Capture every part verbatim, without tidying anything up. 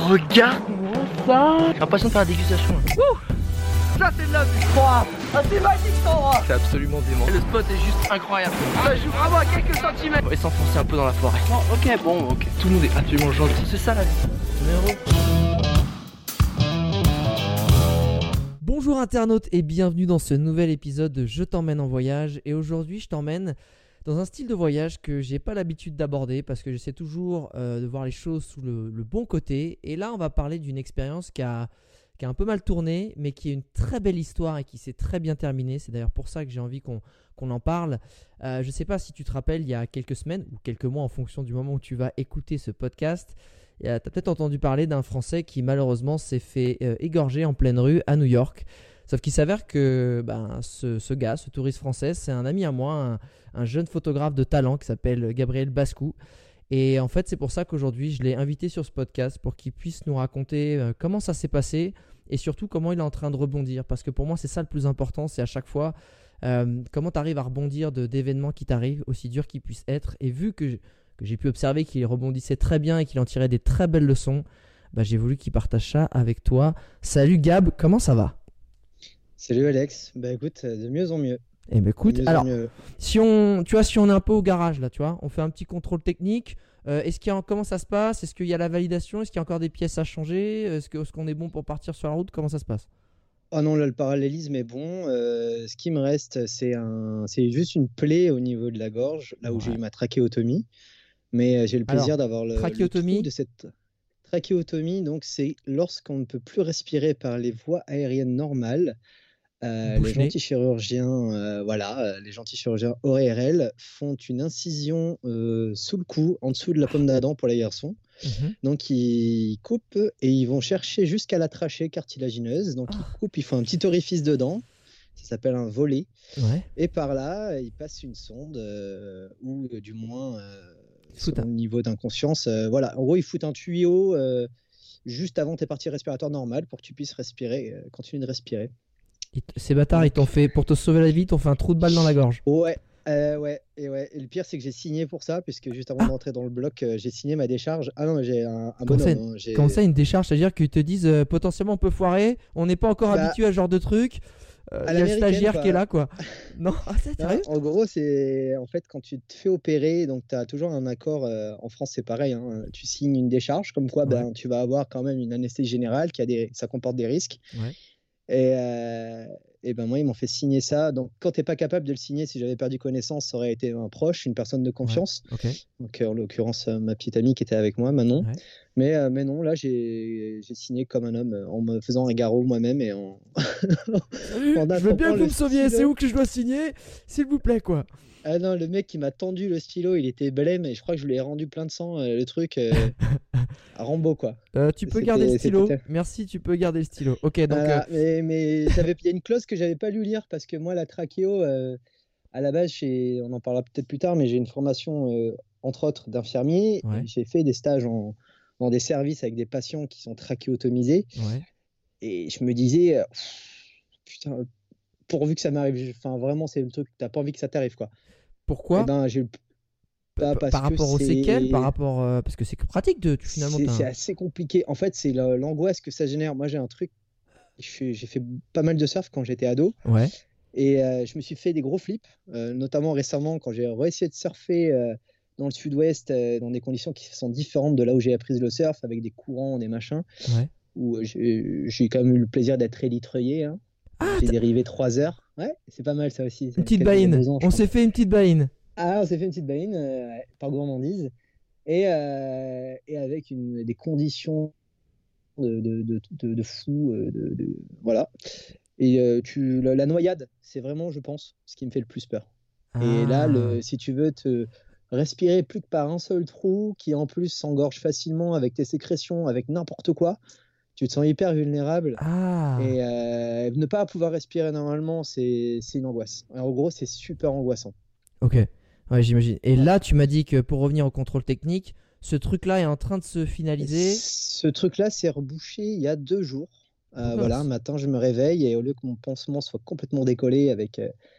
regarde-moi ça. J'ai l'impression de faire la dégustation. Ouh, ça c'est de la vue. Ah, c'est magique cet endroit. C'est absolument dément. Le spot est juste incroyable. Ça joue vraiment à quelques centimètres. Et s'enfoncer un peu dans la forêt. Oh, ok, bon, ok. Tout le monde est absolument gentil. C'est ça la vie. Numéro. Bonjour internautes et bienvenue dans ce nouvel épisode de Je t'emmène en voyage. Et aujourd'hui je t'emmène dans un style de voyage que j'ai pas l'habitude d'aborder parce que j'essaie toujours euh, de voir les choses sous le, le bon côté. Et là on va parler d'une expérience qui a, qui a un peu mal tourné mais qui est une très belle histoire et qui s'est très bien terminée. C'est d'ailleurs pour ça que j'ai envie qu'on, qu'on en parle. Euh, je sais pas si tu te rappelles, il y a quelques semaines ou quelques mois en fonction du moment où tu vas écouter ce podcast, tu as peut-être entendu parler d'un Français qui malheureusement s'est fait euh, égorger en pleine rue à New York. Sauf qu'il s'avère que ben, ce, ce gars, ce touriste français, c'est un ami à moi, un, un jeune photographe de talent qui s'appelle Gabriel Bascou. Et en fait, c'est pour ça qu'aujourd'hui, je l'ai invité sur ce podcast pour qu'il puisse nous raconter euh, comment ça s'est passé et surtout comment il est en train de rebondir. Parce que pour moi, c'est ça le plus important, c'est à chaque fois euh, comment tu arrives à rebondir de, d'événements qui t'arrivent, aussi durs qu'ils puissent être. Et vu que... Je, que j'ai pu observer qu'il rebondissait très bien et qu'il en tirait des très belles leçons, bah, j'ai voulu qu'il partage ça avec toi. Salut Gab, comment ça va ? Salut Alex, bah écoute, de mieux en mieux. Eh ben écoute, mieux alors, mieux. si on, tu vois, si on est un peu au garage là, tu vois, on fait un petit contrôle technique. Euh, est-ce qu'il y a, comment ça se passe ? Est-ce qu'il y a la validation ? Est-ce qu'il y a encore des pièces à changer ? Est-ce, que, est-ce qu'on est bon pour partir sur la route ? Comment ça se passe ? Oh non, là, le parallélisme est bon. Euh, ce qui me reste, c'est, un, c'est juste une plaie au niveau de la gorge, là où ouais. j'ai eu ma trachéotomie. Mais j'ai le plaisir Alors, d'avoir le, trachéotomie. le trou de cette trachéotomie. Donc, c'est lorsqu'on ne peut plus respirer par les voies aériennes normales. Euh, les gentils chirurgiens, euh, voilà, les gentils chirurgiens O R L font une incision euh, sous le cou, en dessous de la pomme d'Adam pour les garçons. Mm-hmm. Donc, ils coupent et ils vont chercher jusqu'à la trachée cartilagineuse. Donc, ah. ils coupent, ils font un petit orifice dedans. Ça s'appelle un volet. Ouais. Et par là, ils passent une sonde, euh, ou euh, du moins... Euh, Sur un niveau d'inconscience, euh, voilà. En gros, ils foutent un tuyau euh, juste avant tes parties respiratoires normales pour que tu puisses respirer, euh, continuer de respirer. T- ces bâtards, ils t'ont fait, pour te sauver la vie, ils t'ont fait un trou de balle dans la gorge. Ouais, euh, ouais, et ouais. Et le pire, c'est que j'ai signé pour ça, puisque juste avant ah. de rentrer dans le bloc, euh, j'ai signé ma décharge. Ah non, j'ai un, un bonhomme. Comment, hein, j'ai... comment ça, une décharge ? C'est-à-dire qu'ils te disent euh, potentiellement on peut foirer, on n'est pas encore bah, habitué à ce genre de truc. Il euh, y a le stagiaire quoi. Qui est là, quoi. Non, ah, c'est sérieux ? En gros, c'est en fait quand tu te fais opérer, donc tu as toujours un accord. Euh, en France, c'est pareil. Hein, tu signes une décharge, comme quoi, ouais. ben, tu vas avoir quand même une anesthésie générale qui a des, ça comporte des risques. Ouais. Et, euh, et ben moi, ils m'ont fait signer ça. Donc, quand tu n'es pas capable de le signer, si j'avais perdu connaissance, ça aurait été un proche, une personne de confiance. Ouais. Okay. Donc, en l'occurrence, ma petite amie qui était avec moi, Manon. Ouais. Mais, euh, mais non, là, j'ai, j'ai signé comme un homme en me faisant un garrot moi-même et en. Salut, en je veux bien que vous me sauviez. C'est où que je dois signer, s'il vous plaît, quoi. Ah non, le mec qui m'a tendu le stylo, il était blême et je crois que je lui ai rendu plein de sang, euh, le truc. Euh... à Rambo, quoi. Euh, tu peux c'était, garder le stylo. C'était... Merci, tu peux garder le stylo. Ok, donc. Voilà, euh... mais mais j'avais, il y a une clause que j'avais pas lu lire parce que moi, la trachéo, euh, à la base, j'ai... on en parlera peut-être plus tard, mais j'ai une formation, euh, entre autres, d'infirmier. Ouais. J'ai fait des stages en... dans des services avec des patients qui sont trachéotomisés. Ouais. Et je me disais, euh, putain, pourvu que ça m'arrive. Enfin, vraiment, c'est le truc, t'as pas envie que ça t'arrive, quoi. Pourquoi ? Eh ben, j'ai... Bah, par rapport aux séquelles, par rapport euh, parce que c'est pratique de tu, finalement. C'est, c'est assez compliqué. En fait, c'est la, l'angoisse que ça génère. Moi, j'ai un truc. J'ai, j'ai fait pas mal de surf quand j'étais ado. Ouais. Et euh, je me suis fait des gros flips, euh, notamment récemment quand j'ai réessayé de surfer euh, dans le sud-ouest, euh, dans des conditions qui sont différentes de là où j'ai appris le surf, avec des courants, des machins. Ouais. Où j'ai, j'ai quand même eu le plaisir d'être élytreuillé. Hein. Ah, j'ai t'as... dérivé trois heures. Ouais, c'est pas mal ça aussi. Une petite baïne. Ans, On s'est fait une petite baïne. Ah, on s'est fait une petite baïne, euh, par gourmandise, et, euh, et avec une, des conditions de, de, de, de, de fou, de, de, voilà. Et euh, tu, la, la noyade, c'est vraiment, je pense, ce qui me fait le plus peur. Ah. Et là, le, si tu veux te respirer plus que par un seul trou, qui en plus s'engorge facilement avec tes sécrétions, avec n'importe quoi, tu te sens hyper vulnérable. Ah. Et euh, ne pas pouvoir respirer normalement, c'est, c'est une angoisse. Alors, en gros, c'est super angoissant. Ok. Ouais, j'imagine. Et là, tu m'as dit que pour revenir au contrôle technique, ce truc-là est en train de se finaliser. Ce truc-là s'est rebouché il y a deux jours. Euh, voilà, un matin, je me réveille et au lieu que mon pansement soit complètement décollé avec, euh,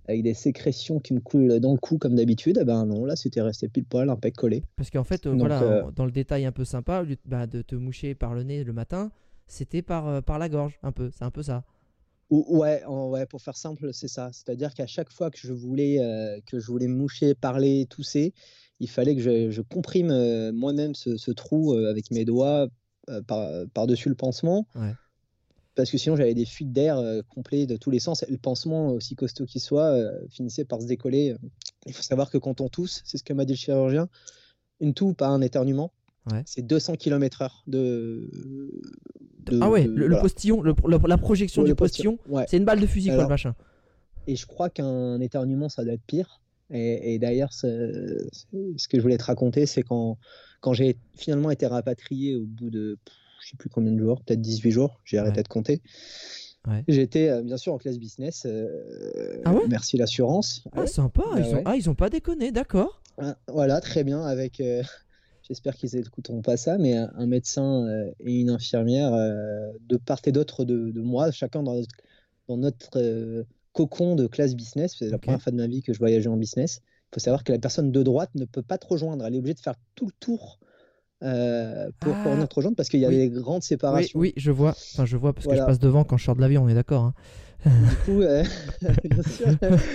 avec des sécrétions qui me coulent dans le cou comme d'habitude. Eh ben non, là c'était resté pile poil, un pec collé. Parce qu'en fait, euh, Donc, voilà, euh, en- dans le détail un peu sympa, au lieu de, bah, de te moucher par le nez le matin, c'était par, euh, par la gorge, un peu. C'est un peu ça. ou- ouais, en- ouais, pour faire simple, c'est ça. C'est-à-dire qu'à chaque fois que je voulais, euh, que je voulais me moucher, parler, tousser, il fallait que je, je comprime euh, moi-même ce, ce trou euh, avec mes doigts euh, par, par-dessus le pansement. Ouais. Parce que sinon j'avais des fuites d'air euh, complets de tous les sens. Et le pansement, aussi costaud qu'il soit, euh, finissait par se décoller. Il faut savoir que quand on tousse, c'est ce que m'a dit le chirurgien, une toux, pas un éternuement, Ouais. c'est deux cents kilomètres heure de, de- Ah ouais, de- le, le voilà. postillon, le- le- la projection Ouais, du le postillon. postillon, Ouais. c'est une balle de fusil, quoi, le Alors, machin. et je crois qu'un éternuement, ça doit être pire. Et, et d'ailleurs, c'est- c'est- ce que je voulais te raconter, c'est quand, quand j'ai finalement été rapatrié au bout de, pff, je sais plus combien de jours, peut-être dix-huit jours, j'ai arrêté Ouais. de compter. Ouais. J'étais euh, bien sûr en classe business. euh, Ah ouais merci l'assurance. Ah, Ouais. sympa, Bah ils ont, ouais. ah, ils ont pas déconné, d'accord. Ah, voilà, très bien. Avec, euh, j'espère qu'ils n'écouteront pas ça, mais un, un médecin euh, et une infirmière euh, de part et d'autre de, de moi, chacun dans notre, dans notre euh, cocon de classe business. C'est la Ok. première fois de ma vie que je voyageais en business. Il faut savoir que la personne de droite ne peut pas te rejoindre. Elle est obligée de faire tout le tour euh, pour, pour Ah, venir te rejoindre parce qu'il y a oui. des grandes Oui, séparations. oui, je vois. Enfin, je vois parce que Voilà. je passe devant quand je sors de l'avion, on est d'accord. Hein. Du coup, euh, bien sûr.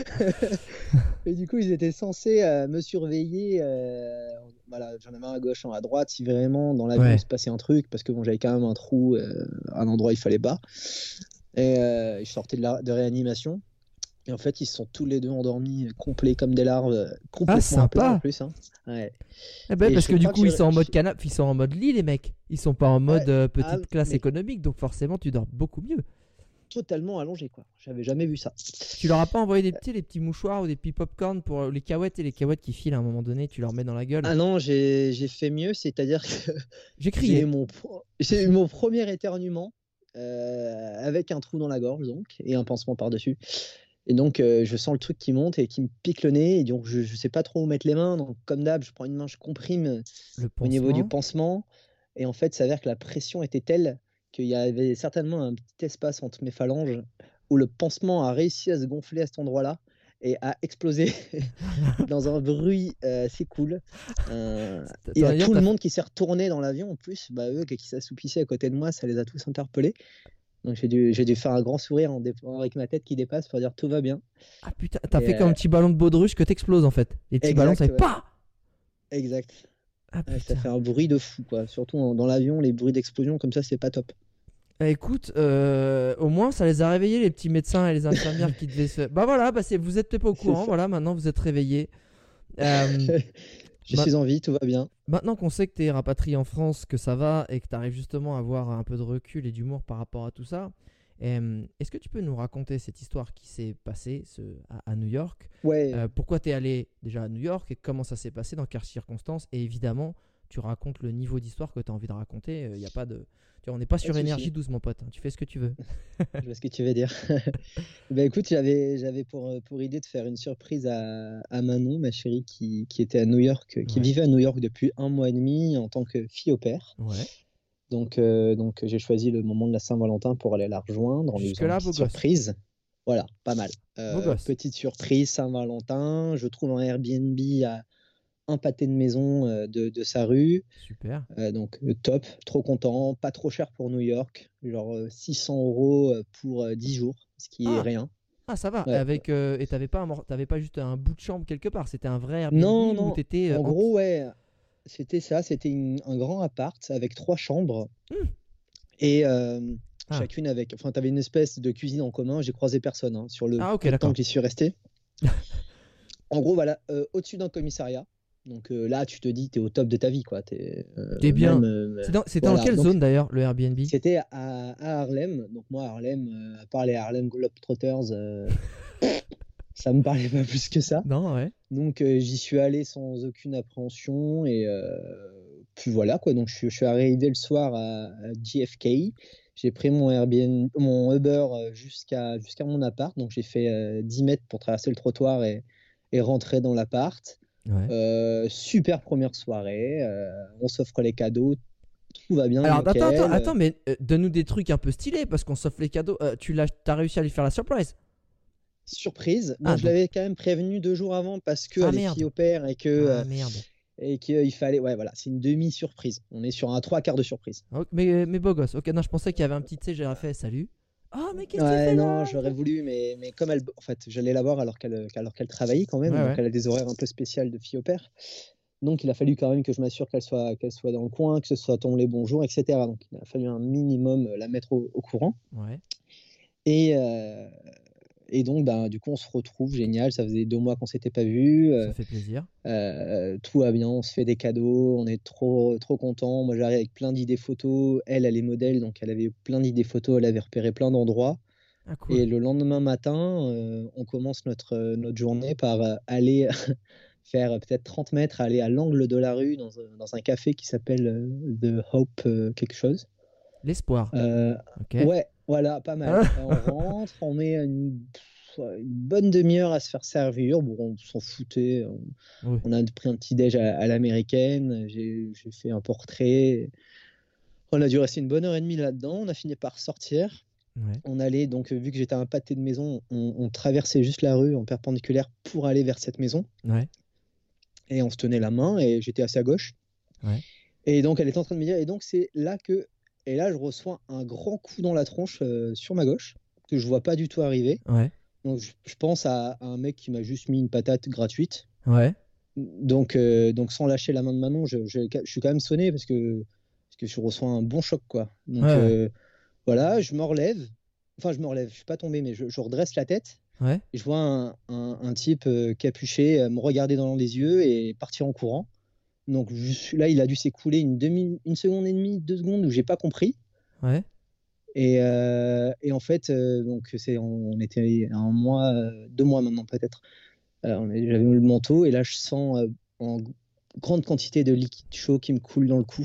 Et du coup, ils étaient censés euh, me surveiller. euh, voilà, j'en avais un à gauche, un à droite, si vraiment dans l'avion Ouais. il se passait un truc, parce que bon, j'avais quand même un trou, euh, à un endroit où il fallait pas. Et euh, je sortais de, la, de réanimation. Et en fait, ils se sont tous les deux endormis, euh, complets comme des larves, euh, complètement à plat sympa. en plus. Hein. Ouais. Eh ben, Et parce je que du crois que coup, ils j'ai- sont en mode j'ai- canapé, ils sont en mode lit, les mecs. Ils sont pas en mode Ouais. euh, petite Ah, classe mais- économique, donc forcément, tu dors beaucoup mieux. Totalement allongé, quoi. J'avais jamais vu ça. Tu leur as pas envoyé des petits, les petits mouchoirs ou des petits popcorn pour les cahuètes et les cahuètes qui filent à un moment donné, tu leur mets dans la gueule. Ah non, j'ai j'ai fait mieux, c'est-à-dire que J'ai j'ai crié. eu mon, pro- j'ai eu mon premier éternuement euh, avec un trou dans la gorge donc et un pansement par-dessus. Et donc euh, je sens le truc qui monte et qui me pique le nez et donc je, je sais pas trop où mettre les mains. Donc comme d'hab, je prends une main, je comprime Le au niveau du pansement. pansement et en fait, il s'avère que la pression était telle qu'il y avait certainement un petit espace entre mes phalanges où le pansement a réussi à se gonfler à cet endroit-là et a explosé dans un bruit euh, assez cool. Euh, Ça il y veut a dire tout t'as le fait- monde qui s'est retourné dans l'avion en plus. Bah, eux qui s'assoupissaient à côté de moi, ça les a tous interpellés. Donc j'ai dû, j'ai dû faire un grand sourire en dé- avec ma tête qui dépasse pour dire tout va bien. Ah putain, t'as Et fait comme euh, un petit ballon de baudruche que t'exploses en fait. Les petits Exact, ballons, ça fait ouais. pas. Exact. Ah Ouais, ça putain. fait un bruit de fou, quoi. Surtout en- dans l'avion, les bruits d'explosion comme ça, c'est pas top. Bah, écoute, euh, au moins ça les a réveillés les petits médecins et les infirmières qui devaient se. Bah voilà, bah c'est, vous êtes peut-être pas au C'est courant, ça. voilà, maintenant vous êtes réveillés. Euh, Je ma- suis en vie, tout va bien. Maintenant qu'on sait que t'es rapatrié en France, que ça va et que t'arrives justement à avoir un peu de recul et d'humour par rapport à tout ça, euh, est-ce que tu peux nous raconter cette histoire qui s'est passée ce, à, à New York? Ouais. Euh, pourquoi t'es allé déjà à New York et comment ça s'est passé, dans quelles circonstances? Et évidemment, tu racontes le niveau d'histoire que tu as envie de raconter. Il y a pas de... tu vois, on n'est pas sur de énergie souci. douze, mon pote. hein. Tu fais ce que tu veux. Je vois ce que tu veux dire. Bah écoute, j'avais, j'avais pour, euh, pour idée de faire une surprise à, à Manon, ma chérie, qui, qui était à New York, euh, qui Ouais. vivait à New York depuis un mois et demi en tant que fille au père. Ouais. Donc, euh, donc j'ai choisi le moment de la Saint-Valentin pour aller la rejoindre en lui faisant Jusque-là, une beau petite gosse. surprise. Voilà, pas mal. Euh, Beau gosse. petite surprise Saint-Valentin. Je trouve un Airbnb à un pâté de maison euh, de, de sa rue. Super. Euh, donc euh, top, trop content, pas trop cher pour New York, genre euh, six cents euros euh, pour euh, dix jours, ce qui est Ah. rien. Ah, ça va. Ouais. Avec, euh, et t'avais pas, un mor- t'avais pas juste un bout de chambre quelque part. C'était un vrai Airbnb Non, où non, t'étais. euh, en en- gros, ouais, c'était ça, c'était une- un grand appart avec trois chambres Hmm. et euh, Ah. chacune avec, enfin, t'avais une espèce de cuisine en commun. J'ai croisé personne hein, sur le Ah, ok, peu de temps d'accord. que j'y suis resté. En gros, voilà, euh, au-dessus d'un commissariat. Donc euh, là, tu te dis, t'es au top de ta vie, quoi. T'es euh, T'es bien. même, euh, C'est dans- C'était voilà, dans quelle donc- zone d'ailleurs, le Airbnb? C'était à, à Harlem. Donc moi, Harlem, euh, à part les Harlem Globetrotters, euh, ça me parlait pas plus que ça. Non, ouais. Donc euh, j'y suis allé sans aucune appréhension et euh, puis voilà quoi. Donc je, suis- je suis arrivé le soir à, à J F K. J'ai pris mon Airbnb, mon Uber euh, jusqu'à jusqu'à mon appart. Donc j'ai fait euh, dix mètres pour traverser le trottoir et, et rentrer dans l'appart. Ouais. Euh, super première soirée. euh, on s'offre les cadeaux. Tout va bien. Alors attends, nickel. attends, attends, mais euh, donne-nous des trucs un peu stylés parce qu'on s'offre les cadeaux. Euh, tu l'as, t'as réussi à lui faire la surprise? Surprise. Bon, Ah, je donc- l'avais quand même prévenu deux jours avant parce que Ah, elle est merde. fille au père et que Ah euh, merde. et qu'il fallait. Ouais, voilà, c'est une demi-surprise. On est sur un trois quarts de surprise. Ok, mais, mais beau gosse. Ok, non, je pensais qu'il y avait un petit, tu sais, j'aurais fait salut. Oh, mais qu'est-ce que tu Ouais, fais non, là? j'aurais voulu, mais, mais comme elle, en fait, j'allais la voir alors qu'elle alors qu'elle travaillait quand même, Ouais, donc ouais. elle a des horaires un peu spéciales de fille au père. Donc il a fallu quand même que je m'assure qu'elle soit, qu'elle soit dans le coin, que ce soit ton les bonjours, et cetera. Donc il a fallu un minimum la mettre au, au courant. Ouais. Et, euh, et donc, ben, du coup, on se retrouve, génial. Ça faisait deux mois qu'on s'était pas vus. Ça fait plaisir. Euh, tout va bien, on se fait des cadeaux, on est trop, trop contents. Moi, j'arrive avec plein d'idées photos. Elle, elle est modèle, donc elle avait plein d'idées photos. Elle avait repéré plein d'endroits. Ah, cool. Et le lendemain matin, euh, on commence notre, euh, notre journée par euh, aller faire peut-être trente mètres, aller à l'angle de la rue dans, un- dans un café qui s'appelle euh, The Hope euh, quelque chose. L'espoir. Euh, Ok. Ouais, voilà, pas mal. Ah. Euh, on rentre, on met une, une bonne demi-heure à se faire servir. Bon, on s'en foutait. On, Oui. on a pris un petit déj à, à l'américaine. J'ai j'ai fait un portrait. On a dû rester une bonne heure et demie là-dedans. On a fini par sortir. Ouais. On allait, donc, vu que j'étais à un pâté de maison, on, on traversait juste la rue en perpendiculaire pour aller vers cette maison. Ouais. Et on se tenait la main et j'étais à sa gauche. Ouais. Et donc, elle était en train de me dire, et donc, c'est là que. Et là, je reçois un grand coup dans la tronche euh, sur ma gauche, que je vois pas du tout arriver. Ouais. Donc, je, je pense à, à un mec qui m'a juste mis une patate gratuite. Ouais. Donc, euh, donc sans lâcher la main de Manon, je, je, je suis quand même sonné parce que, parce que je reçois un bon choc, quoi. Donc, Ouais, ouais. euh, voilà, je me relève. Enfin, je me relève, je suis pas tombé, mais je, je redresse la tête. Ouais. Et je vois un, un, un type euh, capuché euh, me regarder dans les yeux et partir en courant. Donc, je, là, il a dû s'écouler une, demi, une seconde et demie, deux secondes où j'ai pas compris. Ouais. Et, euh, et en fait, euh, donc c'est, on, on était à un mois, euh, deux mois maintenant peut-être. Euh, on est- j'avais mis le manteau et là, je sens euh, en g- grande quantité de liquide chaud qui me coule dans le cou.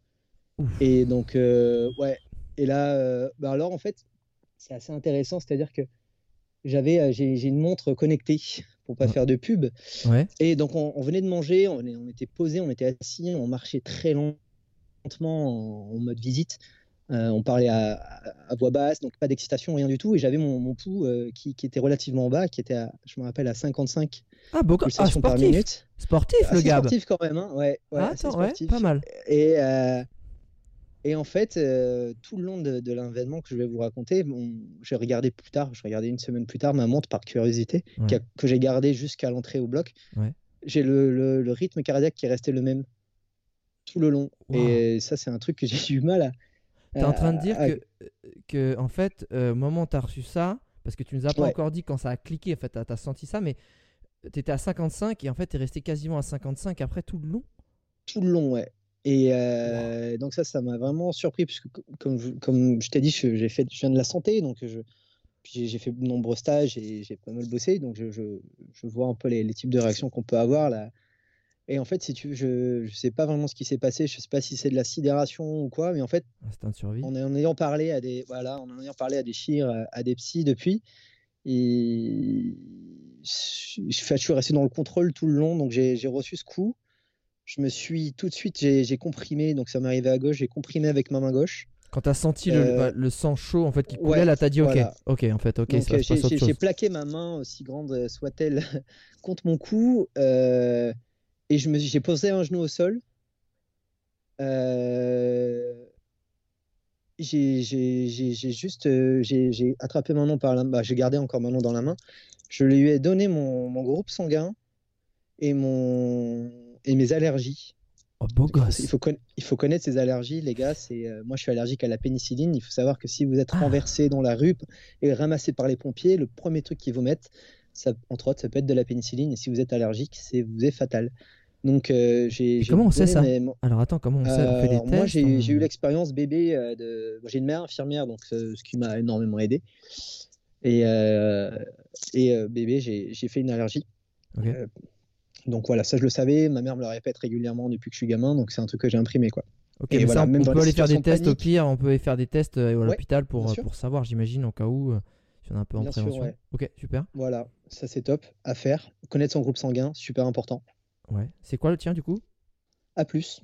Ouf. Et donc, euh, ouais. Et là, euh, bah alors en fait, c'est assez intéressant, c'est-à-dire que j'avais, euh, j'ai, j'ai une montre connectée pour pas Ouais. faire de pub. Ouais. Et donc, on, on venait de manger, on, est- on était posé, on était assis, on marchait très lentement en, en mode visite. Euh, on parlait à, à- à voix basse, donc pas d'excitation, rien du tout. Et j'avais mon, mon pouls euh, qui, qui était relativement bas, qui était, à, je me rappelle, à cinquante-cinq Ah, beau gosse. Ah, pulsations par sportif. minute. Sportif, le Assez Gab. sportif quand même, hein. Ouais, ouais, Ah, assez attends, ouais, sportif. pas mal. Et, euh, et en fait, euh, tout le long de, de l'événement que je vais vous raconter, bon, j'ai regardé plus tard, je regardais une semaine plus tard ma montre par curiosité, Ouais. qui a- que j'ai gardée jusqu'à l'entrée au bloc. Ouais. J'ai le, le- le rythme cardiaque qui est resté le même tout le long. Waouh. Et ça, c'est un truc que j'ai du mal à. T'es en train de dire à- que, que en fait, euh, au moment où t'as reçu ça, parce que tu nous as pas Ouais. encore dit quand ça a cliqué, en fait, t'as, t'as senti ça, mais t'étais à cinquante-cinq et en fait, t'es resté quasiment à cinquante-cinq après tout le long. Tout le long, ouais. Et euh, donc ça, ça m'a vraiment surpris, puisque co- comme je, comme je t'ai dit, je, j'ai fait, je viens de la santé, donc je, puis j'ai, j'ai fait de nombreux stages et j'ai pas mal bossé, donc je, je, je vois un peu les, les types de réactions qu'on peut avoir là. Et en fait, si tu veux, je, je sais pas vraiment ce qui s'est passé, je sais pas si c'est de la sidération ou quoi, mais en fait, Instinct de survie. en, en ayant parlé à des, voilà, en ayant parlé à des chires, à, à des psys depuis, et je, je suis resté dans le contrôle tout le long, donc j'ai, j'ai reçu ce coup. Je me suis tout de suite, j'ai, j'ai comprimé, donc ça m'est arrivé à gauche, j'ai comprimé avec ma main gauche. Quand t'as senti le, Euh, bah, le sang chaud en fait qui coulait, ouais, là t'as dit ok, voilà. ok en fait, ok, Donc ça va euh, se passer j'ai, autre j'ai, chose. j'ai plaqué ma main, aussi grande soit-elle, contre mon cou, euh, et je me, suis- j'ai posé un genou au sol. Euh, j'ai, j'ai, j'ai, j'ai juste, euh, j'ai, j'ai attrapé Manon par la, bah, j'ai gardé encore Manon dans la main. Je lui ai donné mon, mon groupe sanguin et mon et mes allergies. Oh beau Il faut, gosse. il faut, conna- il faut connaître ses allergies, les gars. C'est, euh, moi, je suis allergique à la pénicilline. Il faut savoir que si vous êtes Ah. renversé dans la rue et ramassé par les pompiers, le premier truc qu'ils vous mettent, ça, entre autres, ça peut être de la pénicilline. Et si vous êtes allergique, c'est vous est fatal. Donc, euh, j'ai, Et j'ai comment on sait donné ça mes- mon- Alors attends, comment on sait Euh, On fait des alors, tests moi, j'ai, on- j'ai eu l'expérience bébé euh, de. J'ai une mère infirmière, donc euh, ce qui m'a énormément aidé. Et, euh, et euh, bébé, j'ai, j'ai fait une allergie. Ok. Euh, donc voilà, ça je le savais. Ma mère me le répète régulièrement depuis que je suis gamin, donc c'est un truc que j'ai imprimé, quoi. Ok, et mais voilà, ça, on, même on dans peut les aller faire des situations tests au paniques- pire, on peut aller faire des tests euh, à Ouais, l'hôpital pour, bien euh, sûr. pour savoir, j'imagine, au cas où, euh, si on est un peu en Bien sûr, prévention. ouais. Ok, super. Voilà, ça c'est top à faire. Connaître son groupe sanguin, super important. Ouais. C'est quoi le tien du coup A plus.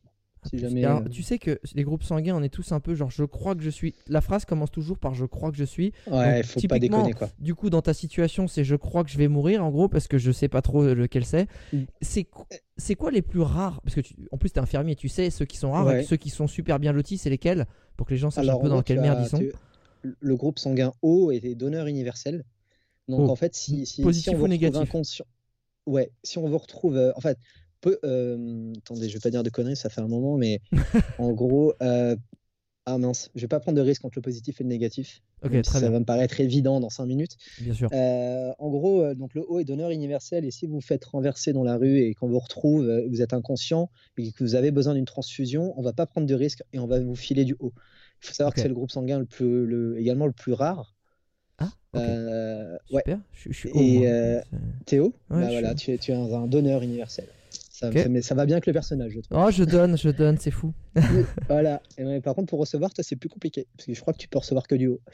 Si jamais, Alors, euh... tu sais que les groupes sanguins, on est tous un peu genre je crois que je suis. La phrase commence toujours par je crois que je suis. Ouais, Donc, faut pas déconner quoi. Du coup, dans ta situation, c'est je crois que je vais mourir en gros parce que je sais pas trop lequel c'est. Mm. C'est c'est quoi les plus rares? Parce que tu... en plus, t'es infirmier, tu sais ceux qui sont rares Ouais. et ceux qui sont super bien lotis, c'est lesquels? Pour que les gens sachent Alors, un peu en dans gros, quelle tu merde as- ils sont. tu- Le groupe sanguin O est donneur universel. Donc O. en fait, si, si, Positif si on ou vous retrouve négatif? inconscient, ouais, si on vous retrouve, euh, en fait, peu, euh, attendez, je vais pas dire de conneries, ça fait un moment, mais en gros, euh, ah mince, je vais pas prendre de risque entre le positif et le négatif. Ok, même très si ça bien. va me paraître évident dans cinq minutes. Bien sûr. Euh, en gros, euh, donc le O est donneur universel et si vous vous faites renverser dans la rue et qu'on vous retrouve, euh, vous êtes inconscient et que vous avez besoin d'une transfusion, on va pas prendre de risque et on va vous filer du O. Il faut savoir Ok. que c'est le groupe sanguin le plus, le, également le plus rare. Ah, ok. Euh, ouais. Super. Je, je suis O. Et moi. euh, C'est- Théo, Ouais, bah je suis voilà, O. tu es, tu es un, un donneur universel. Ça, Ok. ça, mais ça va bien avec le personnage, je trouve. Oh, je donne, je donne, c'est fou. Voilà. Et, ouais, par contre, pour recevoir, toi, c'est plus compliqué. Parce que je crois que tu peux recevoir que du haut.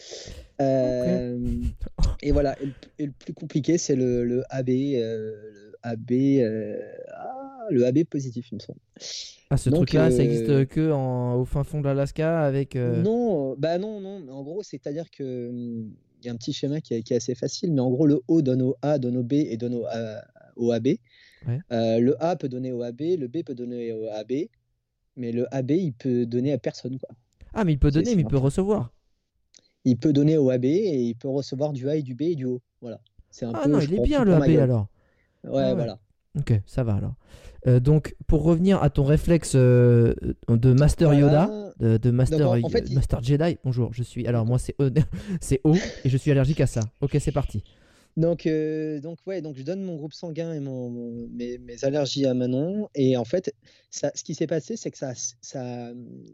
Euh, Et voilà. Et le, et le plus compliqué, c'est le, le A B. Euh, le A B. Euh, ah, le A B positif, il me semble. Ah, ce Donc, truc-là, ça euh, existe que en... au fin fond de l'Alaska avec. euh, Non, bah non, non. Mais en gros, c'est-à-dire que hum, il y a un petit schéma qui est, qui est assez facile. Mais en gros, le O donne au A, donne au B et donne au, A, au A B. Ouais. Euh, le A peut donner au A B, le B peut donner au A B. Mais le A B, il peut donner à personne, quoi. Ah, mais il peut C'est- donner, c'est mais il peut marrant. recevoir. Il peut donner au A B et il peut recevoir du A et du B et du O. Voilà. C'est un Ah peu, non, je il est crois, bien tout le pour ma A B gueule. alors. Ouais, Ah ouais. voilà. Ok, ça va alors. Euh, donc, pour revenir à ton réflexe euh, de Master Voilà. Yoda, de, de Master, Donc, en- en fait, il- Master Jedi, bonjour, je suis. Alors, moi, c'est O, c'est O et je suis allergique à ça. Ok, c'est parti. Donc, euh, donc, ouais, donc je donne mon groupe sanguin et mon, mon- mes, mes allergies à Manon. Et en fait, ça, ce qui s'est passé, c'est que ça, ça,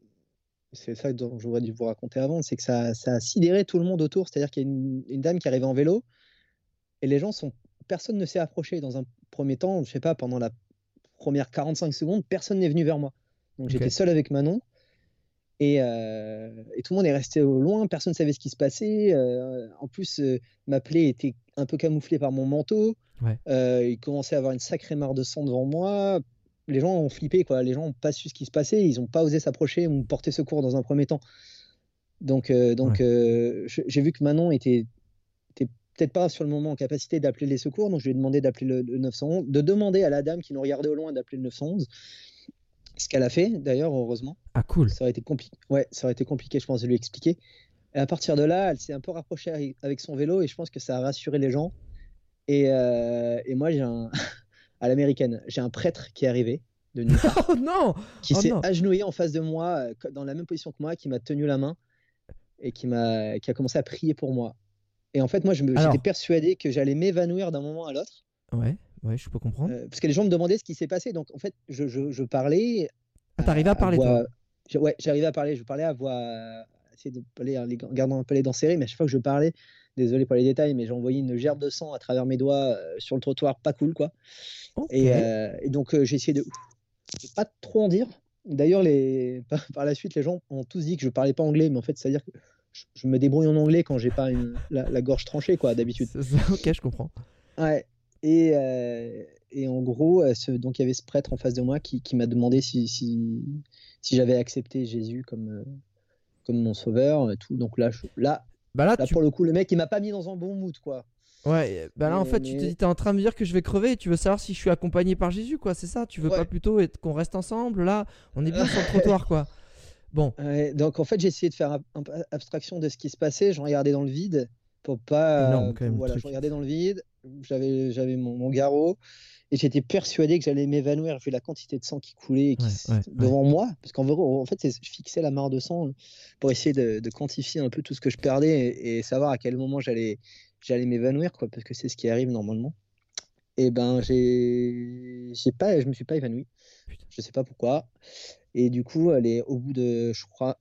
c'est ça dont j'aurais dû vous raconter avant, c'est que ça, ça a sidéré tout le monde autour. C'est-à-dire qu'il y a une, une dame qui arrivait en vélo et les gens sont, personne ne s'est approché dans un premier temps. Je sais pas, pendant la première quarante-cinq secondes, personne n'est venu vers moi. Donc Ok. j'étais seul avec Manon. Et, euh, et tout le monde est resté au loin, personne ne savait ce qui se passait. Euh, en plus, euh, ma plaie était un peu camouflée par mon manteau. Ouais. Euh, il commençait à avoir une sacrée mare de sang devant moi. Les gens ont flippé, quoi. Les gens n'ont pas su ce qui se passait. Ils n'ont pas osé s'approcher ou me porter secours dans un premier temps. Donc, euh, donc Ouais. euh, je- j'ai vu que Manon était, était peut-être pas sur le moment en capacité d'appeler les secours. Donc, je lui ai demandé d'appeler le, le neuf cent onze, de demander à la dame qui nous regardait au loin d'appeler le neuf cent onze. Ce qu'elle a fait, d'ailleurs, heureusement. Ah, cool. Ça aurait été compliqué. Ouais, ça aurait été compliqué, je pense, de lui expliquer. Et à partir de là, elle s'est un peu rapprochée avec- avec son vélo et je pense que ça a rassuré les gens. Et, euh, et moi, j'ai un à l'américaine, j'ai un prêtre qui est arrivé de nulle part, Oh non! qui Oh s'est non. agenouillé en face de moi, euh, dans la même position que moi, qui m'a tenu la main et qui m'a, qui a commencé à prier pour moi. Et en fait, moi, je me- Alors. j'étais persuadé que j'allais m'évanouir d'un moment à l'autre, Ouais, ouais, je peux comprendre. euh, parce que les gens me demandaient ce qui s'est passé. Donc, en fait, je, je, je parlais. Ah, t'arrivais à parler, voix- toi? je- Ouais, j'arrivais à parler. Je parlais à voix. Essayer de parler en les- en gardant un peu les dents serrées, mais à chaque fois que je parlais, désolé pour les détails, mais j'envoyais une gerbe de sang à travers mes doigts euh, sur le trottoir, pas cool, quoi. Ok. Et, euh, et donc, euh, j'ai essayé de. de pas trop en dire. D'ailleurs, les... par, par la suite, les gens ont tous dit que je parlais pas anglais, mais en fait, c'est-à-dire que je, je me débrouille en anglais quand j'ai pas une... la, la gorge tranchée, quoi, d'habitude. C'est ça, ok, je comprends. Ouais. Et, euh, et en gros, euh, ce, donc il y avait ce prêtre en face de moi qui, qui m'a demandé si, si, si j'avais accepté Jésus comme, euh, comme mon sauveur et tout. Donc là, je, là, Bah là, là tu... pour le coup, le mec, il m'a pas mis dans un bon mood, quoi. Ouais, bah là, en Mais- fait, tu te mais- dis, t'es en train de me dire que je vais crever et tu veux savoir si je suis accompagné par Jésus, quoi, c'est ça? Tu veux Ouais. pas plutôt être... qu'on reste ensemble? Là, on est bien sur le trottoir, quoi. Bon, Ouais, donc en fait, j'ai essayé de faire un, un peu abstraction de ce qui se passait. Je regardais dans le vide pour pas. Énorme, quand même, le voilà, truc. je regardais dans le vide. J'avais, j'avais mon, mon garrot et j'étais persuadé que j'allais m'évanouir vu la quantité de sang qui coulait et qui, Ouais, s- ouais, devant moi. Parce qu'en vrai, en fait, c'est- je fixais la mare de sang pour essayer de, de quantifier un peu tout ce que je perdais et, et savoir à quel moment j'allais, j'allais m'évanouir, quoi, parce que c'est ce qui arrive normalement. Et ben, j'ai, j'ai pas, je me suis pas évanoui. Putain. Je sais pas pourquoi. Et du coup, elle est au bout de, je crois,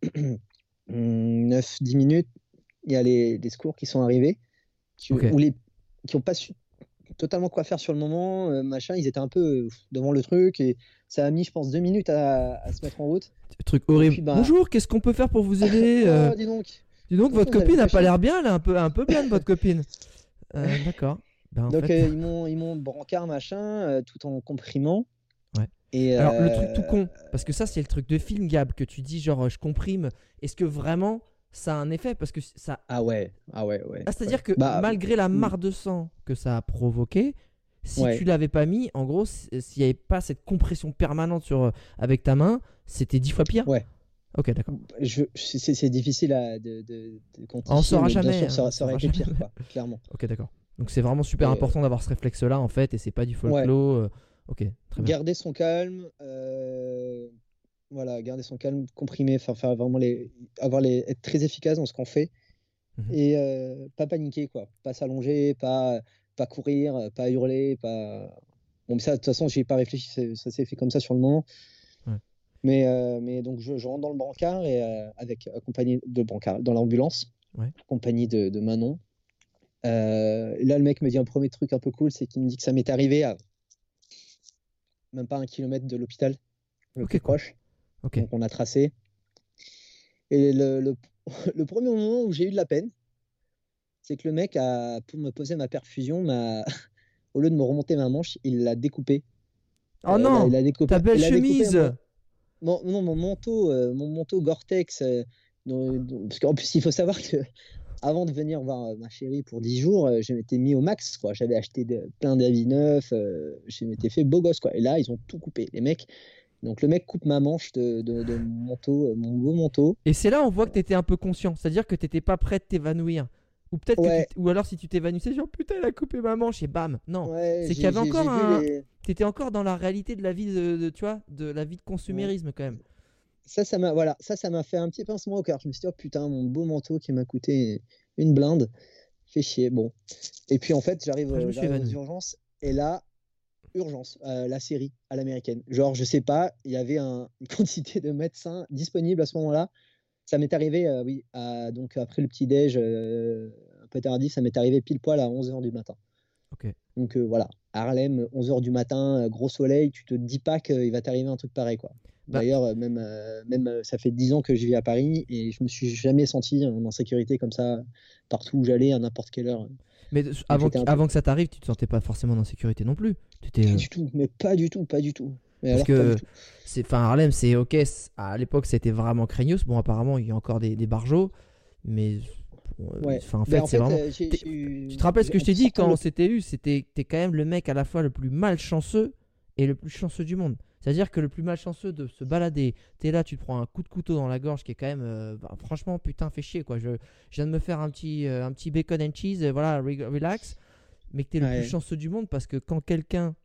neuf dix minutes, il y a les, les secours qui sont arrivés, qui, Ok. ou les, qui n'ont pas su totalement quoi faire sur le moment, euh, machin, ils étaient un peu euh, devant le truc, et ça a mis, je pense, deux minutes à, à se mettre en route. truc horrible. puis, bah- Bonjour, qu'est-ce qu'on peut faire pour vous aider? euh, Oh, dis donc. Dis donc, Franchement, votre vous avez copine a fait pas chier. l'air bien, elle est un peu, un peu pleine, votre copine. Euh, D'accord. Ben, en Donc, fait, euh, ils m'ont ils m'ont brancard, machin, euh, tout en comprimant. Ouais. Et Alors, euh... le truc tout con, parce que ça, c'est le truc de film, Gab, que tu dis, genre, je comprime. Est-ce que vraiment ça a un effet? Parce que ça. Ah ouais, ah ouais, ouais. Ah, c'est-à-dire ouais. que bah, malgré la mm, mare de sang que ça a provoqué, si ouais. tu l'avais pas mis, en gros, s'il n'y avait pas cette compression permanente sur, avec ta main, c'était dix fois pire. Ouais. Ok, d'accord. Je, c'est, c'est difficile à, de, de, de quantifier. On saura mais jamais. Bien sûr, ça, hein, ça aurait été pire, quoi, clairement. Ok, d'accord. Donc c'est vraiment super Et... important d'avoir ce réflexe-là, en fait, et c'est pas du folklore. Ouais. Ok, très bien. Garder son calme. Euh... Voilà, garder son calme, comprimer, enfin faire vraiment les, avoir les, être très efficace dans ce qu'on fait mmh. et euh, pas paniquer quoi, pas s'allonger, pas pas courir, pas hurler, pas. Bon, mais ça de toute façon, j'y ai pas réfléchi, ça s'est fait comme ça sur le moment. Ouais. Mais euh, mais donc je, je rentre dans le brancard et euh, avec accompagné de brancard dans l'ambulance, ouais. accompagné de, de Manon. Euh, là, le mec me dit un premier truc un peu cool, c'est qu'il me dit que ça m'est arrivé à même pas un kilomètre de l'hôpital le okay, plus cool. proche. Okay. Donc on a tracé. Et le, le, le premier moment où j'ai eu de la peine, c'est que le mec, a, pour me poser ma perfusion, m'a, au lieu de me remonter ma manche, il l'a découpée. Oh euh, non, il a, il a découpé, ta belle chemise. Mon, mon, non, mon manteau, euh, mon manteau Gore-Tex. Euh, dont, dont, parce qu'en plus, il faut savoir que avant de venir voir ma chérie pour dix jours, euh, je m'étais mis au max, quoi. J'avais acheté de, plein d'habits neufs, euh, je m'étais fait beau gosse, quoi. Et là, ils ont tout coupé. Les mecs. Donc le mec coupe ma manche de, de, de mon manteau, mon beau manteau. Et c'est là on voit que tu étais un peu conscient, c'est-à-dire que tu n'étais pas prêt de t'évanouir. Ou peut-être ouais. que tu, ou alors si tu t'évanouissais, genre putain, il a coupé ma manche et bam. Non, ouais, c'est qu'il y avait encore un. Les... Tu étais encore dans la réalité de la vie de, de tu vois, de la vie de consumérisme ouais. quand même. Ça, ça m'a, voilà, ça, ça m'a fait un petit pincement au cœur. Je me suis dit oh putain, mon beau manteau qui m'a coûté une blinde, fait chier. Bon. Et puis en fait, j'arrive, ah, j'arrive aux urgences et là. Urgence, euh, la série à l'américaine. Genre, je sais pas, il y avait un, une quantité de médecins disponibles à ce moment-là. Ça m'est arrivé, euh, oui, à, donc après le petit-déj, euh, un peu tardif, ça m'est arrivé pile poil à onze heures du matin. Okay. Donc euh, voilà, Harlem, onze heures du matin, euh, gros soleil, tu te dis pas qu'il va t'arriver un truc pareil, quoi. Bah. D'ailleurs, euh, même, euh, même euh, ça fait dix ans que je vis à Paris et je me suis jamais senti en insécurité comme ça partout où j'allais à n'importe quelle heure. Mais avant, que, avant que ça t'arrive, tu te sentais pas forcément en insécurité non plus. Tu pas euh... du tout, mais pas du tout, pas du tout. Mais Parce alors, que c'est, enfin Harlem, c'est ok. À l'époque, c'était vraiment craignos. Bon, apparemment, il y a encore des, des barjots, mais ouais. enfin, en fait, en c'est fait, vraiment. Euh, j'ai, j'ai eu... Tu te rappelles ce que je t'ai dit quand on s'était eu? C'était, t'es quand même le mec à la fois le plus malchanceux et le plus chanceux du monde. C'est-à-dire que le plus malchanceux de se balader, t'es là, tu te prends un coup de couteau dans la gorge qui est quand même, euh, bah, franchement, putain, fait chier quoi. Je, je viens de me faire un petit, euh, un petit bacon and cheese, euh, voilà, relax. Mais que t'es le ouais. plus chanceux du monde parce que quand quelqu'un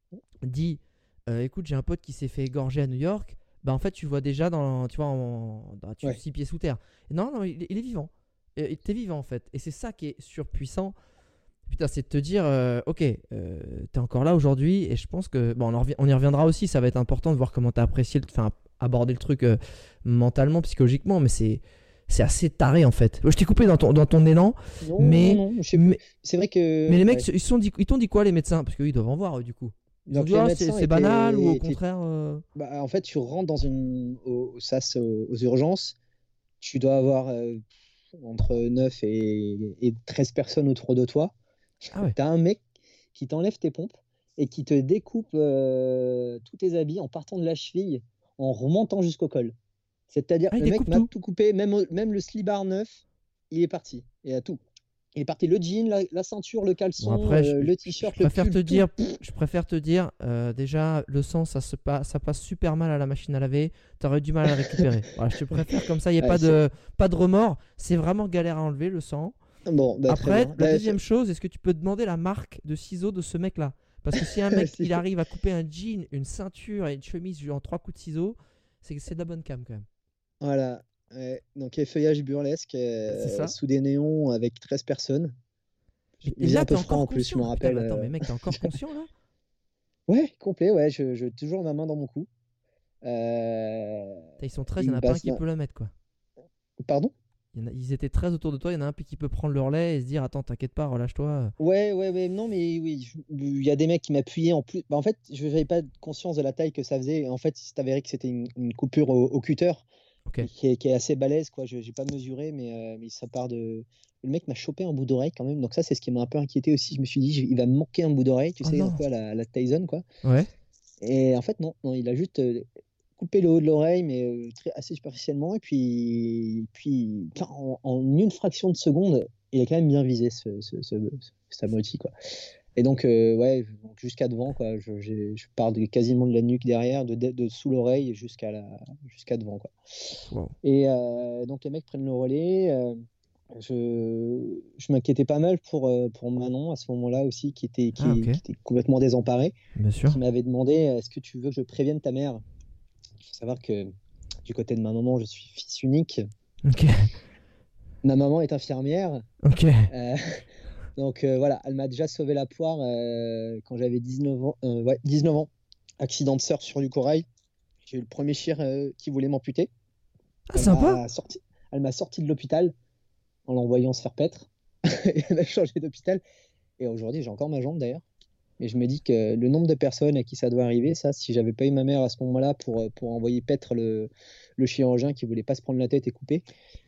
dit euh, écoute, j'ai un pote qui s'est fait égorger à New York, bah en fait, tu vois déjà dans, tu vois, en, dans, tu ouais. six pieds sous terre. Non, non, il, il est vivant. Et, t'es vivant en fait. Et c'est ça qui est surpuissant. Putain, c'est de te dire, euh, ok, euh, t'es encore là aujourd'hui et je pense que, bon, on, rev- on y reviendra aussi, ça va être important de voir comment t'as apprécié, enfin, aborder le truc euh, mentalement, psychologiquement, mais c'est, c'est assez taré en fait. Je t'ai coupé dans ton, dans ton élan, non, mais, non, non, mais c'est vrai que. Mais les mecs, ouais. ils, sont dit, ils t'ont dit quoi les médecins? Parce qu'ils doivent en voir eux, du coup. Ils ont dit, ah, c'est, c'est banal ou au contraire euh... bah, en fait, tu rentres dans une, au, au S A S, aux, aux urgences, tu dois avoir euh, entre neuf et, et treize personnes autour de toi. Ah ouais. T'as un mec qui t'enlève tes pompes et qui te découpe euh, tous tes habits en partant de la cheville, en remontant jusqu'au col. C'est-à-dire ah, le mec m'a tout. tout coupé, même, même le slibard neuf, il est parti. Il a tout. Il est parti le jean, la, la ceinture, le caleçon, bon après, euh, je, le t-shirt, je préfère le pull, te dire, tout. Je préfère te dire, euh, déjà, le sang, ça, se passe, ça passe super mal à la machine à laver. T'aurais du mal à le récupérer. Voilà, je te préfère comme ça, il n'y a ouais, pas, de, pas de remords. C'est vraiment galère à enlever le sang. Bon, bah, après, la bah, deuxième chose, est-ce que tu peux demander la marque de ciseaux de ce mec-là? Parce que si un mec, il arrive à couper un jean, une ceinture et une chemise en trois coups de ciseaux, c'est, c'est de la bonne cam quand même. Voilà. Ouais. Donc, feuillage burlesque euh, sous des néons avec treize personnes. Et là, un peu franc en plus, je me rappelle. Putain, attends, mais mec, t'es encore conscient là? Ouais, complet, ouais. Je, je toujours ma main dans mon cou. Euh... Ils sont treize, il n'y en a pas un qui peut la mettre, quoi. Pardon? il y en a, Ils étaient treize autour de toi, il y en a un qui peut prendre le relais et se dire attends, t'inquiète pas, relâche-toi. Ouais, ouais, ouais, non, mais oui, il y a des mecs qui m'appuyaient en plus. Bah, en fait, je n'avais pas conscience de la taille que ça faisait. En fait, c'est avéré que c'était une, une coupure au, au cutter. Okay. Qui, est, qui est assez balèze, quoi. Je n'ai pas mesuré, mais, euh, mais ça part de. Le mec m'a chopé un bout d'oreille quand même, donc ça, c'est ce qui m'a un peu inquiété aussi. Je me suis dit, il va me manquer un bout d'oreille, tu oh sais, non. un peu à la, à la Tyson, quoi. Ouais. Et en fait, non, non il a juste euh, coupé le haut de l'oreille, mais euh, très, assez superficiellement. Et puis, puis en, en une fraction de seconde, il a quand même bien visé ce, ce, ce, ce, cet abruti, quoi. Et donc, euh, ouais, donc jusqu'à devant, quoi. Je, je pars de, quasiment de la nuque derrière, de, de, de sous l'oreille jusqu'à la, jusqu'à devant, quoi. Wow. Et euh, donc, les mecs prennent le relais. Euh, je je m'inquiétais pas mal pour, euh, pour Manon à ce moment-là aussi, qui était, qui, Ah, okay. qui était complètement désemparée. Bien sûr. Qui m'avait demandé, est-ce que tu veux que je prévienne ta mère? Il faut savoir que du côté de ma maman, je suis fils unique. Ok. Ma maman est infirmière. Ok. Euh, Donc euh, voilà, elle m'a déjà sauvé la poire euh, quand j'avais dix-neuf ans. Euh, ouais, dix-neuf ans. Accident de surf sur du corail. J'ai eu le premier chir euh, qui voulait m'amputer. Ah, Elle sympa. m'a sorti, elle m'a sorti de l'hôpital en l'envoyant se faire paître. Elle m'a changé d'hôpital. Et aujourd'hui, j'ai encore ma jambe d'ailleurs. Et je me dis que le nombre de personnes à qui ça doit arriver, ça, si j'avais pas eu ma mère à ce moment-là pour, pour envoyer paître le, le chirurgien qui voulait pas se prendre la tête et couper.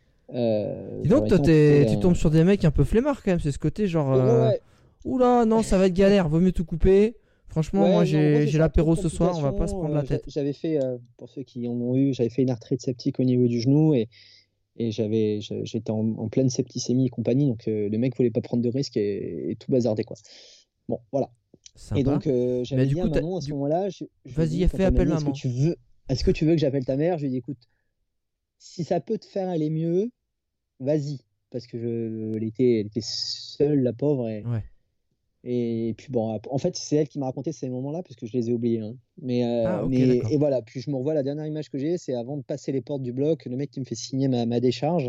Euh, Et donc, toi, t'es, tu tombes sur des mecs un peu flemmards quand même. C'est ce côté genre. Euh... Ouais. Oula, non, ça va être galère. Vaut mieux tout couper. Franchement, ouais, moi, non, j'ai, gros, j'ai l'apéro ce soir. On va pas se prendre la tête. J'avais fait, euh, pour ceux qui en ont eu, j'avais fait une arthrite septique au niveau du genou et, et j'avais, j'étais en, en pleine septicémie et compagnie. Donc, euh, le mec voulait pas prendre de risques et, et tout bazarder, quoi. Bon, voilà. Sympa. Et donc, euh, j'avais dit coup, à Manon à ce du... moment-là, je, je vas-y, fais appel maman. Est-ce que tu veux, est-ce que tu veux que j'appelle ta mère? Je lui ai dit, écoute, si ça peut te faire aller mieux, vas-y. Parce que je, elle, était, elle était seule, la pauvre. Et, ouais. et puis bon, en fait, c'est elle qui m'a raconté ces moments-là, parce que je les ai oubliés. Hein. Mais, euh, ah, okay, mais et voilà, puis je me revois, la dernière image que j'ai, c'est avant de passer les portes du bloc, le mec qui me fait signer ma, ma décharge.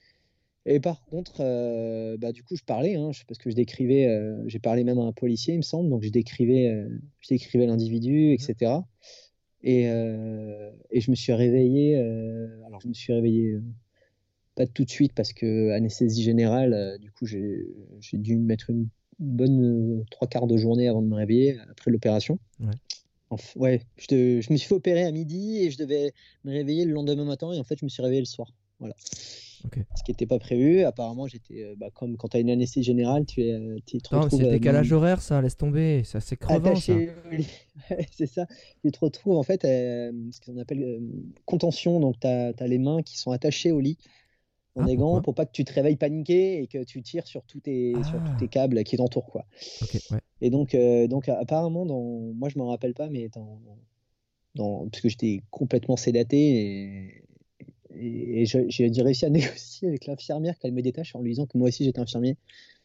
Et par contre, euh, bah, du coup, je parlais, hein, parce que je décrivais, euh, j'ai parlé même à un policier, il me semble, donc je décrivais, euh, je décrivais l'individu, et cetera. Et, euh, et je me suis réveillé, euh, alors je me suis réveillé... Euh, pas tout de suite parce que anesthésie générale, euh, du coup j'ai, j'ai dû mettre une bonne euh, trois quarts de journée avant de me réveiller après l'opération. Ouais. Enfin, ouais, je, te, je me suis fait opérer à midi et je devais me réveiller le lendemain matin et en fait je me suis réveillé le soir. Voilà. Okay. Ce qui n'était pas prévu. Apparemment j'étais, euh, bah, comme quand tu as une anesthésie générale, tu es, tu te non, retrouves. C'est le décalage euh, horaire, ça, laisse tomber, ça c'est crevant. Attaché, ça. c'est ça. Tu te retrouves en fait euh, ce qu'on appelle euh, contention, donc tu as les mains qui sont attachées au lit. En ah, aigant pour pas que tu te réveilles paniqué et que tu tires sur tous tes, ah. sur tous tes câbles qui t'entourent, quoi. Okay, ouais. Et donc, euh, donc apparemment, dans, moi je m'en rappelle pas, mais dans, dans, parce que j'étais complètement sédaté et, et, et j'ai réussi à négocier avec l'infirmière qu'elle me détache en lui disant que moi aussi j'étais infirmier.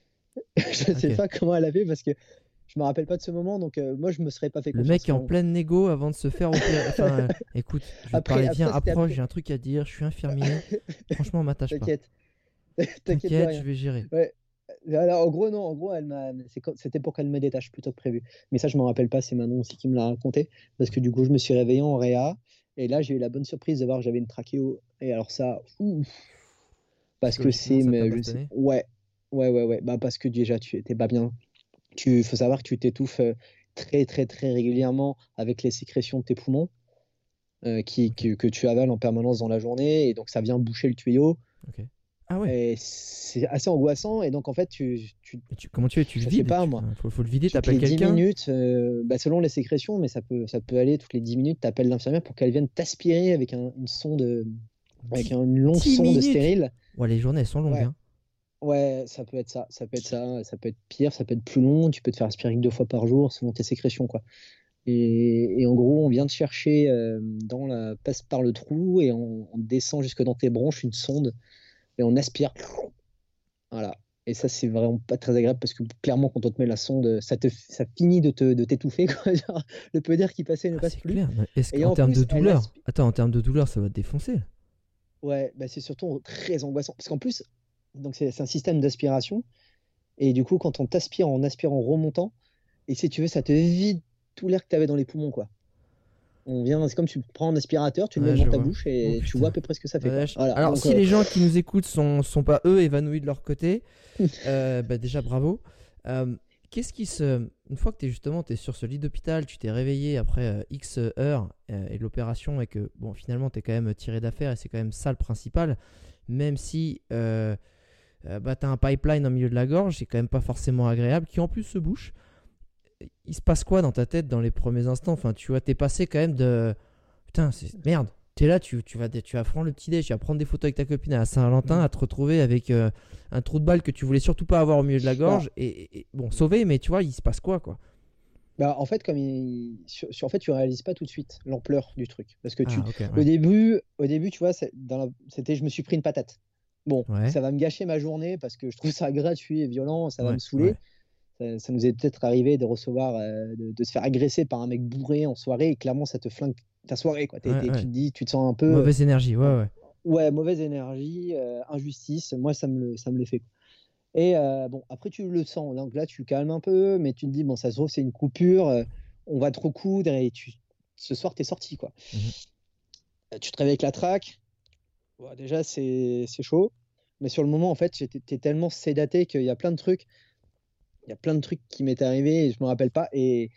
Je sais okay. pas comment elle a fait parce que je me rappelle pas de ce moment, donc euh, moi je me serais pas fait confiance. Le mec est en pleine négo avant de se faire opérer. Enfin, euh, écoute, je vais parler, viens, approche, j'ai un truc à dire, je suis infirmier. Franchement, m'attache pas. T'inquiète. T'inquiète, je vais gérer. Ouais. Alors, en gros, non, en gros, elle m'a, c'était pour qu'elle me détache plutôt que prévu. Mais ça, je m'en rappelle pas, c'est Manon aussi qui me l'a raconté. Parce que du coup, je me suis réveillé en réa. Et là, j'ai eu la bonne surprise de voir que j'avais une trachéo. Et alors, ça, ouf. Parce que c'est. Mais, je sais, ouais, ouais, ouais, ouais. Bah, parce que déjà, tu étais pas bien. Il faut savoir que tu t'étouffes très, très, très régulièrement avec les sécrétions de tes poumons euh, qui, okay. que, que tu avales en permanence dans la journée. Et donc, ça vient boucher le tuyau. Ok. Ah ouais. C'est assez angoissant. Et donc, en fait, tu. tu, tu comment tu fais Tu le vides pas, tu, moi. Faut, faut le vider, t'appelles quelqu'un. dix minutes, euh, bah, selon les sécrétions, mais ça peut, ça peut aller toutes les dix minutes. T'appelles l'infirmière pour qu'elle vienne t'aspirer avec un, une sonde. Avec une longue sonde stérile. Ouais, les journées, elles sont longues. Ouais. Hein. Ouais, ça peut être ça, ça peut être ça, ça peut être pire, ça peut être plus long, tu peux te faire aspirer deux fois par jour selon tes sécrétions, quoi. Et, et en gros, on vient te chercher euh, dans la passe par le trou et on, on descend jusque dans tes bronches une sonde et on aspire. Voilà. Et ça, c'est vraiment pas très agréable parce que clairement, quand on te met la sonde, ça te, ça finit de te, de t'étouffer, quoi. Le peu d'air qui passait ne ah, passe plus. Est-ce qu'en termes de douleur, aspi... attends, en termes de douleur, ça va te défoncer. Ouais, bah c'est surtout très angoissant parce qu'en plus. Donc c'est un système d'aspiration et du coup quand on t'aspire en aspirant en remontant et si tu veux ça te vide tout l'air que tu avais dans les poumons, quoi. On vient, c'est comme tu prends un aspirateur, tu le ouais, mets dans ta vois. bouche et oh, tu vois à peu près ce que ça fait. Ouais, voilà. Alors donc, si euh... les gens qui nous écoutent sont, sont pas eux évanouis de leur côté, euh, bah déjà bravo. Euh, Qu'est-ce qui se... Une fois que tu es justement es sur ce lit d'hôpital, tu t'es réveillé après euh, X heures euh, et l'opération et que bon finalement tu es quand même tiré d'affaire et c'est quand même ça le principal, même si euh, euh, bah, tu as un pipeline au milieu de la gorge, c'est quand même pas forcément agréable, qui en plus se bouche. il se passe quoi dans ta tête dans les premiers instants? Enfin, tu vois, t'es passé quand même de putain, c'est merde. T'es là, tu, tu, vas, tu vas prendre le petit déj, tu vas prendre des photos avec ta copine à Saint-Valentin, Mm. à te retrouver avec euh, un trou de balle que tu voulais surtout pas avoir au milieu de la gorge. Bah, Et, et- et- bon, sauvé, mais tu vois, il se passe quoi, quoi? bah, en fait, comme il... sur, sur- en fait, tu réalises pas tout de suite l'ampleur du truc. Parce que tu, Ah, ok, au ouais. début, au début, tu vois, c'est- dans la- c'était, je me suis pris une patate. Bon, Ouais, ça va me gâcher ma journée parce que je trouve ça gratuit et violent, ça va ouais, me ouais. saouler. Ça, ça nous est peut-être arrivé de recevoir, euh, de, de se faire agresser par un mec bourré en soirée et clairement, ça te flingue ta soirée, quoi. T'es- Ouais, t'es- tu ouais. te dis, tu te sens un peu, Mauvaise énergie, ouais, euh, ouais. ouais, mauvaise énergie, euh, injustice. Moi, ça me le, ça me l'est fait. Et euh, bon, après, tu le sens. Donc là, tu calmes un peu, mais tu te dis, bon, ça se trouve, c'est une coupure, euh, on va te recoudre et tu, ce soir, t'es sorti, quoi. Mhm. Euh, Tu te réveilles avec la traque. Bon, déjà, c'est c'est chaud. Mais sur le moment, en fait, j'étais t'es tellement sédaté qu'il y a plein de trucs. Il y a plein de trucs qui m'étaient arrivés et je me rappelle pas. Et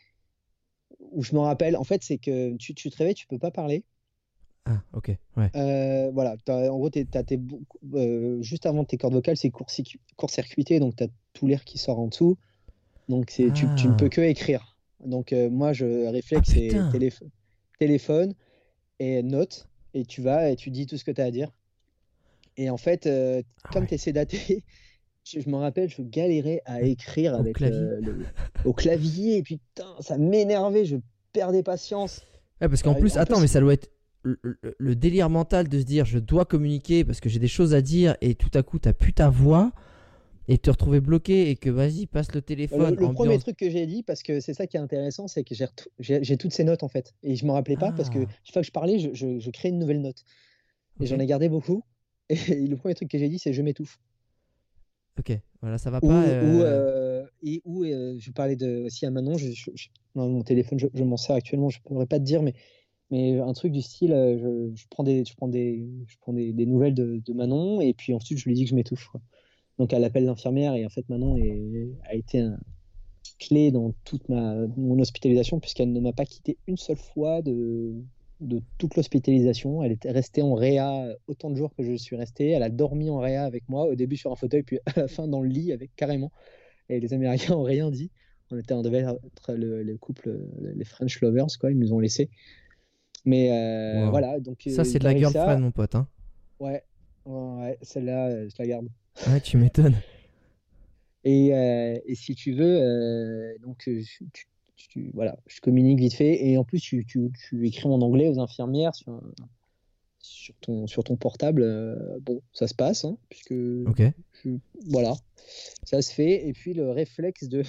où je me rappelle, en fait, c'est que tu, tu te réveilles, tu peux pas parler. Ah, ok, ouais. Euh, voilà, t'as- en gros, t'es- t'as tes, bou- euh, juste avant tes cordes vocales, c'est court-circuit- court-circuité, donc tu as tout l'air qui sort en dessous. Donc c'est, tu, tu ne peux Ah, que écrire. Donc euh, moi, je ah réflexe, c'est putain. téléphone, téléphone et note, et tu vas et tu dis tout ce que tu as à dire. Et en fait, euh, Ah comme ouais, tu es sédaté, je, je me rappelle, je galérais à écrire au avec clavier. le, le- au clavier, et puis putain, ça m'énervait, je perdais patience. Ouais, parce qu'en Euh, plus, En attends, mais plus, ça doit être le, le- le délire mental de se dire je dois communiquer parce que j'ai des choses à dire et tout à coup, t'as plus ta voix et te retrouver bloqué et que vas-y, passe le Le, téléphone, le premier ambiance. truc que j'ai dit, parce que c'est ça qui est intéressant, c'est que j'ai retrou- j'ai j'ai toutes ces notes en fait. Et je me rappelais pas parce que Ah, chaque fois que je parlais, je, je, je créais une nouvelle note. Et ok, j'en ai gardé beaucoup. Et le premier truc que j'ai dit, c'est je m'étouffe. ok, voilà, ça va pas. Ou, ou, euh, euh, et, ou euh, je parlais de, aussi à Manon, je, je- je- non, mon téléphone, je, je m'en sers actuellement, je ne pourrais pas te dire, mais, mais un truc du style, euh, je, je prends des, je prends des, je prends des, des nouvelles de, de Manon, et puis ensuite je lui dis que je m'étouffe, quoi. Donc elle appelle l'infirmière, et en fait Manon est, a été un clé dans toute ma, mon hospitalisation, puisqu'elle ne m'a pas quitté une seule fois de, de toute l'hospitalisation. Elle était restée en réa autant de jours que je suis resté. Elle a dormi en réa avec moi, au début sur un fauteuil, puis à la fin dans le lit, avec carrément. Et les Américains n'ont rien dit. On, était, on devait être le, le couple, les French lovers, quoi. Ils nous ont laissés. Mais euh, Wow. voilà, donc Ça, euh, c'est il de la t'arrive girlfriend, ça. mon pote, hein. Ouais, ouais, ouais, celle-là, euh, je la garde. Ouais, tu m'étonnes. Et, euh, et si tu veux, euh, donc euh, tu, tu- tu- voilà, je communique vite fait. Et en plus, tu, tu- tu écris en anglais aux infirmières sur, un- sur ton, sur ton portable. Euh, bon, ça se passe, hein, puisque Ok. je- voilà, ça se fait. Et puis le réflexe de,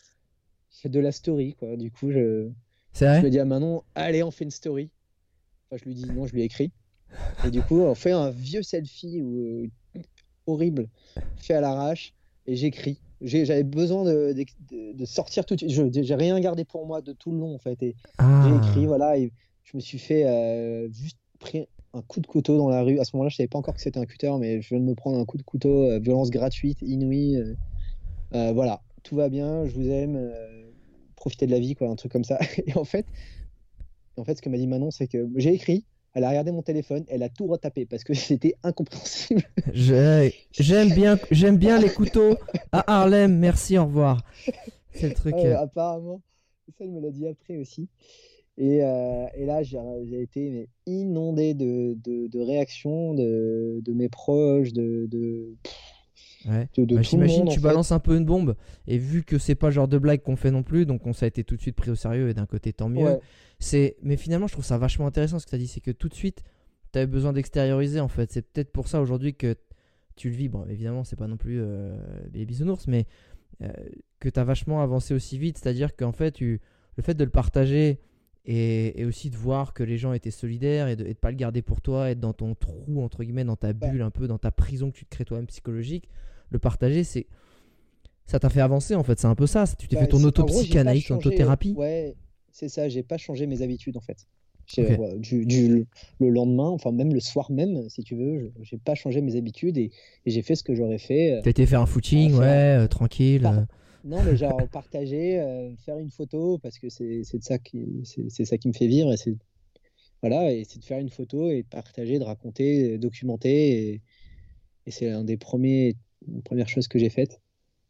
de la story, quoi. Du coup, je, C'est je vrai? me dis à Manon, allez, on fait une story. Enfin, je lui dis non, je lui ai écrit. Et du coup, on fait un vieux selfie où, horrible, fait à l'arrache, et j'écris. J'ai- J'avais besoin de, de- de sortir tout de suite. Je j'ai rien gardé pour moi de tout le long, en fait. Et j'ai écrit, Ah, voilà, et je me suis fait euh, juste pris un coup de couteau dans la rue. À ce moment-là, je savais pas encore que c'était un cutter, mais je viens de me prendre un coup de couteau, euh, violence gratuite, inouïe. euh, euh, voilà, tout va bien, je vous aime, euh, profitez de la vie, quoi, un truc comme ça. Et en fait, en fait, ce que m'a dit Manon, c'est que j'ai écrit, elle a regardé mon téléphone, elle a tout retapé parce que c'était incompréhensible. je- j'aime bien, j'aime bien les couteaux à Harlem. Merci, au revoir. C'est le truc. Euh, euh, apparemment, ça, elle me l'a dit après aussi. Et, euh, et là, j'ai j'ai été mais, inondé de, de, de réactions de, de mes proches, de, de, Ouais. de, de Bah, tout le j'imagine monde, en tu fait. balances un peu une bombe et vu que c'est pas le genre de blague qu'on fait non plus, donc on ça a été tout de suite pris au sérieux et d'un côté tant mieux. Ouais, C'est mais finalement je trouve ça vachement intéressant ce que tu as dit, c'est que tout de suite tu avais besoin d'extérioriser en fait. C'est peut-être pour ça aujourd'hui que tu le vis. Bon, évidemment, c'est pas non plus euh, les bisounours, mais euh, que tu as vachement avancé aussi vite, c'est-à-dire qu'en fait tu le fait de le partager et, et aussi de voir que les gens étaient solidaires et de, et de pas le garder pour toi, être dans ton trou entre guillemets, dans ta ouais. bulle un peu, dans ta prison que tu te crées toi-même psychologique. Le partager, c'est ça t'a fait avancer en fait, c'est un peu ça. Tu t'es fait Bah, ton c'est- en gros, j'ai pas autopsychanalyse, ton changé. autothérapie. Ouais, c'est ça, j'ai pas changé mes habitudes, en fait. J'ai- Ok. ouais, du, du- le lendemain, enfin, même le soir même, si tu veux, je- j'ai pas changé mes habitudes et, et j'ai fait ce que j'aurais fait. euh, T'as été faire un à footing, ouais, faire. euh, tranquille. Par- euh. Non, mais genre partager, euh, faire une photo, parce que c'est c'est de ça qui, c'est c'est ça qui me fait vivre. Et c'est voilà, et c'est de faire une photo et de partager, de raconter, de documenter. Et, et c'est un des premiers, une première chose que j'ai faites.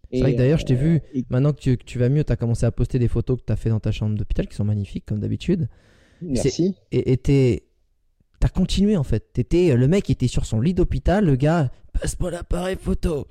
C'est vrai que d'ailleurs, je t'ai vu, euh, et... maintenant que tu, que tu vas mieux, tu as commencé à poster des photos que tu as fait dans ta chambre d'hôpital qui sont magnifiques, comme d'habitude. Merci. Et et t'es- t'as continué en fait. T'étais, le mec était sur son lit d'hôpital, le gars, passe-moi l'appareil photo.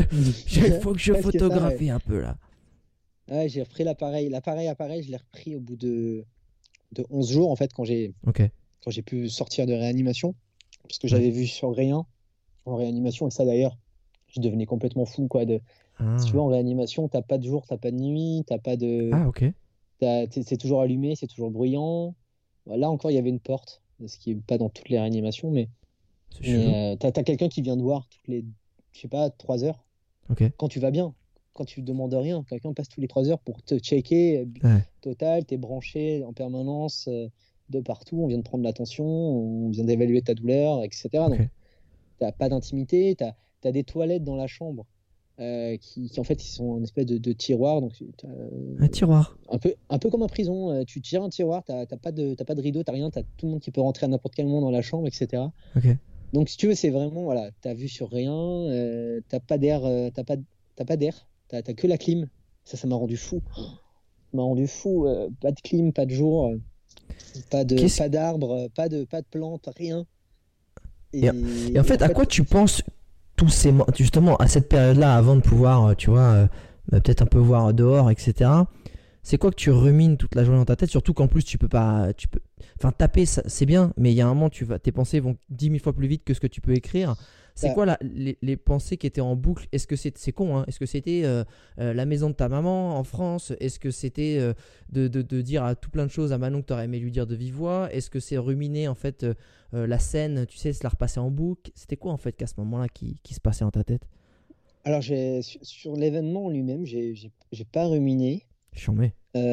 Il faut que je Presque ça, photographie ouais. un peu là. Ouais, j'ai repris l'appareil. L'appareil, appareil, je l'ai repris au bout de, de onze jours, en fait, quand j'ai Ok. quand j'ai pu sortir de réanimation. Parce que Ouais. j'avais vu sur rien en réanimation. Et ça, d'ailleurs, je devenais complètement fou, quoi. De... Si tu Ah, veux, en réanimation, t'as pas de jour, t'as pas de nuit, t'as pas de... ah ok. t'as- t'es- c'est toujours allumé, c'est toujours bruyant. Là encore, il y avait une porte, ce qui est pas dans toutes les réanimations, mais, C'est chelou. mais euh, t'as, t'as quelqu'un qui vient te voir toutes les, je sais pas, trois heures. Ok. Quand tu vas bien, quand tu demandes rien, quelqu'un passe tous les trois heures pour te checker. euh, Ouais. Total, t'es branché en permanence euh, de partout. On vient de prendre la tension, on vient d'évaluer ta douleur, et cetera. Ok. Donc, t'as pas d'intimité, t'as, t'as des toilettes dans la chambre euh, qui, qui, en fait, ils sont une espèce de, de tiroir. Donc, t'as, euh, Un tiroir. un peu, un peu comme en prison. euh, tu tires un tiroir, t'as, t'as pas de, t'as pas de rideau, t'as rien, t'as tout le monde qui peut rentrer à n'importe quel moment dans la chambre, et cetera. Ok. Donc, si tu veux, c'est vraiment, voilà, t'as vu sur rien, euh, t'as pas d'air, euh, t'as pas, t'as pas d'air, t'as, t'as que la clim. Ça, ça m'a rendu fou. Ça m'a rendu fou. euh, pas de clim, pas de jour, euh, pas de, Qu'est-ce- pas d'arbres, euh, pas de, pas de plantes, rien. Et, et en fait, et à quoi tu penses tous ces mo- justement à cette période-là avant de pouvoir, euh, tu vois, euh, bah, peut-être un peu voir dehors, et cetera. C'est quoi que tu rumines toute la journée dans ta tête, surtout qu'en plus tu peux pas, tu peux, enfin taper ça- c'est bien, mais il y a un moment tu vas, tes pensées vont dix mille fois plus vite que ce que tu peux écrire. C'est Bah, quoi la- les, les pensées qui étaient en boucle? Est-ce que c'est c'est con, hein? Est-ce que c'était euh, euh, la maison de ta maman en France? Est-ce que c'était euh, de, de, de dire à tout plein de choses à Manon que tu aurais aimé lui dire de vive voix? Est-ce que c'est ruminer en fait euh, euh, la scène, tu sais, se la repasser en boucle? C'était quoi en fait qu'à ce moment-là qui, qui se passait dans ta tête? alors, j'ai, sur, sur l'événement en lui-même, j'ai, j'ai, j'ai pas ruminé. Chambé.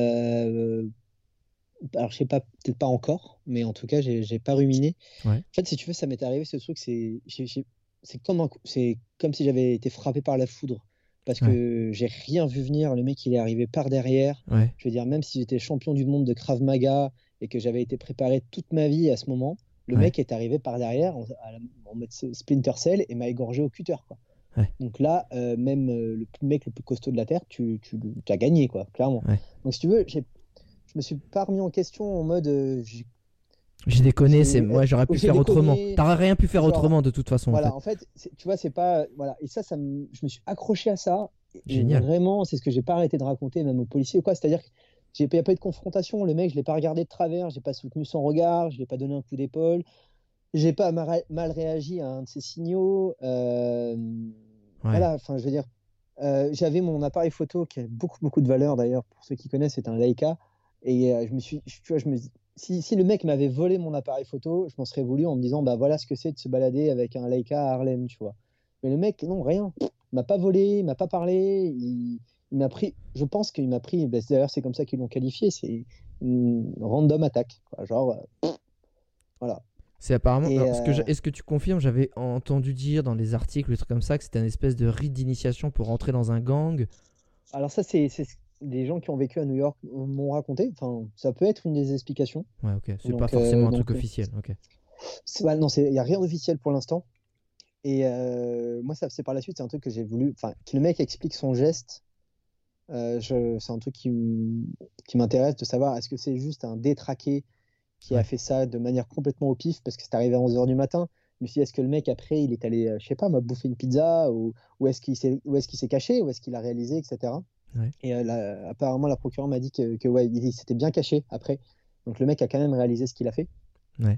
Euh, alors, je sais pas, peut-être pas encore, mais en tout cas, j'ai, j'ai pas ruminé. Ouais. En fait, si tu veux, ça m'est arrivé ce truc, c'est, j'ai- j'ai- c'est comme un coup- c'est comme si j'avais été frappé par la foudre. Parce Ouais. que j'ai rien vu venir. Le mec, il est arrivé par derrière. Ouais. Je veux dire, même si j'étais champion du monde de Krav Maga et que j'avais été préparé toute ma vie à ce moment, le Ouais. mec est arrivé par derrière en, à la- en mode Splinter Cell et m'a égorgé au cutter, quoi. Ouais. Donc là, euh, même euh, le mec le plus costaud de la Terre, tu, tu, tu as gagné, quoi, clairement. Ouais. Donc si tu veux, j'ai, je me suis pas remis en question en mode euh, j'ai- J'ai déconné, j'ai- c'est moi j'aurais pu j'ai faire déconné, autrement. T'aurais rien pu faire genre, autrement de toute façon. voilà, En en fait, c'est- tu vois, c'est pas. Voilà. Et ça, ça me- je me suis accroché à ça. Et Génial. vraiment, c'est ce que j'ai pas arrêté de raconter, même aux policiers ou quoi. C'est-à-dire que j'ai pas, y a pas eu de confrontation. Le mec, je l'ai pas regardé de travers, j'ai pas soutenu son regard, je l'ai pas donné un coup d'épaule, j'ai pas mal, mal réagi à un de ses signaux. euh, fait. Ouais. Voilà, enfin, je veux dire, euh, j'avais mon appareil photo qui a beaucoup, beaucoup de valeur d'ailleurs. Pour ceux qui connaissent, c'est un Leica. Et euh, je me suis, tu vois, je me dis, si, si le mec m'avait volé mon appareil photo, je m'en serais voulu en me disant, bah voilà ce que c'est de se balader avec un Leica à Harlem, tu vois. Mais le mec, non, rien. Il m'a pas volé, il m'a pas parlé. Il, il m'a pris, je pense qu'il m'a pris, bah, d'ailleurs, c'est comme ça qu'ils l'ont qualifié, c'est une random attaque, quoi. Genre, euh, pff, voilà. C'est apparemment. Et alors, ce que euh, je- Est-ce que tu confirmes? J'avais entendu dire dans des articles, des trucs comme ça, que c'était une espèce de rite d'initiation pour rentrer dans un gang. alors ça, c'est c'est ce que des gens qui ont vécu à New York m'ont raconté. Enfin, ça peut être une des explications. Ouais, ok. C'est Donc, pas forcément euh, un truc donc, euh, officiel. Ok. c'est- ouais, non, il n'y a rien d'officiel pour l'instant. Et euh, moi, ça, c'est par la suite, c'est un truc que j'ai voulu. Enfin, que le mec explique son geste. euh, je- c'est un truc qui, m- qui m'intéresse de savoir est-ce que c'est juste un détraqué qui Ouais. a fait ça de manière complètement au pif parce que c'est arrivé à onze heures du matin. Je me suis dit, est-ce que le mec, après, il est allé, euh, je sais pas, moi, bouffer une pizza ou, ou est-ce qu'il s'est, où est-ce qu'il s'est caché, ou est-ce qu'il a réalisé, et cetera. Ouais. Et euh, là, apparemment, la procureure m'a dit que, que ouais, il, il s'était bien caché après. Donc le mec a quand même réalisé ce qu'il a fait. Ouais.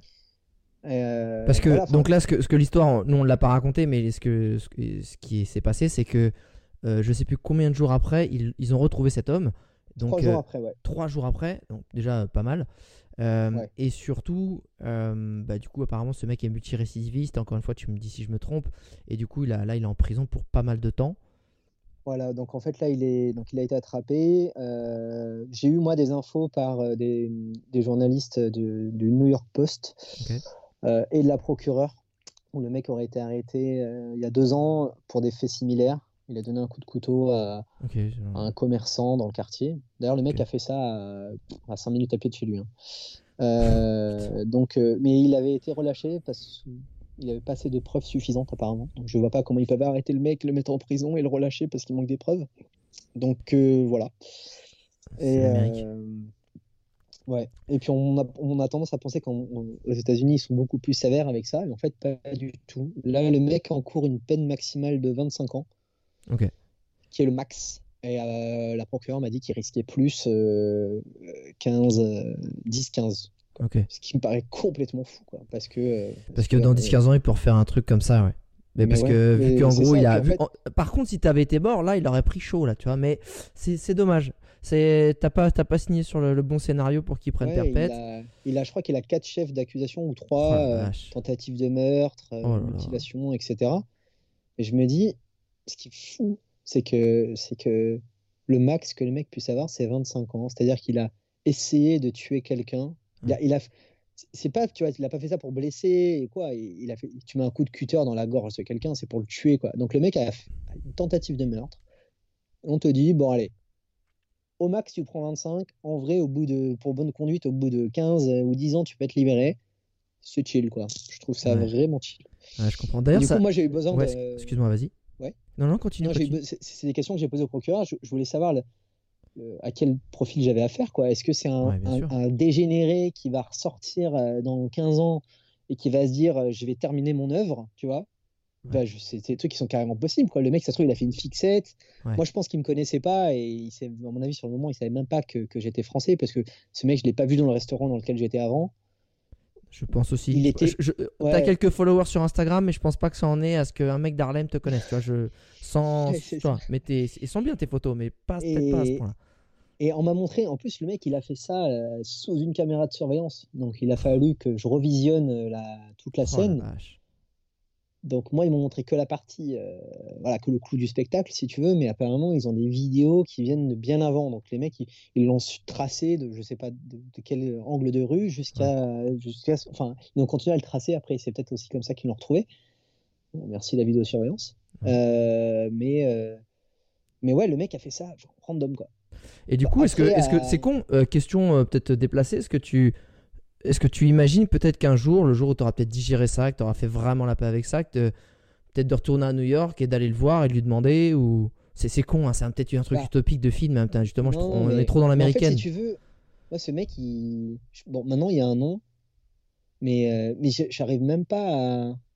Euh, Parce que voilà, enfin, donc là, ce que, ce que l'histoire, nous on l'a pas raconté, mais ce que ce, que- ce qui s'est passé, c'est que euh, je sais plus combien de jours après, ils, ils ont retrouvé cet homme. Donc trois euh, jours après, ouais. trois jours après, donc déjà euh, pas mal. Euh, Ouais. Et surtout, euh, bah, du coup, apparemment, ce mec est multirécidiviste. Encore une fois, tu me dis si je me trompe. Et du coup, il a, là, il est en prison pour pas mal de temps. Voilà, donc en fait là il est donc il a été attrapé. Euh, j'ai eu moi des infos par euh, des, des journalistes de- du New York Post Ok. euh, et de la procureure où le mec aurait été arrêté euh, il y a deux ans pour des faits similaires. Il a donné un coup de couteau à, Ok. je- à un commerçant dans le quartier. D'ailleurs le mec Ok. a fait ça à, à cinq minutes à pied de chez lui, hein. Euh, donc, euh, mais il avait été relâché parce, il avait pas assez de preuves suffisantes apparemment. Donc je vois pas comment ils peuvent arrêter le mec, le mettre en prison et le relâcher parce qu'il manque des preuves. Donc euh, voilà. C'est Et l'Amérique. euh, ouais. Et puis on a, on a tendance à penser qu'aux États-Unis ils sont beaucoup plus sévères avec ça, mais en fait pas du tout. Là le mec encourt une peine maximale de vingt-cinq ans, Ok. qui est le max. Et euh, la procureure m'a dit qu'il risquait plus euh, quinze, euh, dix quinze. Ok. Ce qui me paraît complètement fou, quoi. Parce que. euh, Parce que dans euh, dix quinze ans, il peut refaire un truc comme ça, ouais. Mais, Mais parce ouais, que vu mais qu'en c'est gros, ça, il et a puis vu. en fait- en- Par contre, si t'avais été mort, là, il aurait pris chaud, là, tu vois. Mais c'est c'est dommage. C'est t'as pas t'as pas signé sur le, le bon scénario pour qu'il prenne Ouais, il perpète. a, il a, je crois qu'il a quatre chefs d'accusation ou Oh trois, la euh, vache. tentatives de meurtre, euh, Oh là là. mutilation, et cetera. Et je me dis, ce qui est fou, c'est que, c'est que le max que le mec puisse avoir, c'est vingt-cinq ans. C'est-à-dire qu'il a essayé de tuer quelqu'un. Il a, il a, c'est pas, tu vois, il a pas fait ça pour blesser et quoi. Il, il a fait, tu mets un coup de cutter dans la gorge de quelqu'un, c'est pour le tuer, quoi. Donc le mec a fait une tentative de meurtre. On te dit, bon, allez, au max, tu prends vingt-cinq. En vrai, au bout de, pour bonne conduite, au bout de quinze ou dix ans, tu peux être libéré. C'est chill, quoi. Je trouve ça Ouais. vraiment chill. Ouais, je comprends. Et D'ailleurs, du ça. coup, moi, j'ai eu besoin Ouais, de. excuse-moi, vas-y. Ouais. Non, non, continue, Non, j'ai eu continue. be- c'est c'est des questions que j'ai posées au procureur. Je, je voulais savoir le- le- à quel profil j'avais affaire, quoi. Est-ce que c'est un, Ouais, bien un- sûr. un dégénéré qui va ressortir euh, dans quinze ans et qui va se dire euh, je vais terminer mon œuvre, tu vois? Bah, je- c'est c'est des trucs qui sont carrément possibles, quoi. Le mec, ça se trouve, il a fait une fixette. Ouais. Moi, je pense qu'il me connaissait pas et il s'est- à mon avis, sur le moment, il savait même pas que, que j'étais français parce que ce mec, je l'ai pas vu dans le restaurant dans lequel j'étais avant. Je pense aussi. Il Je- était. je- je- Ouais. T'as quelques followers sur Instagram, mais je pense pas que ça en est à ce qu'un mec d'Harlem te connaisse. Tu vois, je sans. Ouais, c'est Tu vois, mais t'es- ils sont bien tes photos, mais pas peut-être pas à ce Et, point-là. et on m'a montré, en plus, le mec, il a fait ça euh, sous une caméra de surveillance. Donc, il a fallu que je revisionne euh, la, toute la Oh la scène. vache. Donc, moi, ils m'ont montré que la partie, euh, voilà, que le clou du spectacle, si tu veux. Mais apparemment, ils ont des vidéos qui viennent de bien avant. Donc, les mecs, ils ils l'ont su tracer de, je sais pas, de, de quel angle de rue jusqu'à. jusqu'à enfin, ils ont continué à le tracer après. C'est peut-être aussi comme ça qu'ils l'ont retrouvé. Merci la vidéosurveillance. Ouais. Euh, mais, euh, mais ouais, le mec a fait ça, genre, random, quoi. Et du Bah, coup, est-ce que après, est-ce que euh, c'est con euh, question euh, peut-être déplacée. Est-ce que tu est-ce que tu imagines peut-être qu'un jour, le jour où tu auras peut-être digéré ça, que tu auras fait vraiment la paix avec ça, que te- peut-être de retourner à New York et d'aller le voir et de lui demander ou c'est c'est con, hein, c'est un- peut-être un truc Bah, utopique de film. Hein, putain, justement, je non, trouve, on mais, est trop dans mais en fait, si l'américaine. tu veux, moi, ce mec, il... bon, maintenant, il y a un nom, mais, euh, mais j'ai- j'arrive même pas à.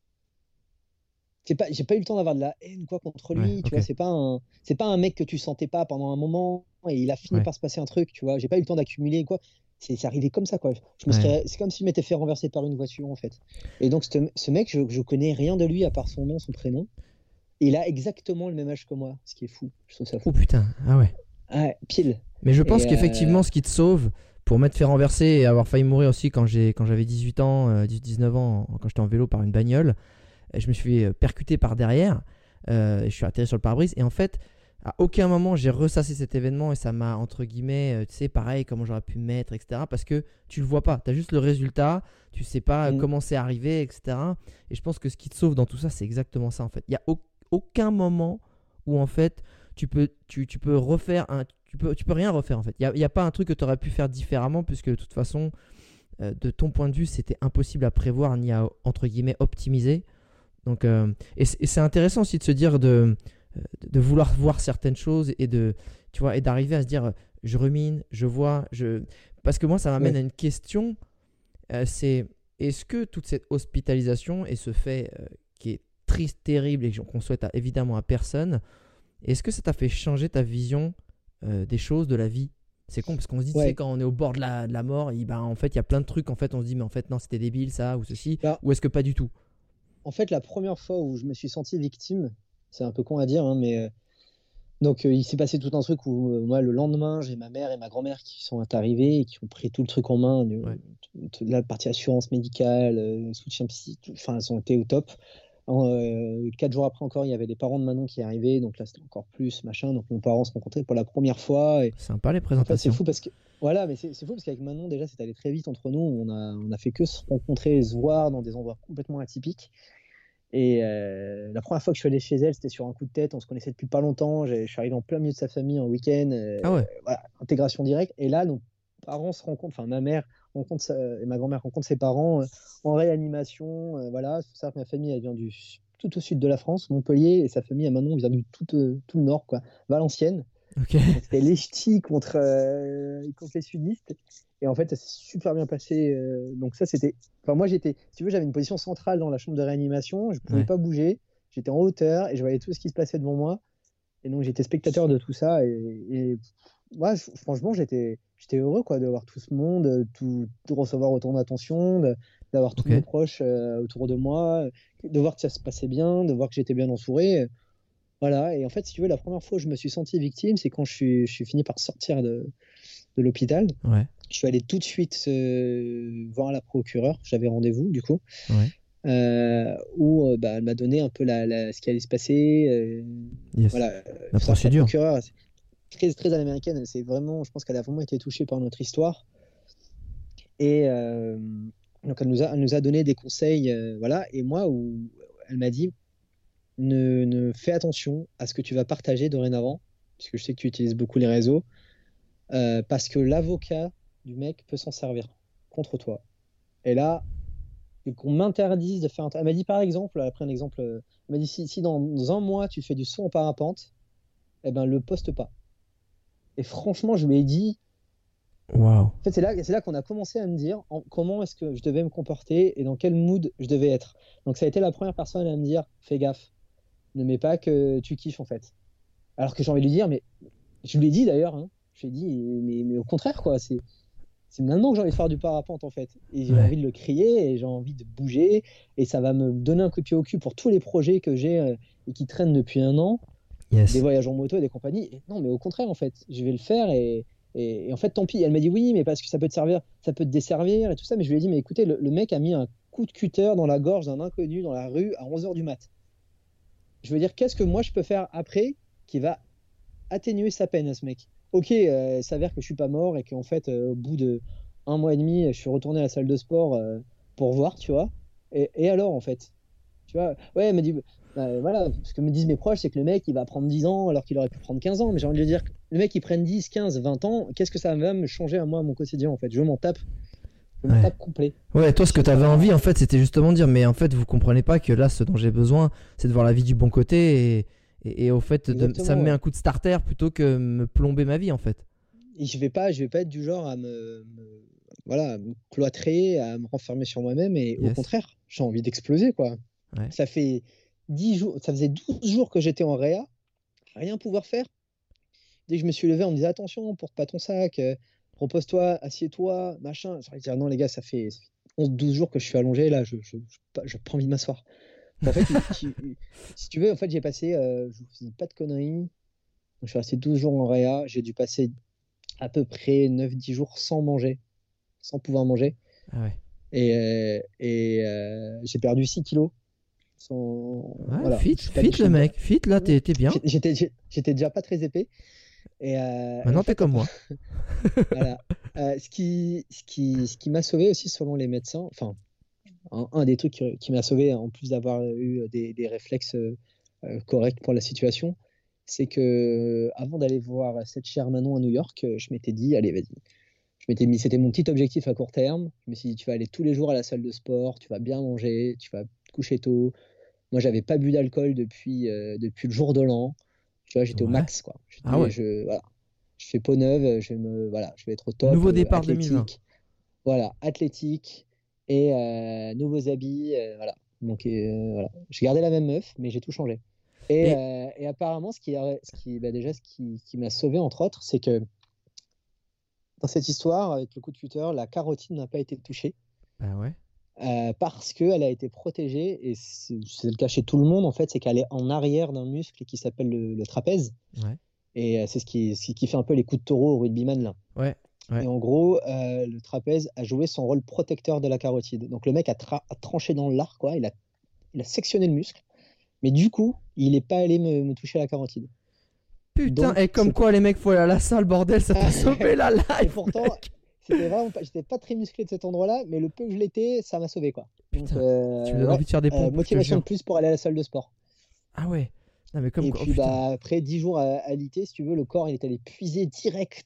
C'est pas, j'ai pas eu le temps d'avoir de la haine quoi contre Ouais, lui, tu vois. ok, C'est pas un, c'est pas un mec que tu sentais pas pendant un moment et il a fini ouais, par se passer un truc, tu vois. J'ai pas eu le temps d'accumuler quoi. C'est c'est arrivé comme ça quoi. Je me ouais. serais, c'est comme si je m'étais fait renverser par une voiture en fait. Et donc ce, ce mec, je, je connais rien de lui à part son nom, son prénom. Et il a exactement le même âge que moi, ce qui est fou. Je trouve ça Oh fou. putain, ah ouais. Ouais, pile. Mais je pense Et qu'effectivement, euh, ce qui te sauve, pour m'être fait renverser et avoir failli mourir aussi quand j'ai quand j'avais dix-huit ans, euh, dix-huit dix-neuf ans, quand j'étais en vélo par une bagnole, et je me suis fait percuter par derrière, euh, et je suis atterri sur le pare-brise, et en fait, à aucun moment j'ai ressassé cet événement, et ça m'a, entre guillemets, euh, tu sais, pareil, comment j'aurais pu me mettre, et cetera. Parce que tu le vois pas, tu as juste le résultat, tu sais pas euh, mm, comment c'est arrivé, et cetera. Et je pense que ce qui te sauve dans tout ça, c'est exactement ça, en fait. Il n'y a au- aucun moment où, en fait, tu peux, tu, tu peux refaire un... Tu peux, tu peux rien refaire en fait. Il n'y a, y a pas un truc que tu aurais pu faire différemment puisque de toute façon, euh, de ton point de vue, c'était impossible à prévoir ni à, entre guillemets, optimiser. Donc, euh, et c'est et c'est intéressant aussi de se dire de, de vouloir voir certaines choses et de, tu vois, et d'arriver à se dire, euh, je rumine, je vois, je... Parce que moi, ça m'amène ouais. à une question, euh, c'est est-ce que toute cette hospitalisation et ce fait euh, qui est triste, terrible et qu'on souhaite à- évidemment à personne, est-ce que ça t'a fait changer ta vision euh, des choses, de la vie? C'est con parce qu'on se dit, tu sais, Ouais. quand on est au bord de la, de la mort, il, ben, en fait, il y a plein de trucs, en fait, on se dit, mais en fait, non, c'était débile ça ou ceci, Bah, ou est-ce que pas du tout? en fait, la première fois où je me suis senti victime, c'est un peu con à dire, hein, mais euh, donc euh, il s'est passé tout un truc où euh, moi le lendemain j'ai ma mère et ma grand-mère qui sont arrivées et qui ont pris tout le truc en main, du- Ouais. toute la partie assurance médicale, euh, soutien psy, tout- enfin elles ont été au top. En, euh, quatre jours après encore il y avait les parents de Manon qui arrivaient, donc là c'était encore plus machin, donc nos parents se rencontraient pour la première fois et Sympa les en fait c'est présentations. fou parce que voilà, mais c'est c'est fou parce qu'avec Manon déjà c'est allé très vite entre nous, on a on a fait que se rencontrer, se voir dans des endroits complètement atypiques. Et euh, la première fois que je suis allé chez elle, c'était sur un coup de tête. On se connaissait depuis pas longtemps. J'ai- Je suis arrivé en plein milieu de sa famille en week-end. euh, Ah ouais, voilà, intégration directe. Et là, nos parents se rencontrent, enfin ma mère rencontre sa, et ma grand-mère rencontrent ses parents euh, en réanimation. Euh, voilà, c'est ça que ma famille elle vient du tout au sud de la France, Montpellier, et sa famille à Manon vient du tout, euh, tout le nord, quoi, Valenciennes. Ok. C'était les ch'tis contre, euh, contre les sudistes. Et en fait, ça s'est super bien passé. Euh, donc ça, c'était... Enfin, moi, j'étais... Si tu veux, j'avais une position centrale dans la chambre de réanimation. Je ne pouvais Ouais. pas bouger. J'étais en hauteur et je voyais tout ce qui se passait devant moi. Et donc, j'étais spectateur de tout ça. Et, et ouais, je- franchement, j'étais, j'étais heureux quoi, de voir tout ce monde, tout, de recevoir autant d'attention, de- d'avoir tous Ok. mes proches euh, autour de moi, de voir que ça se passait bien, de voir que j'étais bien entouré. Voilà, et en fait, si tu veux, la première fois où je me suis senti victime, c'est quand je suis, je suis fini par sortir de, de l'hôpital. Ouais. Je suis allé tout de suite euh, voir la procureure, j'avais rendez-vous du coup, Ouais. euh, où euh, bah, elle m'a donné un peu la, la- ce qui allait se passer. euh, Yes. voilà, euh, La faut savoir que procédure. procureure, c'est très, très à l'américaine, c'est vraiment, je pense qu'elle a vraiment été touchée par notre histoire. Et euh, donc, elle nous a, elle nous a donné des conseils, euh, voilà, et moi, où elle m'a dit, ne, ne fais attention à ce que tu vas partager dorénavant, puisque je sais que tu utilises beaucoup les réseaux, euh, parce que l'avocat du mec peut s'en servir contre toi. Et là, qu'on m'interdise de faire un... Elle m'a dit par exemple, après un exemple, euh, elle m'a dit si, si dans un mois tu fais du saut en parapente, eh ben le poste pas. Et franchement, je lui ai dit, Waouh. en fait, c'est là, c'est là qu'on a commencé à me dire en, comment est-ce que je devais me comporter et dans quel mood je devais être. Donc ça a été la première personne à me dire, fais gaffe, ne mets pas que tu kiffes en fait. Alors que j'ai envie de lui dire, mais je lui ai dit d'ailleurs, hein, je lui ai dit, mais, mais au contraire, quoi, c'est, c'est maintenant que j'ai envie de faire du parapente en fait. Et j'ai Ouais. envie de le crier et j'ai envie de bouger et ça va me donner un coup de pied au cul pour tous les projets que j'ai euh, et qui traînent depuis un an, Yes. des voyages en moto et des compagnies. Et non, mais au contraire, en fait, je vais le faire et, et, et en fait, tant pis. Elle m'a dit oui, mais parce que ça peut te servir, ça peut te desservir et tout ça. Mais je lui ai dit, mais écoutez, le, le mec a mis un coup de cutter dans la gorge d'un inconnu dans la rue à onze heures du mat. Je veux dire, qu'est-ce que moi je peux faire après qui va atténuer sa peine à ce mec? Ok, euh, il s'avère que je suis pas mort et qu'en fait, euh, au bout de un mois et demi, je suis retourné à la salle de sport euh, pour voir, tu vois. Et, et alors, en fait, tu vois, ouais, elle m'a dit, bah, voilà, ce que me disent mes proches, c'est que le mec, il va prendre dix ans alors qu'il aurait pu prendre quinze ans. Mais j'ai envie de lui dire, que le mec, il prenne dix, quinze, vingt ans, qu'est-ce que ça va me changer à moi, à mon quotidien, en fait? Je m'en tape, je m'en Ouais. tape complet. Ouais, toi, ce que Je- t'avais envie, en fait, c'était justement de dire, mais en fait, vous comprenez pas que là, ce dont j'ai besoin, c'est de voir la vie du bon côté et, et, et au fait, de- Exactement, ça me met ouais. un coup de starter plutôt que me plomber ma vie, en fait. Et je vais pas, je vais pas être du genre à me, me- voilà, à me cloîtrer, à me renfermer sur moi-même. Et au Yes. contraire, j'ai envie d'exploser, quoi. Ouais. Ça fait dix jours, ça faisait douze jours que j'étais en réa, rien pouvoir faire. Dès que je me suis levé, on me disait attention, porte pas ton sac, euh, repose-toi, assieds-toi, machin. J'aurais dit non, les gars, ça fait ça fait onze douze jours que je suis allongé, là, je n'ai pas, j'ai pas envie de m'asseoir. En fait, il- il- si tu veux, en fait, j'ai passé, euh, je vous dis pas de conneries, donc, je suis resté douze jours en réa, j'ai dû passer à peu près neuf dix jours sans manger, sans pouvoir manger. Ah ouais. Et, euh, et euh, j'ai perdu six kilos. Sans... Ouais, voilà. fit, Je suis pas- fit je suis le pas- mec, fit là, t'es t'es bien. J'étais, j'étais- j'étais déjà pas très épais. Et, euh, et Maintenant, en t'es fait, comme moi. voilà. Euh, ce qui, ce qui, ce qui m'a sauvé aussi, selon les médecins, enfin, un, un des trucs qui, qui m'a sauvé, en plus d'avoir eu des, des réflexes euh, euh, corrects pour la situation, c'est que avant d'aller voir cette chère Manon à New York, euh, je m'étais dit, allez, vas-y. Je m'étais mis, c'était mon petit objectif à court terme. Je me suis dit, tu vas aller tous les jours à la salle de sport, tu vas bien manger, tu vas te coucher tôt. Moi, j'avais pas bu d'alcool depuis, euh, depuis le jour de l'an. Tu vois, j'étais au Ouais. max, quoi. Je, Ah ouais. je, voilà. Je fais peau neuve, je vais, me, voilà, je vais être au top. Nouveau euh, départ deux mille vingt. athlétique. Voilà, athlétique et euh, nouveaux habits. euh, voilà. Donc, euh, voilà. J'ai gardé la même meuf, mais j'ai tout changé. Et, Et- euh, et apparemment, ce qui, a- ce qui, bah, déjà, ce qui, qui m'a sauvé, entre autres, c'est que dans cette histoire, avec le coup de cutter, la carotide n'a pas été touchée. Bah ouais. Euh, parce qu'elle a été protégée, et c'est c'est le cas chez tout le monde en fait, c'est qu'elle est en arrière d'un muscle qui s'appelle le, le trapèze, Ouais. et euh, c'est ce qui, ce qui fait un peu les coups de taureau au rugbyman là. Ouais. Ouais. Et en gros, euh, le trapèze a joué son rôle protecteur de la carotide. Donc le mec a, tra- a tranché dans l'art, quoi, il a, il a sectionné le muscle, mais du coup, il n'est pas allé me, me toucher à la carotide. Putain, Donc, et comme c'est- quoi les mecs faut aller à la salle, bordel, ça t'a Ah, sauvé la life. Et pourtant, mec. c'était vraiment pas, j'étais pas très musclé de cet endroit-là, mais le peu que je l'étais, ça m'a sauvé, quoi. Donc, Putain, euh, tu me donnes ouais, envie de faire des euh, pompes. je te motivation jure. de plus pour aller à la salle de sport. Ah ouais. Non mais comme Et quoi. Oh, puis putain. bah, après dix jours à alité, si tu veux, le corps il est allé puiser direct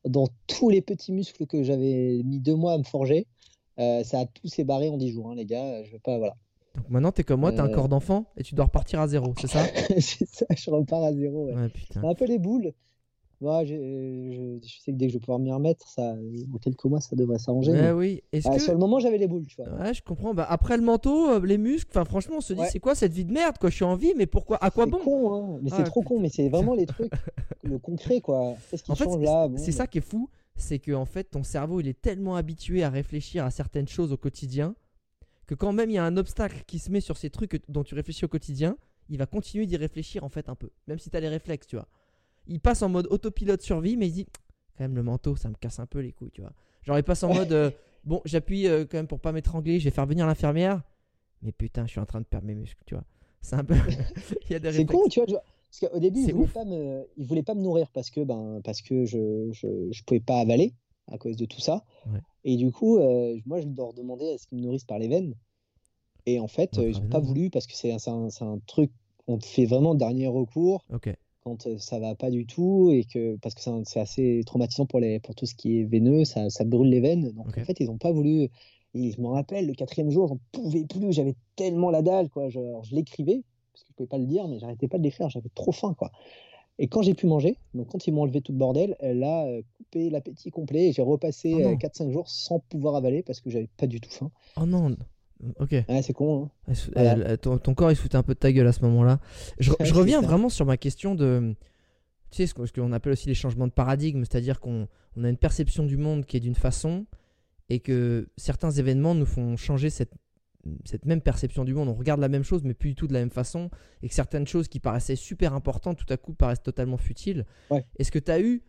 dans tous les petits muscles que j'avais mis deux mois à me forger. Euh, ça a tout s'est barré en dix jours, hein, les gars. Je veux pas, voilà. Donc maintenant, t'es comme moi, t'as un Euh, corps d'enfant et tu dois repartir à zéro, c'est ça? c'est ça, je repars à zéro. Ouais. Ouais, putain. C'est un peu les boules. Moi, je, je, je sais que dès que je vais pouvoir m'y remettre, ça, en quelques mois, ça devrait s'arranger. Ouais, mais... oui. Est-ce ah, que... Sur le moment, j'avais les boules, tu vois. Ouais, je comprends. Bah, après le manteau, euh, les muscles, enfin franchement, on se dit, Ouais. c'est quoi cette vie de merde, quoi? Je suis en vie, mais pourquoi? À quoi C'est bon? con, hein. Mais Ah, c'est trop putain. con, mais c'est vraiment les trucs, le concret, quoi. Qu'est-ce qui En fait, change c'est là? Bon, c'est ça qui est fou, c'est que en fait, ton cerveau, il est tellement habitué à réfléchir à certaines choses au quotidien que quand même il y a un obstacle qui se met sur ces trucs que- dont tu réfléchis au quotidien, il va continuer d'y réfléchir en fait un peu, même si tu as les réflexes, tu vois. Il passe en mode autopilote survie, mais il se dit quand même le manteau, ça me casse un peu les couilles, tu vois. Genre il passe en mode euh, bon, j'appuie euh, quand même pour pas m'étrangler, je vais faire venir l'infirmière, mais putain, je suis en train de perdre mes muscles, tu vois. C'est un peu il y a des c'est réflexes. con, tu vois. je- Parce qu'au début, C'est ils voulaient ouf. pas me, ils voulaient pas me nourrir parce que, ben, parce que je, je, je pouvais pas avaler à cause de tout ça. Ouais. Et du coup, euh, moi, je leur demandais à ce qu'ils me nourrissent par les veines. Et en fait, euh, ils ont pas Intraveineuse, voulu parce que c'est un, c'est un, c'est un truc, on te fait vraiment dernier recours ouais. Ok. quand euh, ça va pas du tout et que parce que c'est un- c'est assez traumatisant pour les pour tout ce qui est veineux, ça, ça brûle les veines. Donc Ok. en fait, ils ont pas voulu. Et je me rappelle, le quatrième jour, j'en pouvais plus, j'avais tellement la dalle, quoi. Je, alors, je l'écrivais parce que je pouvais pas le dire, mais j'arrêtais pas de l'écrire, j'avais trop faim, quoi. Et quand j'ai pu manger, donc quand ils m'ont enlevé tout le bordel, elle a euh, coupé l'appétit complet et j'ai Oh repassé euh, non. quatre cinq jours sans pouvoir avaler parce que j'avais pas du tout faim. Oh non. Ok. Ouais, c'est con, hein. Elle se- Voilà. elle- ton, ton corps il se foutait un peu de ta gueule à ce moment-là. Je, Ouais, je c'est reviens ça. vraiment sur ma question de. Tu sais, ce qu'on ce qu'on appelle aussi les changements de paradigme, c'est-à-dire qu'on on a une perception du monde qui est d'une façon et que certains événements nous font changer cette, cette même perception du monde. On regarde la même chose mais plus du tout de la même façon et que certaines choses qui paraissaient super importantes tout à coup paraissent totalement futiles. Ouais. Est-ce que tu as eu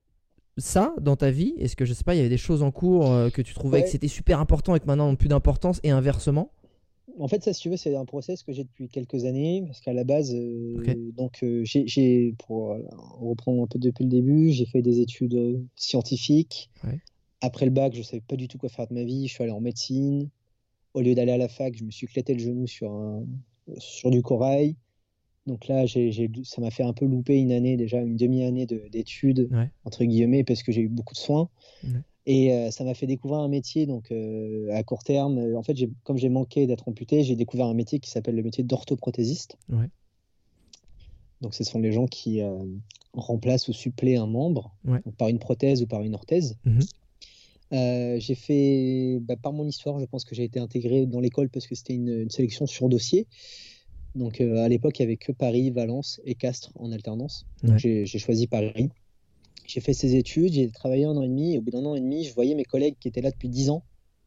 ça dans ta vie? Est-ce que, je sais pas, il y avait des choses en cours euh, que tu trouvais que Ouais. c'était super important et que maintenant n'ont plus d'importance et inversement? En fait, ça, si tu veux, c'est un process que j'ai depuis quelques années, parce qu'à la base, euh, Ok. donc, euh, j'ai, j'ai- pour euh, reprendre un peu depuis le début, j'ai fait des études euh, scientifiques. Ouais. Après le bac, je savais pas du tout quoi faire de ma vie. Je suis allé en médecine. Au lieu d'aller à la fac, je me suis éclaté le genou sur un, sur du corail. Donc là, j'ai, j'ai- ça m'a fait un peu louper une année déjà, une demi-année de- d'études, Ouais. entre guillemets, parce que j'ai eu beaucoup de soins. Ouais. Et euh, ça m'a fait découvrir un métier donc euh, à court terme. En fait, j'ai, comme j'ai manqué d'être amputé, j'ai découvert un métier qui s'appelle le métier d'orthoprothésiste. Ouais. Donc, ce sont les gens qui euh, remplacent ou suppléent un membre Ouais. donc par une prothèse ou par une orthèse. Mhm. Euh, j'ai fait, bah, par mon histoire, je pense que j'ai été intégré dans l'école parce que c'était une, une sélection sur dossier. Donc, euh, à l'époque, il n'y avait que Paris, Valence et Castres en alternance. Donc, Ouais. j'ai, j'ai choisi Paris. J'ai fait ces études, j'ai travaillé un an et demi, et au bout d'un an et demi, je voyais mes collègues qui étaient là depuis dix ans,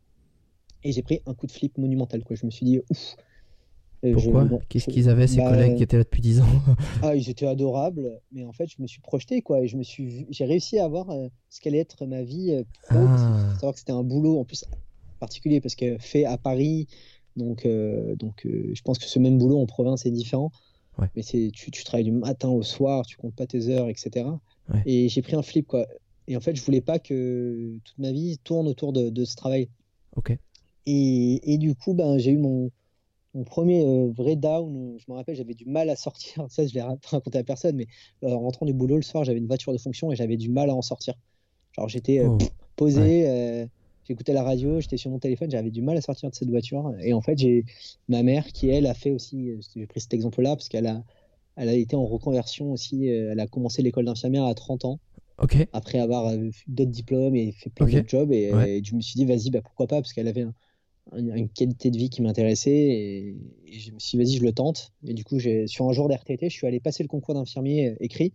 et j'ai pris un coup de flip monumental, quoi. Je me suis dit, ouf. euh, je- Pourquoi? non, Qu'est-ce je- qu'ils avaient, ces bah, collègues qui étaient là depuis dix ans? ah, ils étaient adorables, mais en fait, je me suis projeté, quoi, et je me suis, vu- j'ai réussi à voir euh, ce qu'allait être ma vie euh, pro, parce qu'il Ah. faut savoir que c'était un boulot, en plus, particulier, parce que fait à Paris, donc, euh, donc euh, je pense que ce même boulot en province est différent. Ouais. Mais c'est, tu, tu travailles du matin au soir, tu comptes pas tes heures, et cetera. Ouais. Et j'ai pris un flip, quoi. Et en fait, je voulais pas que toute ma vie tourne autour de, de ce travail. Ok. Et, et du coup, ben, j'ai eu mon, mon premier euh, vrai down. Je me rappelle, j'avais du mal à sortir. Ça, je l'ai ra- pas raconté à personne, mais euh, en rentrant du boulot le soir, j'avais une voiture de fonction et j'avais du mal à en sortir. Genre, j'étais euh, Oh. posé, euh, j'écoutais la radio, j'étais sur mon téléphone, j'avais du mal à sortir de cette voiture. Et en fait, j'ai ma mère qui, elle, a fait aussi, euh, j'ai pris cet exemple-là parce qu'elle a, elle a été en reconversion aussi. euh, Elle a commencé l'école d'infirmière à trente ans, Ok. après avoir euh, fait d'autres diplômes et fait plein Ok. d'autres jobs. Et, Ouais. et je me suis dit, vas-y, bah, pourquoi pas, parce qu'elle avait un- un- une qualité de vie qui m'intéressait. Et, et je me suis dit, vas-y, je le tente. Et du coup, j'ai, sur un jour d'R T T, je suis allé passer le concours d'infirmier euh, écrit.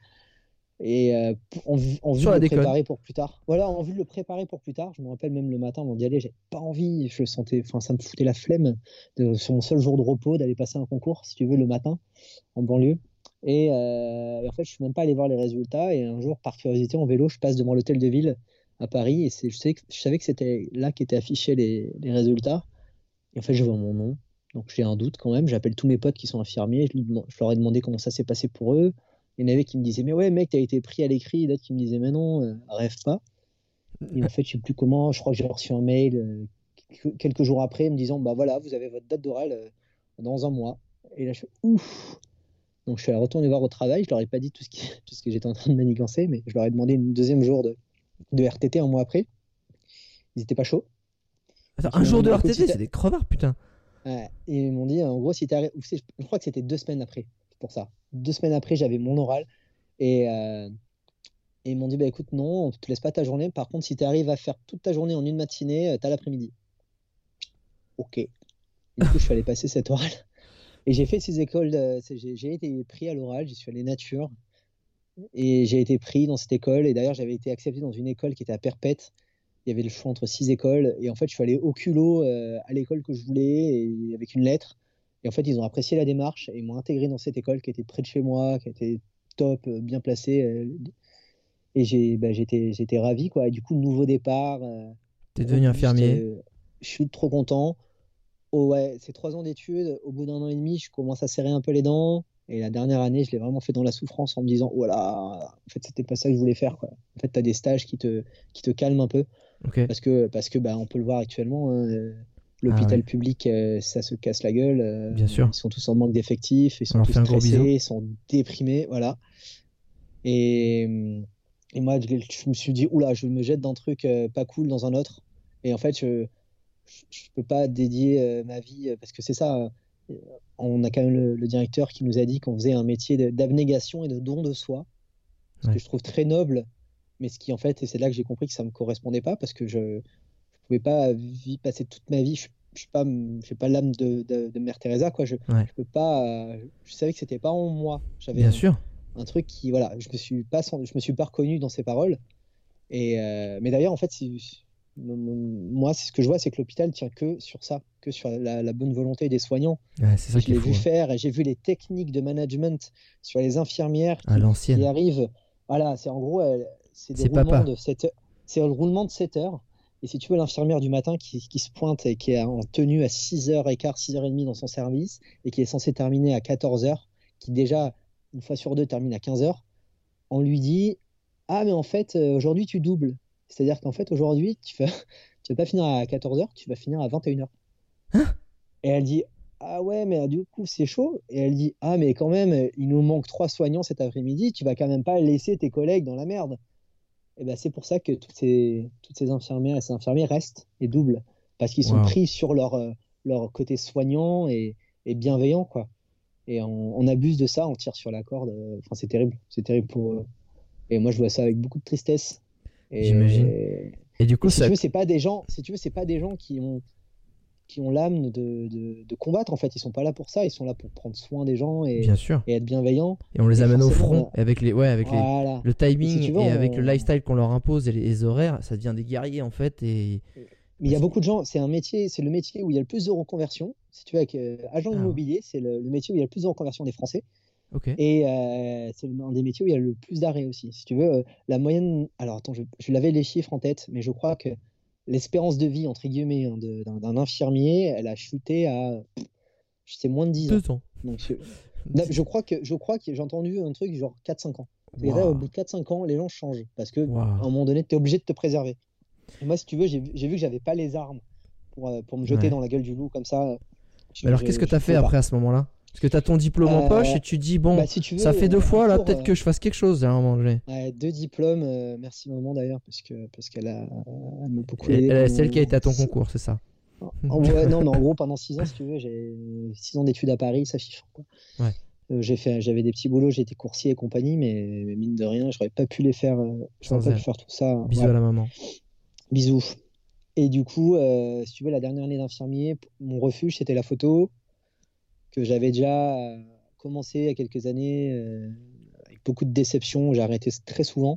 Et euh, en, vue- en vue Sur de la le déconne. préparer pour plus tard. Voilà, en vue de le préparer pour plus tard. Je me rappelle même le matin avant d'y aller, j'avais pas envie. Je le sentais, enfin, ça me foutait la flemme de, sur mon seul jour de repos d'aller passer un concours, si tu veux, le matin en banlieue. Et, euh, et en fait, je suis même pas allé voir les résultats. Et un jour, par curiosité, en vélo, je passe devant l'hôtel de ville à Paris. Et c'est, je, sais que, je savais que c'était là qu'étaient affichés les, les résultats. Et en fait, je vois mon nom. Donc j'ai un doute quand même. J'appelle tous mes potes qui sont infirmiers. Je, lui demande- je leur ai demandé comment ça s'est passé pour eux. Il y en avait qui me disaient, mais ouais, mec, t'as été pris à l'écrit. D'autres qui me disaient, mais non, euh, rêve pas. Et en fait, je sais plus comment. Je crois que j'ai reçu un mail euh, quelques- quelques jours après me disant, bah voilà, vous avez votre date d'oral euh, dans un mois. Et là, je fais, ouf. Donc je suis allé retourner voir au travail. Je leur ai pas dit tout ce, qui, tout ce que j'étais en train de manigancer, mais je leur ai demandé une deuxième jour de, de R T T un mois après. Ils étaient pas chauds. Attends, un jour de R T T, c'est des crevards, putain. Ouais, et ils m'ont dit, en gros, si t'arrives, je crois que c'était deux semaines après, pour ça. Deux semaines après, j'avais mon oral. Et, euh, et ils m'ont dit, bah écoute, non, on te laisse pas ta journée. Par contre, si tu arrives à faire toute ta journée en une matinée, t'as l'après-midi. Ok. Et du coup, je suis allé passer cette oral. Et j'ai fait ces écoles, de, j'ai, j'ai été pris à l'oral, j'y suis allé nature. Et j'ai été pris dans cette école. Et d'ailleurs, j'avais été accepté dans une école qui était à Perpète. Il y avait le choix entre six écoles. Et en fait, je suis allé au culot euh, à l'école que je voulais, et avec une lettre. Et en fait, ils ont apprécié la démarche et ils m'ont intégré dans cette école qui était près de chez moi, qui était top, bien placée. Euh, et j'ai, bah, j'étais, j'étais ravi, quoi. Et du coup, nouveau départ. Euh, T'es devenu infirmier. Euh, je suis trop content. Oh, ouais, c'est trois ans d'études. Au bout d'un an et demi, je commence à serrer un peu les dents. Et la dernière année, je l'ai vraiment fait dans la souffrance en me disant, voilà, en fait, c'était pas ça que je voulais faire, quoi. En fait, tu as des stages qui te, qui te calment un peu. Okay. Parce que, parce que bah, on peut le voir actuellement, hein, l'hôpital ah, ouais. public, euh, ça se casse la gueule. Euh, Bien sûr. Ils sont tous en manque d'effectifs, ils sont tous stressés, ils sont déprimés, voilà. Et, et moi, je, je me suis dit, oula, je me jette d'un truc euh, pas cool dans un autre. Et en fait, je je peux pas dédier euh, ma vie, parce que c'est ça. Euh, on a quand même le, le directeur qui nous a dit qu'on faisait un métier de, d'abnégation et de don de soi, ce ouais. que je trouve très noble. Mais ce qui, en fait, et c'est là que j'ai compris que ça ne me correspondait pas, parce que je ne pouvais pas vivre, passer toute ma vie. Je ne suis pas, pas l'âme de, de, de Mère Teresa, quoi. Je ne ouais. peux pas. Euh, je savais que ce n'était pas en moi. J'avais Bien un, sûr. un truc qui. Voilà, je ne me, suis pas, je me suis pas reconnu dans ces paroles. Et, euh, mais d'ailleurs, en fait, c'est, moi, c'est ce que je vois, c'est que l'hôpital tient que sur ça, que sur la, la bonne volonté des soignants. Ouais, c'est ça je l'ai vu hein. faire, et j'ai vu les techniques de management sur les infirmières qui, à l'ancienne. qui arrivent. Voilà, c'est en gros. Elle, C'est, c'est, de sept heures. C'est le roulement de sept heures. Et si tu veux, l'infirmière du matin qui, qui se pointe et qui est en tenue à six heures quinze, six heures trente dans son service et qui est censée terminer à quatorze heures, qui déjà, une fois sur deux, termine à quinze heures, on lui dit « Ah, mais en fait, euh, aujourd'hui, tu doubles. » C'est-à-dire qu'en fait, aujourd'hui, tu vas, tu vas pas finir à quatorze heures, tu vas finir à vingt et une heures. Hein? Et elle dit « Ah ouais, mais du coup, c'est chaud. » Et elle dit « Ah, mais quand même, il nous manque trois soignants cet après-midi, tu vas quand même pas laisser tes collègues dans la merde. » Et ben c'est pour ça que toutes ces, toutes ces infirmières et ces infirmiers restent et doublent, parce qu'ils sont wow. pris sur leur, euh, leur côté soignant et, et bienveillant, quoi. Et on, on abuse de ça, on tire sur la corde. Enfin, c'est terrible, c'est terrible pour eux. Et moi, je vois ça avec beaucoup de tristesse. Et, J'imagine. Et, et du coup, et ça... si tu veux, c'est pas des gens, si tu veux, c'est pas des gens qui ont qui ont l'âme de, de, de combattre, en fait. Ils sont pas là pour ça, ils sont là pour prendre soin des gens et, Bien sûr. et être bienveillants. Et on les et amène au front euh... avec, les, ouais, avec voilà. les, le timing et, si veux, et on... avec le lifestyle qu'on leur impose et les, les horaires, ça devient des guerriers en fait. Et... Mais il y a beaucoup de gens, c'est un métier, c'est le métier où il y a le plus de reconversion. Si tu veux, avec euh, agent ah. immobilier, c'est le, le métier où il y a le plus de reconversion des Français. Okay. Et euh, c'est un des métiers où il y a le plus d'arrêts aussi. Si tu veux, euh, la moyenne. Alors attends, je, je l'avais les chiffres en tête, mais je crois que l'espérance de vie, entre guillemets, hein, de, d'un, d'un infirmier, elle a chuté à, je sais, moins de dix ans. Deux ans. Donc, je, je, crois que, je crois que j'ai entendu un truc genre quatre cinq ans. Wow. Et là, au bout de quatre cinq ans, les gens changent. Parce qu'à wow. un moment donné, tu es obligé de te préserver. Et moi, si tu veux, j'ai, j'ai vu que j'avais pas les armes pour, pour me jeter ouais. dans la gueule du loup comme ça. Je, alors, je, qu'est-ce que tu as fait après pas. à ce moment-là? Parce que tu as ton diplôme euh, en poche et tu dis, bon, bah, si tu veux, ça fait deux fois, là, peut-être euh, que je fasse quelque chose à un moment donné. Ouais, deux diplômes, euh, merci maman d'ailleurs, parce, que, parce qu'elle a, elle m'a beaucoup aidé. Elle, c'est elle qui a été à ton concours, c'est ça? en, ouais, Non, mais en gros, pendant six ans, si tu veux, j'ai six ans d'études à Paris, ça chiffre, quoi. Ouais. Euh, j'ai fait, j'avais des petits boulots, j'étais coursier et compagnie, mais, mais mine de rien, j'aurais pas pu les faire, euh, j'aurais pas pu faire tout ça. Bisous ouais. à la maman. Bisous. Et du coup, euh, si tu veux, la dernière année d'infirmier, mon refuge, c'était la photo, que j'avais déjà euh, commencé il y a quelques années, euh, avec beaucoup de déceptions, j'ai arrêté très souvent.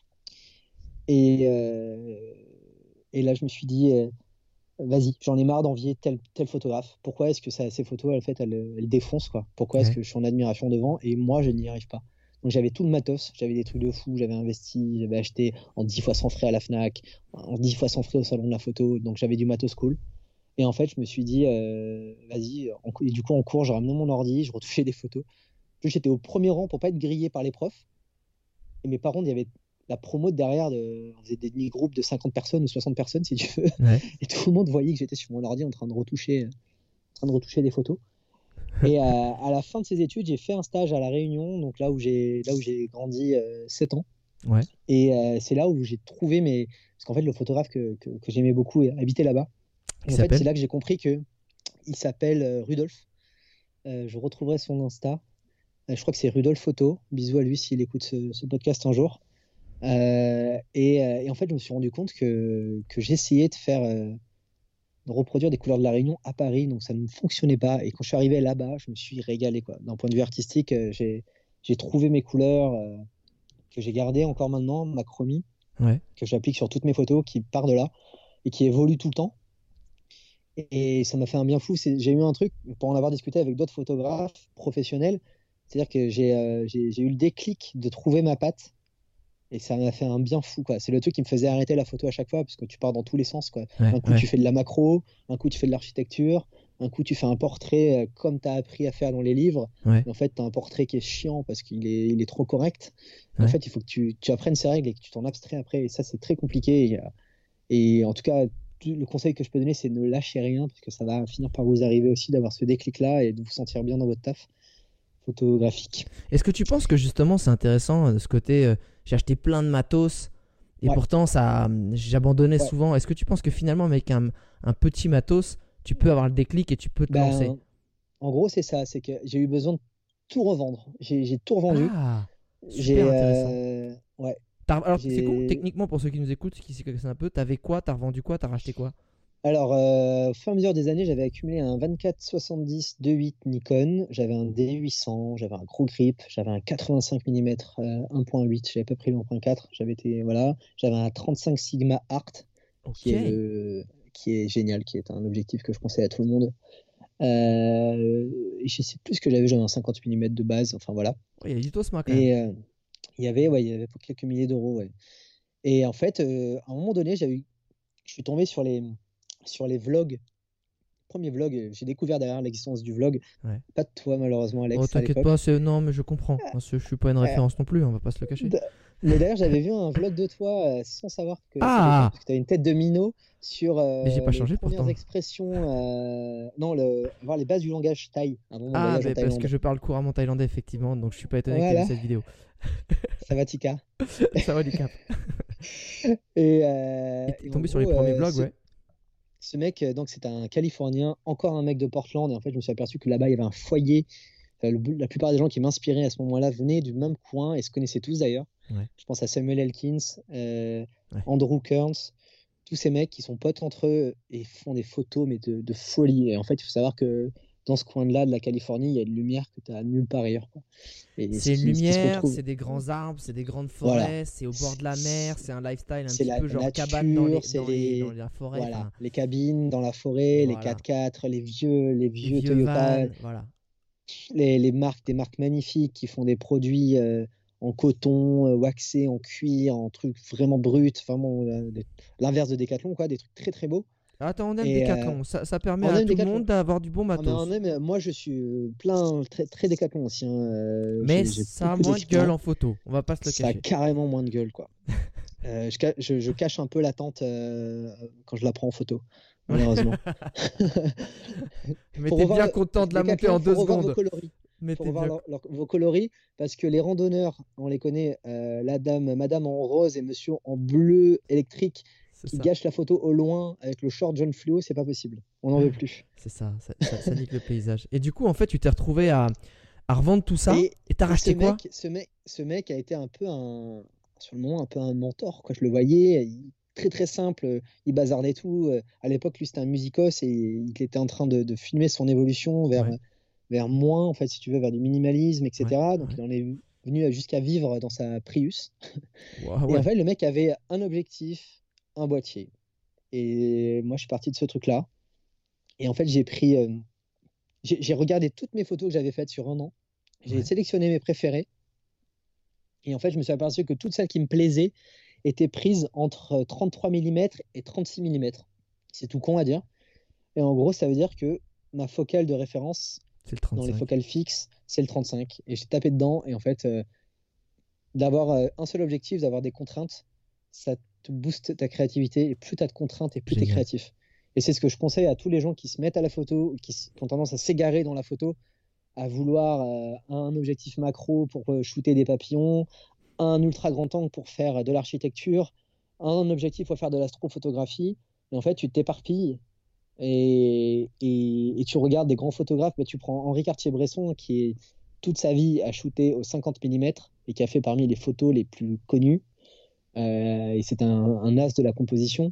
Et, euh, et là, je me suis dit, euh, vas-y, j'en ai marre d'envier tel, tel photographe. Pourquoi est-ce que ça, ces photos, en fait, elles, elles défoncent, quoi? Pourquoi ouais. est-ce que je suis en admiration devant et moi, je n'y arrive pas? Donc j'avais tout le matos, j'avais des trucs de fou, j'avais investi, j'avais acheté en dix fois sans frais à la Fnac, en dix fois sans frais au salon de la photo, donc j'avais du matos cool. Et en fait, je me suis dit, euh, vas-y, en, et du coup, en cours, j'ai ramené mon ordi, je retouchais des photos. Puis j'étais au premier rang pour pas être grillé par les profs. Et mes parents, il y avait la promo de derrière, de, on faisait des demi-groupes de cinquante personnes ou soixante personnes, si tu veux. Ouais. Et tout le monde voyait que j'étais sur mon ordi en train de retoucher, en train de retoucher des photos. Et euh, à la fin de ces études, j'ai fait un stage à La Réunion, donc là où j'ai, là où j'ai grandi euh, sept ans. Ouais. Et euh, c'est là où j'ai trouvé mes. Parce qu'en fait, le photographe que, que, que j'aimais beaucoup habitait là-bas. Et en fait, c'est là que j'ai compris qu'il s'appelle euh, Rudolf. Euh, je retrouverai son Insta. Euh, je crois que c'est Rudolf Photo. Bisous à lui s'il écoute ce, ce podcast un jour. Euh, et, euh, et en fait, je me suis rendu compte que, que j'essayais de faire. Euh, de reproduire des couleurs de la Réunion à Paris, donc ça ne fonctionnait pas. Et quand je suis arrivé là-bas, je me suis régalé, quoi. D'un point de vue artistique, euh, j'ai, j'ai trouvé mes couleurs euh, que j'ai gardées encore maintenant, ma chromie, ouais. que j'applique sur toutes mes photos, qui part de là et qui évolue tout le temps. Et, et ça m'a fait un bien fou. C'est, j'ai eu un truc, pour en avoir discuté avec d'autres photographes professionnels, c'est-à-dire que j'ai, euh, j'ai, j'ai eu le déclic de trouver ma patte. Et ça m'a fait un bien fou, quoi. C'est le truc qui me faisait arrêter la photo à chaque fois, parce que tu pars dans tous les sens, quoi. Ouais, un coup, ouais. tu fais de la macro, un coup, tu fais de l'architecture, un coup, tu fais un portrait euh, comme tu as appris à faire dans les livres. Ouais. Et en fait, tu as un portrait qui est chiant parce qu'il est, il est trop correct. Ouais. En fait, il faut que tu, tu apprennes ces règles et que tu t'en abstrais après. Et ça, c'est très compliqué. Et, et en tout cas, le conseil que je peux donner, c'est ne lâchez rien, parce que ça va finir par vous arriver aussi d'avoir ce déclic-là et de vous sentir bien dans votre taf photographique. Est-ce que tu penses que justement c'est intéressant de ce côté euh, j'ai acheté plein de matos et Ouais. pourtant ça j'abandonnais Ouais. souvent. Est-ce que tu penses que finalement avec un, un petit matos tu peux avoir le déclic et tu peux te Ben, lancer? En gros, c'est ça, c'est que j'ai eu besoin de tout revendre. J'ai, j'ai tout revendu. Ah, J'ai, super intéressant. euh, ouais, T'as- Alors c'est j'ai- cool techniquement pour ceux qui nous écoutent, qui s'y connaissent un peu. T'avais quoi? T'as revendu quoi? T'as racheté quoi? Alors, euh, au fur et à mesure des années, j'avais accumulé un vingt-quatre soixante-dix deux huit Nikon, j'avais un D huit cents, j'avais un gros grip, j'avais un quatre-vingt-cinq millimètres euh, un point huit, j'avais pas pris le un point quatre, j'avais été, voilà, j'avais un trente-cinq Sigma Art, Ok. qui est, le- qui est génial, qui est un objectif que je conseille à tout le monde. Euh, et je sais plus ce que j'avais, j'avais un cinquante millimètres de base, enfin voilà. Oh, il y a du Tosma quand même. Et euh, il y avait, ouais, il y avait pour quelques milliers d'euros, ouais. Et en fait, euh, à un moment donné, j'ai eu, je suis tombé sur les, sur les vlogs. Premier vlog, euh, j'ai découvert derrière l'existence du vlog. Ouais. Pas de toi, malheureusement, Alex. Oh, à t'inquiète l'époque. pas, c'est... non, mais je comprends. Moi, c'est- je suis pas une Euh, référence non plus, on va pas se le cacher. d- Mais d'ailleurs, j'avais vu un vlog de toi euh, sans savoir que Ah t'allais faire, parce que tu avais une tête de minot sur euh, Mais j'ai pas les changé premières pourtant. expressions. euh, Non, le... voir les bases du langage thaï avant mon Ah, voyage en mais parce Thaïlande. que je parle couramment thaïlandais, effectivement, donc je suis pas étonné que tu aies Voilà, vu cette vidéo. ça va, Tika. Ça va, du cap. Et, euh, Et t'es et en tombé sur les gros, premiers euh, vlogs, ce, ouais. ce mec, euh, donc c'est un Californien, encore un mec de Portland. Et en fait, je me suis aperçu que là-bas, il y avait un foyer. Euh, le- la plupart des gens qui m'inspiraient à ce moment-là venaient du même coin et se connaissaient tous d'ailleurs. Ouais. Je pense à Samuel Elkins, euh, Ouais. Andrew Kearns, tous ces mecs qui sont potes entre eux et font des photos mais de, de folie. Et en fait, il faut savoir que dans ce coin-là de la Californie, il y a une lumière que tu as nulle part ailleurs, quoi. Et ce C'est une qui, ce qui se lumière, retrouve, c'est des grands arbres, c'est des grandes voilà, forêts, c'est au bord de la mer, c'est un lifestyle un c'est petit la peu genre cabane dans, les, nature, c'est dans, les, dans les, la forêt. voilà, Enfin, les cabines dans la forêt, les voilà. quatre-quatre, les vieux, les Les vieux vieux Toyota, vannes, voilà. les, les marques, des marques magnifiques qui font des produits euh, en coton, euh, waxés, en cuir, en trucs vraiment bruts, vraiment euh, des- l'inverse de Decathlon, quoi, des trucs très très beaux. Attends, on aime Et euh, Decathlon, ça, ça permet on à aime tout le Decathlon. monde d'avoir du bon Ah, mais on matos. aime, moi je suis euh, plein, très, très Decathlon aussi, hein. Euh, Mais j'ai, j'ai ça a beaucoup moins de d'équipements. gueule en photo, on va pas se le Ça a cacher. carrément moins de gueule, quoi. Euh, je, ca- je- je cache un peu l'attente euh, quand je la prends en photo, malheureusement. Mais Faut t'es revoir bien le- content de la monter Decathlon, en faut deux revoir vos secondes. coloris. Mais Faut t'es revoir bien... leur- leur- vos coloris parce que les randonneurs, on les connaît, euh, la dame, madame en rose et monsieur en bleu électrique C'est qui ça, gâchent la photo au loin avec le short jaune fluo, c'est pas possible. On n'en veut plus. c'est ça, ça, ça, ça nique le paysage. Et du coup, en fait, tu t'es retrouvé à, à revendre tout ça Et, et t'as et racheté ce quoi? mec, ce mec, ce mec a été un peu un, sur le moment, un peu un mentor, quoi. Je le voyais, il- très très simple, il bazardait tout. Euh, À l'époque, lui, c'était un musicos et il était en train de, de filmer son évolution vers, Ouais, vers moins, en fait, si tu veux, vers du minimalisme, ouais, et cetera. Donc, ouais. il en est venu jusqu'à vivre dans sa Prius. Ouah, Et en ouais. fait, le mec avait un objectif, un boîtier. Et moi, je suis parti de ce truc-là. Et en fait, j'ai pris, euh, j'ai j'ai regardé toutes mes photos que j'avais faites sur un an. J'ai Ouais. sélectionné mes préférés. Et en fait, je me suis aperçu que toutes celles qui me plaisaient étaient prises entre trente-trois millimètres et trente-six millimètres. C'est tout con à dire. Et en gros, ça veut dire que ma focale de référence C'est le dans les trente-cinq. focales fixes, c'est le trente-cinq. Et j'ai tapé dedans. Et en fait, euh, d'avoir euh, un seul objectif, d'avoir des contraintes, ça te booste ta créativité. Et plus tu as de contraintes et plus tu es Génial. créatif. Et c'est ce que je conseille à tous les gens qui se mettent à la photo, qui, s- qui ont tendance à s'égarer dans la photo, à vouloir euh, un objectif macro pour euh, shooter des papillons, un ultra grand angle pour faire de l'architecture, un objectif pour faire de l'astrophotographie. Et en fait, tu t'éparpilles et, et, et tu regardes des grands photographes. Bah, tu prends Henri Cartier-Bresson, qui est toute sa vie à shooter au cinquante millimètres et qui a fait parmi les photos les plus connues. Euh, et c'est un, un as de la composition.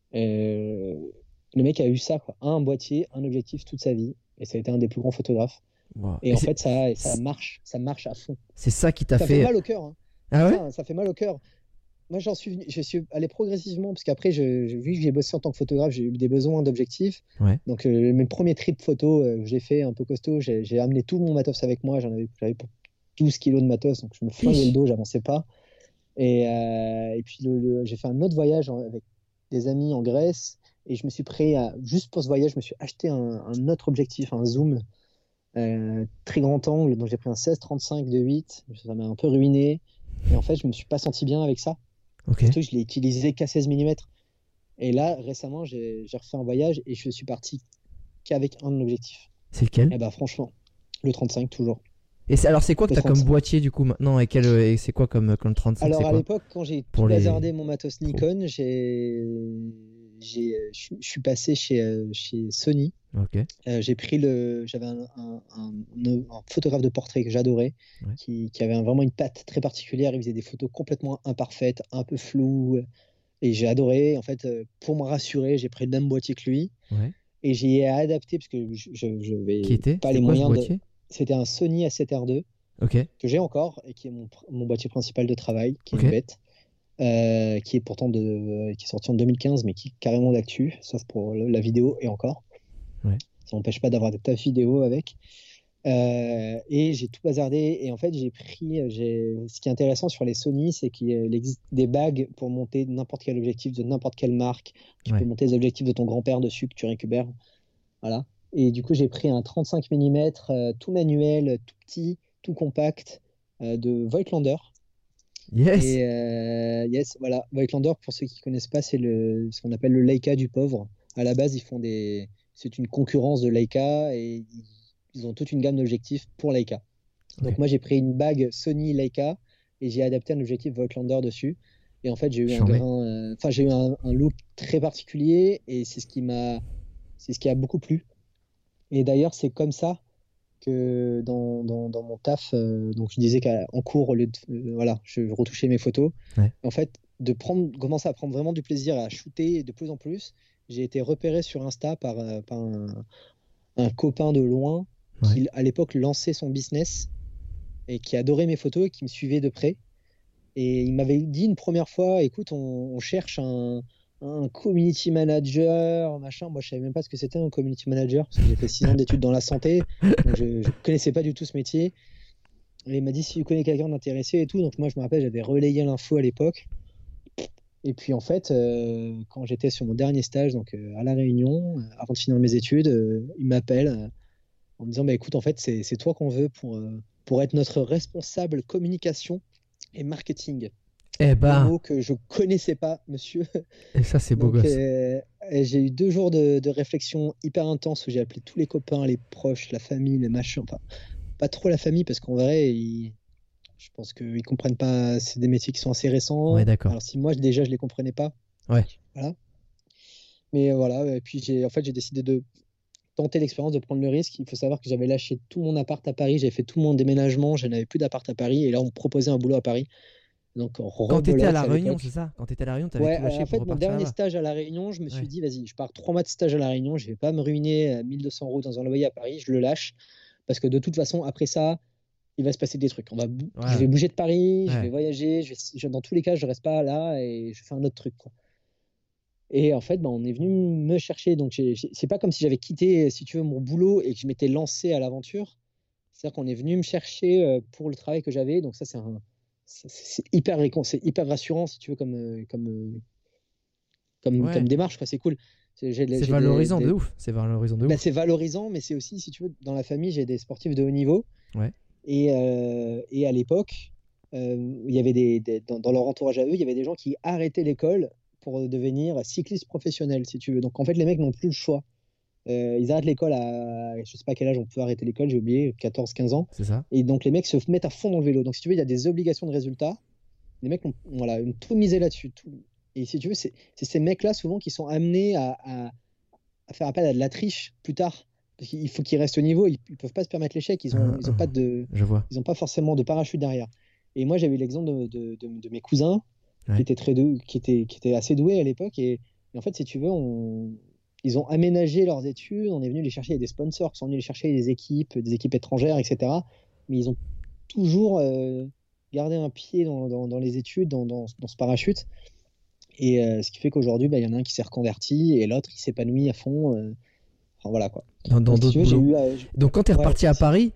Euh, le mec a eu ça, quoi. Un boîtier, un objectif toute sa vie. Et ça a été un des plus grands photographes. Wow. Et, et en fait, ça, ça c'est... marche. Ça marche à fond. C'est ça qui t'a ça fait... fait mal au cœur. Hein. Ah ouais ça, ça fait mal au cœur. Moi, j'en suis, je suis allé progressivement, parce qu'après, je, je, vu que j'ai bossé en tant que photographe, j'ai eu des besoins d'objectifs. Ouais. Donc, euh, mes premiers trips photo, euh, j'ai fait un peu costaud. J'ai, j'ai amené tout mon matos avec moi. J'en avais, j'avais pour douze kilos de matos, donc je me flinguais le dos, j'avançais pas. Et, euh, et puis, le, le, j'ai fait un autre voyage en, avec des amis en Grèce. Et je me suis pris, à, juste pour ce voyage, je me suis acheté un, un autre objectif, un zoom, euh, très grand angle. Donc, j'ai pris un seize trente-cinq de huit. Ça m'a un peu ruiné. Et en fait, je me suis pas senti bien avec ça. Okay. Surtout que je l'ai utilisé qu'à seize millimètres. Et là, récemment, j'ai, j'ai refait un voyage et je suis parti qu'avec un objectif. C'est lequel ? Et bah franchement, le trente-cinq toujours. Et c'est, alors c'est quoi que tu as comme boîtier du coup maintenant et, quel, et c'est quoi comme, comme trente-cinq ? Alors c'est à quoi l'époque, quand j'ai pour tout les... bazardé mon matos Nikon, j'ai, j'ai, je suis passé chez, chez Sony. Okay. Euh, j'ai pris le, j'avais un, un, un, un photographe de portrait que j'adorais, ouais. qui, qui avait un, vraiment une patte très particulière. Il faisait des photos complètement imparfaites, un peu floues. Et j'ai adoré. En fait, pour me rassurer, j'ai pris le même boîtier que lui. Ouais. Et j'ai adapté, parce que je, je, je vais qui était pas C'était les quoi, moyens ce boîtier ? de. C'était un Sony A sept R deux. Okay. Que j'ai encore et qui est mon, mon boîtier principal de travail, qui est okay. une bête, euh, qui est pourtant de, euh, qui est sorti en deux mille quinze, mais qui est carrément d'actu, sauf pour le, la vidéo et encore. Ouais. Ça n'empêche pas d'avoir des tas de vidéos avec. Euh, et j'ai tout bazardé et en fait j'ai pris, j'ai... ce qui est intéressant sur les Sony, c'est qu'il existe des bagues pour monter n'importe quel objectif de n'importe quelle marque. Tu ouais. peux monter les objectifs de ton grand-père dessus que tu récupères. Voilà. Et du coup j'ai pris un trente-cinq millimètres euh, tout manuel, tout petit, tout compact euh, de Voigtlander. Yes. Et euh, yes, voilà. Voigtlander, pour ceux qui connaissent pas, c'est le, ce qu'on appelle le Leica du pauvre. À la base, ils font des, c'est une concurrence de Leica et ils, ils ont toute une gamme d'objectifs pour Leica. Okay. Donc moi, j'ai pris une bague Sony Leica et j'ai adapté un objectif Voigtlander dessus. Et en fait, j'ai eu un grain, enfin, euh, j'ai eu un, un look très particulier et c'est ce qui m'a, c'est ce qui a beaucoup plu. Et d'ailleurs, c'est comme ça que dans, dans, dans mon taf, euh, donc je disais qu'en cours, au lieu de, euh, voilà, je retouchais mes photos. Ouais. En fait, de prendre, commencer à prendre vraiment du plaisir à shooter de plus en plus, j'ai été repéré sur Insta par, euh, par un, un copain de loin ouais. qui, à l'époque, lançait son business et qui adorait mes photos et qui me suivait de près. Et il m'avait dit une première fois, écoute, on, on cherche un, un community manager, machin. Moi, je savais même pas ce que c'était un community manager, parce que j'ai fait six ans d'études dans la santé, donc je ne connaissais pas du tout ce métier. Et il m'a dit si tu connais quelqu'un d'intéressé et tout. Donc moi, je me rappelle, j'avais relayé l'info à l'époque. Et puis en fait, euh, quand j'étais sur mon dernier stage, donc euh, à La Réunion, euh, avant de finir mes études, euh, il m'appelle euh, en me disant bah, écoute, en fait, c'est, c'est toi qu'on veut pour, euh, pour être notre responsable communication et marketing. Eh ben. Un mot que je connaissais pas, monsieur. Et ça, c'est beau donc, gosse. Euh, j'ai eu deux jours de, de réflexion hyper intense où j'ai appelé tous les copains, les proches, la famille, les machins. Enfin, pas trop la famille parce qu'en vrai, ils, je pense qu'ils comprennent pas. C'est des métiers qui sont assez récents. Ouais, d'accord. Alors si moi déjà je les comprenais pas. Ouais. Voilà. Mais voilà. Et puis j'ai, en fait, j'ai décidé de tenter l'expérience, de prendre le risque. Il faut savoir que j'avais lâché tout mon appart à Paris, j'avais fait tout mon déménagement, je n'avais plus d'appart à Paris et là on me proposait un boulot à Paris. Donc, quand tu étais à La Réunion, c'est ça ? Quand tu étais à La Réunion, tu avais ouais, tout lâché en fait, pour mon dernier là-bas. stage à La Réunion, je me suis ouais. dit, vas-y, je pars trois mois de stage à La Réunion, je vais pas me ruiner à mille deux cents euros dans un loyer à Paris, je le lâche. Parce que de toute façon, après ça, il va se passer des trucs. On va bou- ouais. Je vais bouger de Paris, ouais. je vais voyager, je vais... Je... dans tous les cas, je reste pas là et je fais un autre truc, quoi. Et en fait, bah, on est venu me chercher. Donc, j'ai... c'est pas comme si j'avais quitté, si tu veux, mon boulot et que je m'étais lancé à l'aventure. C'est-à-dire qu'on est venu me chercher pour le travail que j'avais. Donc ça, c'est un... C'est hyper, c'est hyper rassurant, si tu veux, comme, comme, comme, ouais. comme démarche, quoi. C'est cool. C'est, j'ai, c'est j'ai valorisant des, des... de ouf. C'est valorisant de bah, ouf. C'est valorisant, mais c'est aussi, si tu veux, dans la famille, j'ai des sportifs de haut niveau. Ouais. Et, euh, et à l'époque, euh, il y avait des, des dans, dans leur entourage à eux, il y avait des gens qui arrêtaient l'école pour devenir cyclistes professionnels, si tu veux. Donc en fait, les mecs n'ont plus le choix. Euh, ils arrêtent l'école à, je sais pas quel âge on peut arrêter l'école, j'ai oublié, quatorze quinze ans. C'est ça. Et donc les mecs se mettent à fond dans le vélo. Donc si tu veux, il y a des obligations de résultats. les mecs ont, voilà, ont tout misé là-dessus. Tout. Et si tu veux, c'est, c'est ces mecs-là souvent qui sont amenés à, à, à faire appel à de la triche plus tard. Parce qu'il faut qu'ils restent au niveau, ils ne peuvent pas se permettre l'échec, ils n'ont ils ont pas, de, ils ont pas forcément de parachute derrière. Et moi, j'avais l'exemple de, de, de, de mes cousins ouais. qui, étaient très dou- qui, étaient, qui étaient assez doués à l'époque. Et, et en fait, si tu veux, on, ils ont aménagé leurs études, on est venu les chercher des sponsors qui sont venus les chercher des équipes, des équipes étrangères, et cetera. Mais ils ont toujours euh, gardé un pied dans, dans, dans les études, dans, dans, dans ce parachute. Et euh, ce qui fait qu'aujourd'hui, bah, y en a un qui s'est reconverti et l'autre qui s'épanouit à fond. Euh, enfin, voilà quoi. Dans, dans d'autres j'ai eu, euh, Donc quand tu es ouais, reparti à Paris,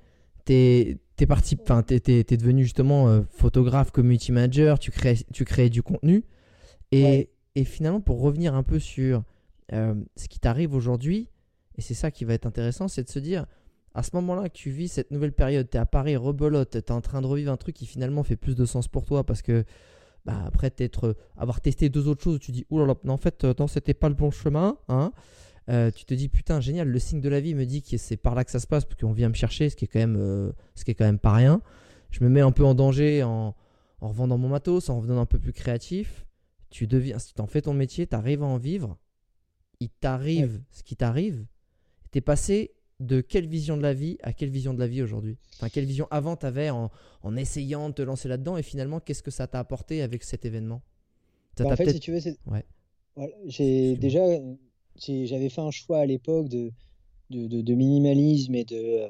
tu es parti, enfin, tu es devenu justement euh, photographe, community manager, tu créais, tu créais du contenu. Et, ouais. et finalement, pour revenir un peu sur euh, ce qui t'arrive aujourd'hui, et c'est ça qui va être intéressant, c'est de se dire, à ce moment-là que tu vis cette nouvelle période, tu es à Paris, rebelote, tu es en train de revivre un truc qui finalement fait plus de sens pour toi parce que bah, après t'être, avoir testé deux autres choses, tu dis, oh là là, non, en fait, non, c'était pas le bon chemin. Hein. Euh, tu te dis, putain, génial, le signe de la vie me dit que c'est par là que ça se passe parce qu'on vient me chercher, ce qui est quand même, euh, ce qui est quand même pas rien. Je me mets un peu en danger en, en revendant mon matos, en revenant un peu plus créatif. Tu deviens, si tu en fais ton métier, tu arrives à en vivre. Il t'arrive ouais. ce qui t'arrive. Tu es passé de quelle vision de la vie à quelle vision de la vie aujourd'hui? Enfin, quelle vision avant tu avais en, en essayant de te lancer là-dedans et finalement, qu'est-ce que ça t'a apporté avec cet événement? Ça bah, En fait, si tu veux, c'est... Ouais. Voilà, j'ai déjà, j'ai, j'avais fait un choix à l'époque de, de, de, de minimalisme et de, euh,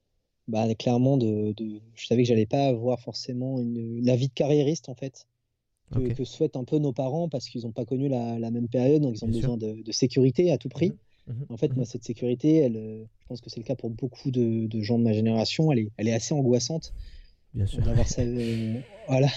bah, clairement, de, de, je savais que j'allais pas avoir forcément une, la vie de carriériste en fait que, okay. que souhaitent un peu nos parents parce qu'ils n'ont pas connu la, la même période, donc ils ont Bien besoin de, de sécurité à tout prix. Mmh. Mmh. En fait, mmh. moi, cette sécurité, elle, je pense que c'est le cas pour beaucoup de, de gens de ma génération, elle est, elle est assez angoissante. Bien sûr. D'avoir ça, euh, voilà.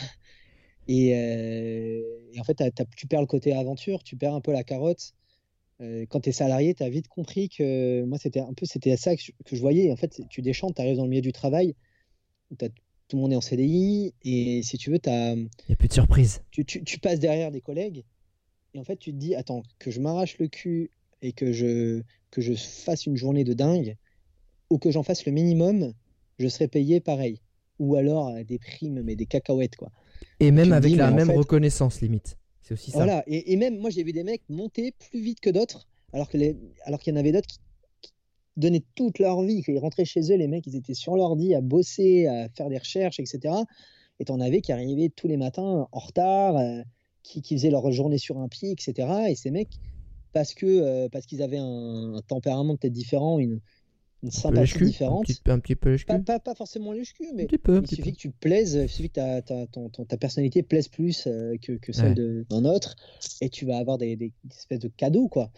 Et, euh, et en fait, t'as, t'as, tu perds le côté aventure, tu perds un peu la carotte. Euh, quand tu es salarié, tu as vite compris que moi, c'était un peu c'était ça que je, que je voyais. En fait, tu déchantes, tu arrives dans le milieu du travail, tout le monde est en C D I, et si tu veux, il n'y a plus de surprise. Tu, tu, tu passes derrière des collègues, et en fait, tu te dis, attends, que je m'arrache le cul et que je, que je fasse une journée de dingue, ou que j'en fasse le minimum, je serai payé pareil. Ou alors des primes, mais des cacahuètes, quoi. Et même tu avec dis, la même fait, reconnaissance, limite. C'est aussi ça. Voilà, et, et même, moi, j'ai vu des mecs monter plus vite que d'autres, alors, que les, alors qu'il y en avait d'autres qui, qui donnaient toute leur vie. Quand ils rentraient chez eux, les mecs, ils étaient sur l'ordi à bosser, à faire des recherches, et cetera. Et t'en avais qui arrivaient tous les matins en retard, euh, qui, qui faisaient leur journée sur un pied, et cetera. Et ces mecs, parce, que, euh, parce qu'ils avaient un, un tempérament peut-être différent, une, une sympathie différente. Un petit, un petit peu pas, pas, pas forcément lèche-cul, mais peu, il suffit peu. que tu plaises, il suffit que ta, ta, ton, ton, ta personnalité plaise plus euh, que, que celle ouais. de, d'un autre, et tu vas avoir des, des, des espèces de cadeaux, quoi.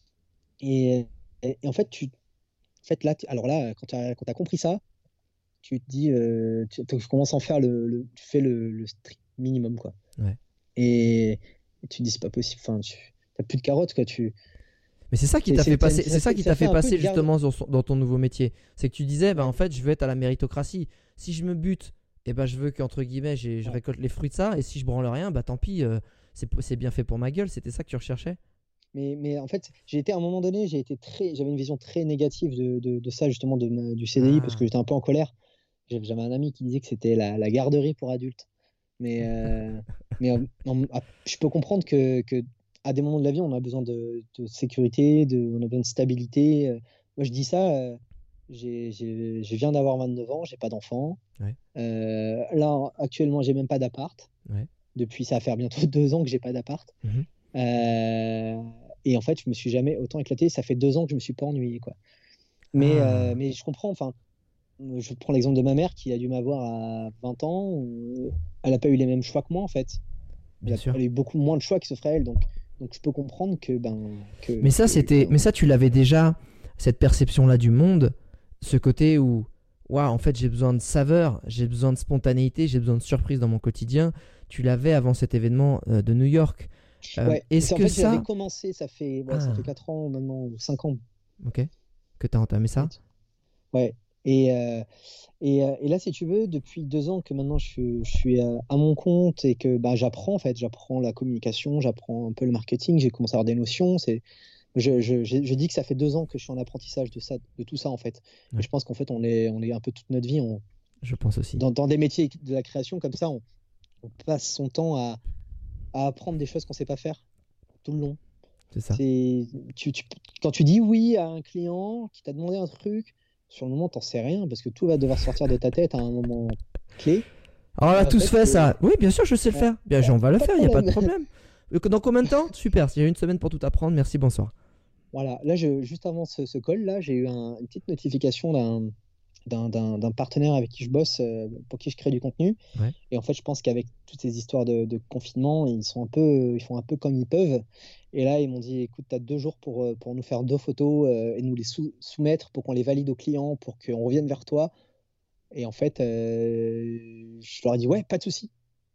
Et, et, et en fait, tu, en fait là, tu, alors là, quand tu as, quand tu as compris ça, tu te dis, euh, tu, tu commences à en faire le, le tu fais le, le strict minimum, quoi. Ouais. Et, et tu te dis, c'est pas possible, enfin, tu n'as plus de carottes, quoi. Tu, Mais c'est ça qui t'a fait passer, c'est ça qui t'a fait passer justement dans, dans ton nouveau métier. C'est que tu disais, bah, en fait, je veux être à la méritocratie. Si je me bute, eh ben, je veux qu'entre guillemets, j'ai, je récolte les fruits de ça. Et si je branle rien, bah, tant pis, euh, c'est, c'est bien fait pour ma gueule. C'était ça que tu recherchais? Mais, mais en fait, j'ai été à un moment donné, j'ai été très, j'avais une vision très négative de, de, de ça, justement, de ma, du C D I, ah. parce que j'étais un peu en colère. J'avais un ami qui disait que c'était la, la garderie pour adultes. Mais, euh, mais en, en, je peux comprendre que, que à des moments de la vie, on a besoin de, de sécurité, de, on a besoin de stabilité. Moi, je dis ça, euh, j'ai, j'ai, je viens d'avoir vingt-neuf ans, j'ai pas d'enfant. Ouais. Euh, là, actuellement, j'ai même pas d'appart. Ouais. Depuis, ça va faire bientôt deux ans que j'ai pas d'appart. Mmh. Euh, et en fait, je me suis jamais autant éclaté. Ça fait deux ans que je me suis pas ennuyé, quoi. Mais, ah. euh, mais je comprends. Enfin, je prends l'exemple de ma mère qui a dû m'avoir à vingt ans. Elle a pas eu les mêmes choix que moi, en fait. Elle a, elle a eu beaucoup moins de choix qui s'offraient à elle. Donc, donc je peux comprendre que ben. Que, mais ça, que, c'était. que... Mais ça, tu l'avais déjà. Cette perception-là du monde, ce côté où, waouh, en fait, j'ai besoin de saveur, j'ai besoin de spontanéité, j'ai besoin de surprise dans mon quotidien. Tu l'avais avant cet événement euh, de New York. Euh, ouais, est-ce que en fait, ça j'avais commencé, ça fait ouais, ah. ça fait quatre ans maintenant, ou cinq ans. Ok. Que tu as entamé ça. Ouais. Et, euh, et, euh, et là, si tu veux, depuis deux ans que maintenant je suis, je suis à, à mon compte et que bah, j'apprends en fait, j'apprends la communication, j'apprends un peu le marketing, j'ai commencé à avoir des notions. C'est, je, je, je, je dis que ça fait deux ans que je suis en apprentissage de ça, de tout ça en fait. Ouais. Et je pense qu'en fait, on est, on est un peu toute notre vie. On, je pense aussi. Dans, dans des métiers de la création comme ça, on, on passe son temps à, à apprendre des choses qu'on sait pas faire tout le long. C'est ça. C'est, tu, tu- quand tu dis oui à un client qui t'a demandé un truc, sur le moment, t'en sais rien parce que tout va devoir sortir de ta tête à un moment clé. Alors, on a Et en tous fait, fait c'est- ça. Oui, bien sûr, je sais le Ouais. faire. Bien, Ouais, on va le pas de faire, il n'y a pas de problème. problème. Euh, Dans combien de temps? Super, s'il y a une semaine pour tout apprendre, merci, bonsoir. Voilà, là, je, juste avant ce, ce call, là, j'ai eu un- une petite notification d'un, d'un, d'un- d'un partenaire avec qui je bosse, euh, pour qui je crée du contenu. Ouais. Et en fait, je pense qu'avec toutes ces histoires de, de confinement, ils sont un peu, ils font un peu comme ils peuvent. Et là, ils m'ont dit, écoute, tu as deux jours pour, euh, pour nous faire deux photos, euh, et nous les sou- soumettre pour qu'on les valide aux clients, pour qu'on revienne vers toi. Et en fait, euh, je leur ai dit, ouais, pas de souci.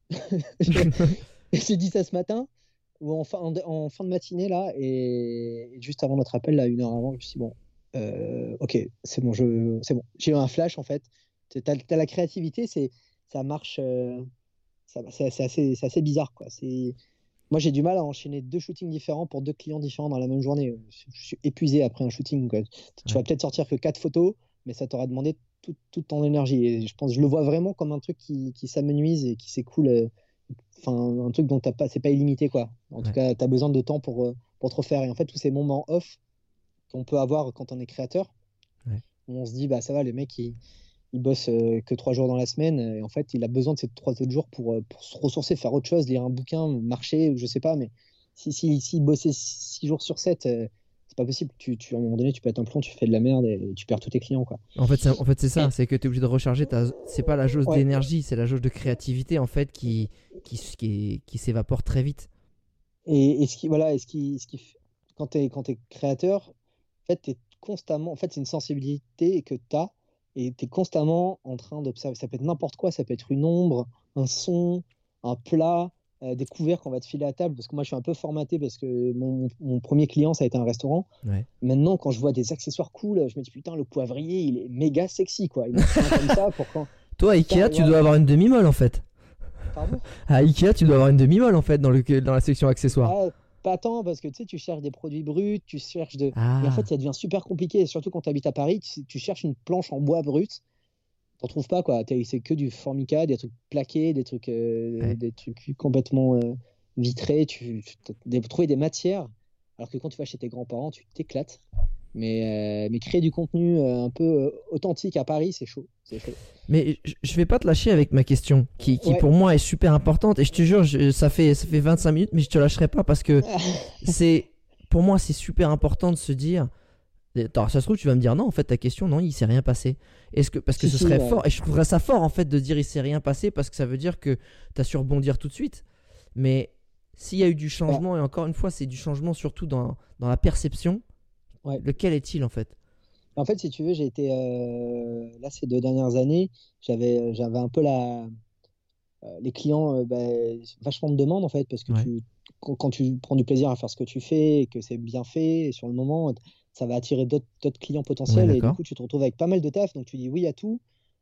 J'ai dit ça ce matin, ou en fin, en, en fin de matinée, là, et, et juste avant notre appel, là, une heure avant, je me suis dit, bon, euh, ok, c'est bon, je, c'est bon. J'ai eu un flash, en fait. T'as, t'as la créativité, c'est, ça marche, euh, ça, c'est, c'est assez, c'est assez bizarre, quoi. C'est, moi, j'ai du mal à enchaîner deux shootings différents pour deux clients différents dans la même journée. Je suis épuisé après un shooting, quoi. Tu Ouais. vas peut-être sortir que quatre photos, mais ça t'aura demandé tout- toute ton énergie. Et je pense, je le vois vraiment comme un truc qui, qui s'amenuise et qui s'écoule. euh, Enfin, un truc dont t'as pas, c'est pas illimité, quoi. En tout Ouais. cas, tu as besoin de temps pour, euh, pour te refaire. Et en fait, tous ces moments off qu'on peut avoir quand on est créateur, Ouais. où on se dit, bah ça va, le mec, il, il bosse euh, que trois jours dans la semaine. Et en fait, il a besoin de ces trois autres jours pour, euh, pour se ressourcer, faire autre chose, lire un bouquin, marcher, ou je sais pas. Mais si, si, si il bossait six jours sur sept, euh, c'est pas possible. Tu, tu, à un moment donné, tu pètes un plomb, tu fais de la merde et tu perds tous tes clients, quoi. En fait, c'est, en fait, c'est ça, Et- c'est que tu es obligé de recharger ta. C'est pas la jauge ouais. d'énergie, c'est la jauge de créativité en fait qui, qui, qui, qui s'évapore très vite. Et, et ce qui, voilà, et ce qui, ce qui, f- quand tu es, quand t'es créateur, en fait, tu constamment, en fait, c'est une sensibilité que tu as et tu es constamment en train d'observer. Ça peut être n'importe quoi, ça peut être une ombre, un son, un plat, euh, des couverts qu'on va te filer à table. Parce que moi, je suis un peu formaté parce que mon, mon premier client, ça a été un restaurant. Ouais. Maintenant, quand je vois des accessoires cool, je me dis putain, le poivrier, il est méga sexy, quoi. Il me fait un comme ça pour quand. Toi, à Ikea, Putain, tu ouais. dois avoir une demi-molle en fait. Pardon? À Ikea, tu dois avoir une demi-molle en fait dans, le, dans la section accessoires. Ah, pas tant, parce que tu sais, tu cherches des produits bruts, tu cherches de. Et en Ah, fait, ça devient super compliqué, surtout quand tu habites à Paris, tu, tu cherches une planche en bois brut, t'en trouves pas, quoi. T'es- C'est que du formica, des trucs plaqués, des trucs, euh, ouais. des trucs complètement euh, vitrés. Tu, tu des- trouver des matières, alors que quand tu vas chez tes grands-parents, tu t'éclates. Mais, euh, mais créer du contenu euh, un peu euh, authentique à Paris, c'est chaud. C'est chaud. Mais je- je vais pas te lâcher avec ma question qui, qui Ouais. pour moi est super importante et je te jure, je- ça fait, ça fait vingt-cinq minutes, mais je te lâcherai pas parce que c'est, pour moi, c'est super important de se dire. Attends, ça se trouve, tu vas me dire non, en fait, ta question, non, il s'est rien passé. Est-ce que, parce que Si, ce si, serait ouais. fort, et je trouverais ça fort en fait de dire il s'est rien passé parce que ça veut dire que tu as su rebondir tout de suite. Mais s'il y a eu du changement, et encore une fois, c'est du changement surtout dans, dans la perception, Ouais. lequel est-il en fait? En fait, si tu veux, j'ai été euh, là ces deux dernières années, j'avais j'avais un peu la euh, les clients, euh, bah, vachement de demandes en fait, parce que Ouais. tu quand, quand tu prends du plaisir à faire ce que tu fais et que c'est bien fait, et sur le moment, ça va attirer d'autres d'autres clients potentiels Ouais, et du d'accord. coup, tu te retrouves avec pas mal de taf, donc tu dis oui à tout,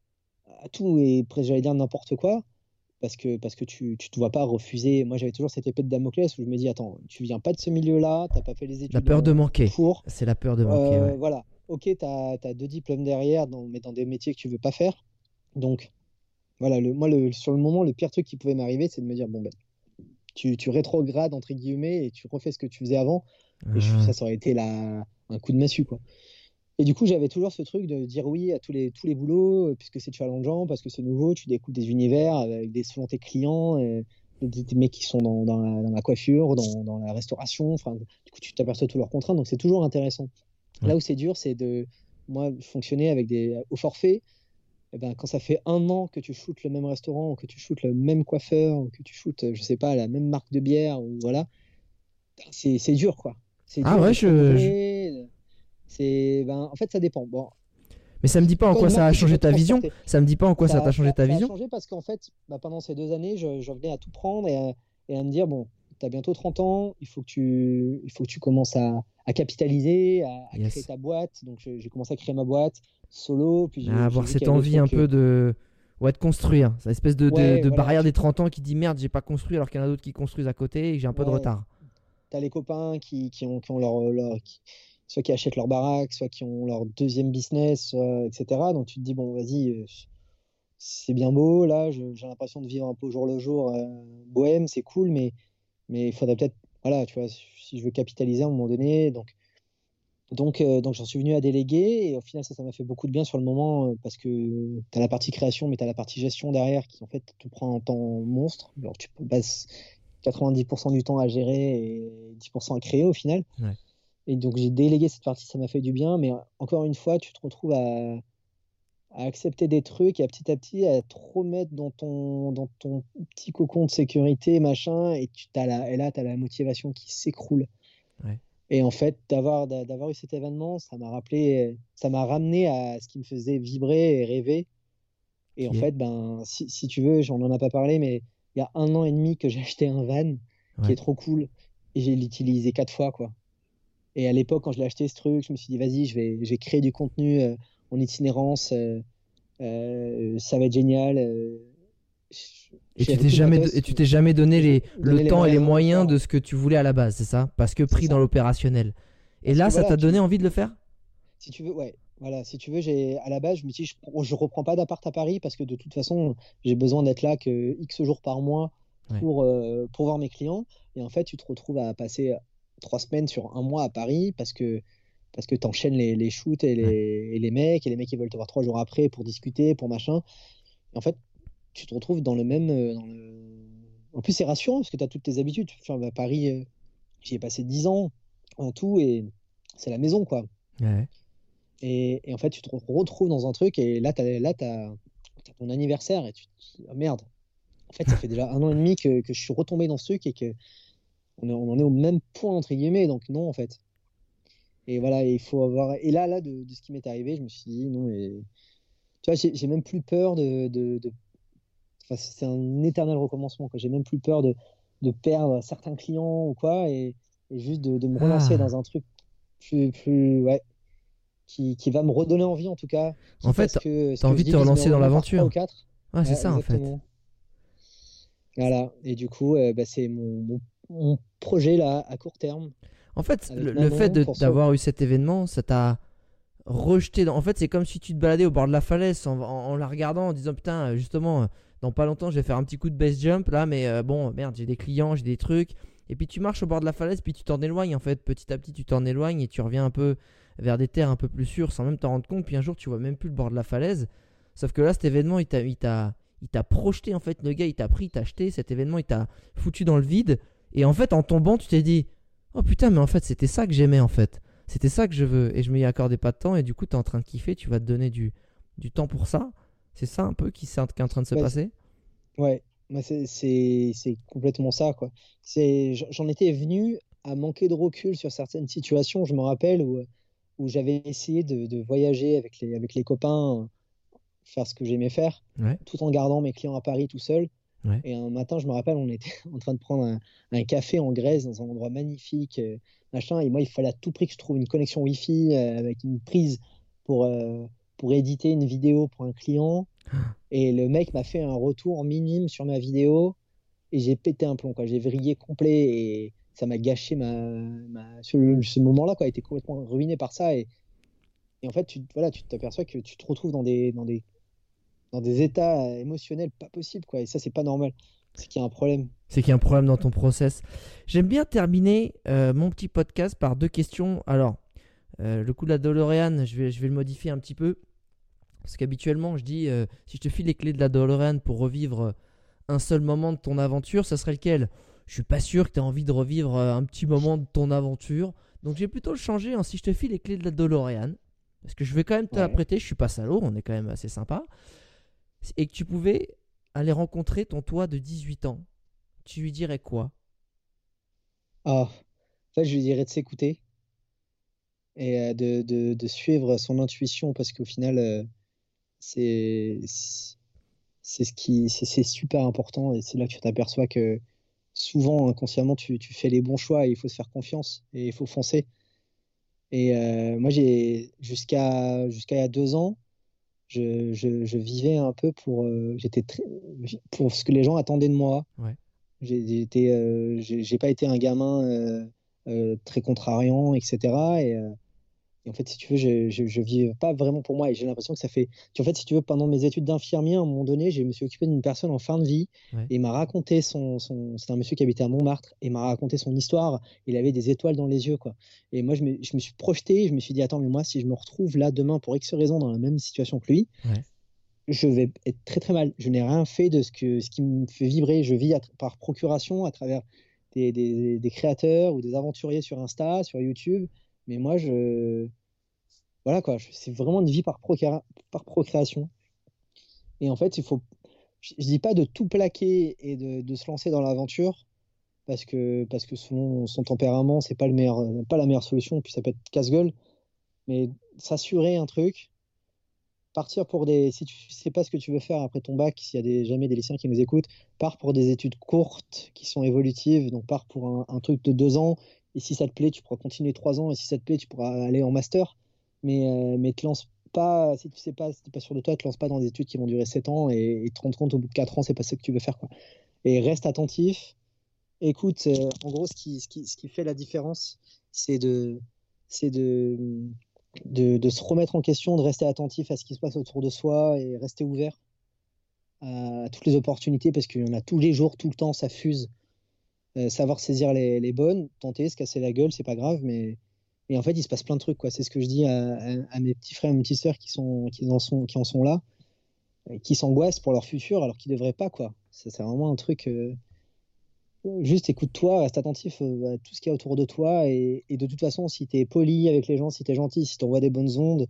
à tout et presque j'allais dire n'importe quoi. Parce que, parce que tu ne te vois pas refuser. Moi, j'avais toujours cette épée de Damoclès où je me dis, attends, tu viens pas de ce milieu-là, tu n'as pas fait les La études peur de en- manquer. pour. C'est la peur de manquer, Euh, ouais. Voilà, ok, tu as, deux diplômes derrière, dans- mais dans des métiers que tu veux pas faire. Donc, voilà, le, moi, le, sur le moment, le pire truc qui pouvait m'arriver, c'est de me dire, bon, ben, tu, tu rétrogrades, entre guillemets, et tu refais ce que tu faisais avant. Et je- Ah, ça, ça aurait été la, un coup de massue, quoi. Et du coup, j'avais toujours ce truc de dire oui à tous les, tous les boulots, euh, puisque c'est challengeant, parce que c'est nouveau, tu découvres des univers avec des, selon tes clients, et des, des mecs qui sont dans, dans, la, dans la coiffure, dans, dans la restauration. Enfin, du coup, tu t'aperçois de toutes leurs contraintes, donc c'est toujours intéressant. Ouais. Là où c'est dur, c'est de, moi, fonctionner avec des, au forfait. Eh ben, quand ça fait un an que tu shootes le même restaurant, ou que tu shootes le même coiffeur, ou que tu shootes, je sais pas, la même marque de bière, ou voilà, c'est c'est dur, quoi. C'est Ah dur ouais, de je, se je- renouveler. C'est, ben, en fait, ça dépend. Bon, Mais ça me dit pas en quand quoi une ça a marque que tu changé peux ta vision. transporter. Ça me dit pas en quoi ça Ça, t'a changé ça, ta ça a vision. changé parce qu'en fait, bah, pendant ces deux années, je, je venais à tout prendre et à, et à me dire, bon, tu as bientôt trente ans, il faut que tu, il faut que tu commences à, à capitaliser, à, à Yes. créer ta boîte. Donc, je- j'ai commencé à créer ma boîte solo. Puis j'ai À j'ai avoir vu cette qu'il y avait envie des un trucs, peu de. Ouais, de construire. Cette espèce de, de, Ouais, de voilà, barrière tu- des trente ans qui dit merde, j'ai pas construit alors qu'il y en a d'autres qui construisent à côté et que j'ai un peu de ouais, retard. tu as les copains qui, qui ont, qui ont leur, leur- qui- soit qui achètent leur baraque, soit qui ont leur deuxième business, soit- et cetera. Donc, tu te dis, bon, vas-y, euh, c'est bien beau, là, je- j'ai l'impression de vivre un peu au jour le jour, euh, bohème, c'est cool, mais mais il faudrait peut-être, voilà, tu vois, si je veux capitaliser à un moment donné, donc donc euh, donc j'en suis venu à déléguer, et au final ça ça m'a fait beaucoup de bien sur le moment, euh, parce que tu as la partie création, mais tu as la partie gestion derrière qui en fait te prend un temps monstre. Alors tu passes quatre-vingt-dix pour cent du temps à gérer et dix pour cent à créer au final. Ouais. Et donc j'ai délégué cette partie, ça m'a fait du bien, mais encore une fois, tu te retrouves à, à accepter des trucs et à petit à petit à te remettre dans ton, dans ton petit cocon de sécurité, machin, et, tu t'as la, et là, tu as la motivation qui s'écroule. Ouais. Et en fait, d'avoir, d'avoir eu cet événement, ça m'a rappelé, ça m'a ramené à ce qui me faisait vibrer et rêver. Et en Qui est fait, ben, si, si tu veux, j'en en a pas parlé, mais il y a un an et demi que j'ai acheté un van qui est Ouais. trop cool, et j'ai l'utilisé quatre fois, quoi. Et à l'époque, quand je l'ai acheté ce truc, je me suis dit, vas-y, je vais, je vais créer du contenu euh, en itinérance, euh, euh, ça va être génial. euh, Et tu J'avais t'es tout le jamais, matos, et tu t'es jamais donné je me les, le donnais les temps et les moyens de le moyens faire. de ce que tu voulais à la base, c'est ça? Parce que C'est pris dans ça. l'opérationnel. Et Parce là, que ça voilà, t'a donné tu, envie de le faire? si tu veux, ouais, voilà, si tu veux, j'ai, à la base, je me dis, je, je reprends pas d'appart à Paris parce que de toute façon, j'ai besoin d'être là que X jours par mois Ouais. pour, euh, pour voir mes clients. Et en fait, tu te retrouves à passer trois semaines sur un mois à Paris parce que, parce que tu enchaînes les, les shoots et les, Ouais. et les mecs, et les mecs, ils veulent te voir trois jours après pour discuter, pour machin. Et en fait, tu te retrouves dans le même. euh, Dans le... En plus, c'est rassurant parce que tu as toutes tes habitudes. Enfin, à Paris, euh, j'y ai passé dix ans en tout, et c'est la maison, quoi. Ouais. Et, et en fait, tu te retrouves dans un truc, et là, tu as, là, t'as, t'as ton anniversaire, et tu te dis, oh, merde. En fait, ça fait déjà un an et demi que, que je suis retombé dans ce truc, et que on, est- on en est au même point, entre guillemets. Donc, non, en fait. Et voilà, il faut avoir. Et là, là de, de ce qui m'est arrivé, je me suis dit, non, et... tu vois, j'ai j'ai même plus peur de, de, de... Enfin, c'est un éternel recommencement, quoi. J'ai même plus peur de, de perdre certains clients ou quoi, et, et juste de, de me relancer Ah. dans un truc plus, plus, ouais, qui, qui va me redonner envie, en tout cas, En quitte à fait, ce que, ce t'as que je envie de te divise mes relancer dans revenus par trois ou l'aventure. quatre. Ouais, c'est Ouais, ça en fait. exactement. Voilà. Et du coup, euh, bah, c'est mon, mon, mon projet là à court terme En fait, le, avec le fait maman de- pour so- d'avoir eu cet événement, ça t'a rejeté dans... En fait, c'est comme si tu te baladais au bord de la falaise en, en- en la regardant, en disant putain, euh, justement, euh, dans pas longtemps, je vais faire un petit coup de base jump là, mais euh, bon, merde, j'ai des clients, j'ai des trucs. Et puis tu marches au bord de la falaise, puis tu t'en éloignes en fait. Petit à petit, tu t'en éloignes et tu reviens un peu vers des terres un peu plus sûres sans même t'en rendre compte. Puis un jour, tu vois même plus le bord de la falaise. Sauf que là, cet événement, il t'a, il t'a, il t'a projeté en fait. Le gars, il t'a pris, il t'a acheté. Cet événement, il t'a foutu dans le vide. Et en fait, en tombant, tu t'es dit, oh putain, mais en fait, c'était ça que j'aimais en fait. C'était ça que je veux. Et je m'y accordais pas de temps. Et du coup, tu es en train de kiffer. Tu vas te donner du, du temps pour ça. C'est ça un peu qui, s'est- qui est en train de se bah, passer. ouais, moi, c'est c'est- c'est complètement ça, quoi. C'est, j'en étais venu à manquer de recul sur certaines situations. Je me rappelle où, où j'avais essayé de, de voyager avec les, avec les copains, faire ce que j'aimais faire, Ouais, tout en gardant mes clients à Paris tout seul. ouais. Et un matin, je me rappelle, on était en train de prendre un, un café en Grèce dans un endroit magnifique, euh, machin. Et moi, il fallait à tout prix que je trouve une connexion Wi-Fi euh, avec une prise pour, euh, pour éditer une vidéo pour un client. Et le mec m'a fait un retour minime sur ma vidéo, et j'ai pété un plomb, quoi. J'ai vrillé complet, et ça m'a gâché ma, ma... Ce, ce moment-là, quoi, a été complètement ruiné par ça. Et, et en fait, tu voilà, tu t'aperçois que tu te retrouves dans des, dans des, dans des états émotionnels pas possibles, quoi. Et ça, c'est pas normal. C'est qu'il y a un problème. C'est qu'il y a un problème dans ton process. J'aime bien terminer euh, mon petit podcast par deux questions. Alors, euh, le coup de la DeLorean, je vais, je vais le modifier un petit peu. Parce qu'habituellement, je dis, euh, si je te file les clés de la DeLorean pour revivre un seul moment de ton aventure, ça serait lequel? Je suis pas sûr que tu aies envie de revivre euh, un petit moment de ton aventure. Donc, je vais plutôt le changer en si je te file les clés de la DeLorean. Parce que je vais quand même te la Ouais. prêter. Je suis pas salaud, on est quand même assez sympa. Et que tu pouvais aller rencontrer ton toi de dix-huit ans. Tu lui dirais quoi? Ah, en fait, je lui dirais de s'écouter, et euh, de, de, de suivre son intuition, parce qu'au final, euh, c'est c'est ce qui c'est c'est super important, et c'est là que tu t'aperçois que souvent, inconsciemment, tu, tu fais les bons choix, et il faut se faire confiance, et il faut foncer. Et euh, moi, j'ai jusqu'à jusqu'à il y a deux ans, je, je, je vivais un peu pour euh, j'étais très- pour ce que les gens attendaient de moi. Ouais. J'ai j'ai été, euh, j'ai j'ai pas été un gamin euh, euh, très contrariant, et cetera. Et, euh, Et en fait, si tu veux, je, je, je vis pas vraiment pour moi et j'ai l'impression que ça fait. En fait, si tu veux, pendant mes études d'infirmier, à un moment donné, je me suis occupé d'une personne en fin de vie Ouais. et il m'a raconté son. son... C'était un monsieur qui habitait à Montmartre et il m'a raconté son histoire. Il avait des étoiles dans les yeux, quoi. Et moi, je me, je me suis projeté, je me suis dit, attends, mais moi, si je me retrouve là demain pour X raisons dans la même situation que lui, Ouais. je vais être très très mal. Je n'ai rien fait de ce, que, ce qui me fait vibrer. Je vis à, par procuration à travers des, des, des créateurs ou des aventuriers sur Insta, sur YouTube. Mais moi, je. Voilà quoi, c'est vraiment une vie par, procréa- par procréation. Et en fait, il faut. Je je dis pas de tout plaquer et de, de se lancer dans l'aventure parce que, parce que son, son tempérament, c'est pas le meilleur, pas la meilleure solution. Puis ça peut être casse-gueule. Mais s'assurer un truc, partir pour des. Si tu sais pas ce que tu veux faire après ton bac, s'il y a des, jamais des lycéens qui nous écoutent, pars pour des études courtes qui sont évolutives. Donc pars pour un, un truc de deux ans. Et si ça te plaît, tu pourras continuer trois ans. Et si ça te plaît, tu pourras aller en master. Mais, euh, mais te lance pas, si tu sais pas, si t'es pas sûr de toi, te lance pas dans des études qui vont durer sept ans et, et te rendre compte au bout de quatre ans, c'est pas ce que tu veux faire, quoi. Et reste attentif. Écoute, euh, en gros, ce qui, ce qui, ce qui fait la différence, c'est de, c'est de, de, de se remettre en question, de rester attentif à ce qui se passe autour de soi et rester ouvert à, à toutes les opportunités parce qu'il y en a tous les jours, tout le temps, ça fuse. Euh, savoir saisir les, les bonnes, tenter, se casser la gueule, c'est pas grave, mais et en fait, il se passe plein de trucs, quoi. C'est ce que je dis à, à, à mes petits frères et mes petites sœurs qui, sont, qui, en sont, qui en sont là, qui s'angoissent pour leur futur alors qu'ils ne devraient pas, quoi. Ça, c'est vraiment un truc. Euh, juste écoute-toi, reste attentif euh, à tout ce qu'il y a autour de toi. Et, et de toute façon, si tu es poli avec les gens, si tu es gentil, si tu envoies des bonnes ondes,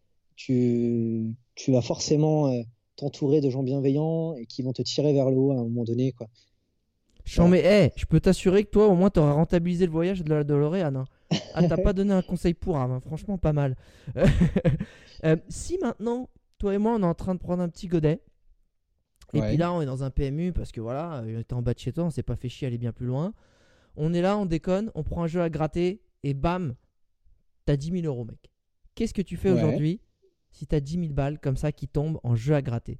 tu, tu vas forcément euh, t'entourer de gens bienveillants et qui vont te tirer vers le haut à un moment donné, quoi. Chant, mais hey, je peux t'assurer que toi, au moins, t'auras rentabilisé le voyage de la DeLorean. Hein. Ah, t'as pas donné un conseil pour âme, hein. Franchement, pas mal. Euh, si maintenant, toi et moi, on est en train de prendre un petit godet, et Ouais. puis là, on est dans un P M U parce que voilà, on était en bas de chez toi, on s'est pas fait chier à aller bien plus loin. On est là, on déconne, on prend un jeu à gratter, et bam, t'as dix mille euros, mec. Qu'est-ce que tu fais Ouais. aujourd'hui si t'as dix mille balles comme ça qui tombent en jeu à gratter?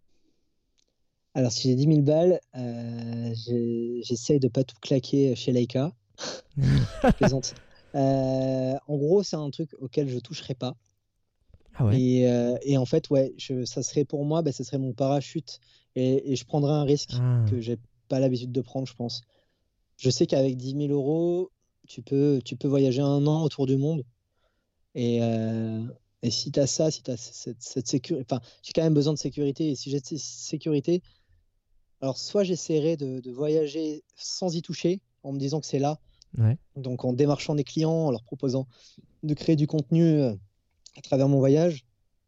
Alors, si j'ai dix mille balles, euh, j'ai- j'essaye de pas tout claquer chez Leica. Je plaisante. Euh, en gros, c'est un truc auquel je toucherai pas. Ah ouais. Et, euh, et en fait, ouais, je, ça serait pour moi, bah, ça serait mon parachute. Et, et je prendrais un risque Ah. que j'ai pas l'habitude de prendre, je pense. Je sais qu'avec dix mille euros, tu peux, tu peux voyager un an autour du monde. Et, euh, et si tu as ça, si tu as cette, cette sécurité, enfin, j'ai quand même besoin de sécurité. Et si j'ai cette sécurité, alors soit j'essaierai de, de voyager sans y toucher, en me disant que c'est là, Ouais. donc en démarchant des clients, en leur proposant de créer du contenu euh, à travers mon voyage.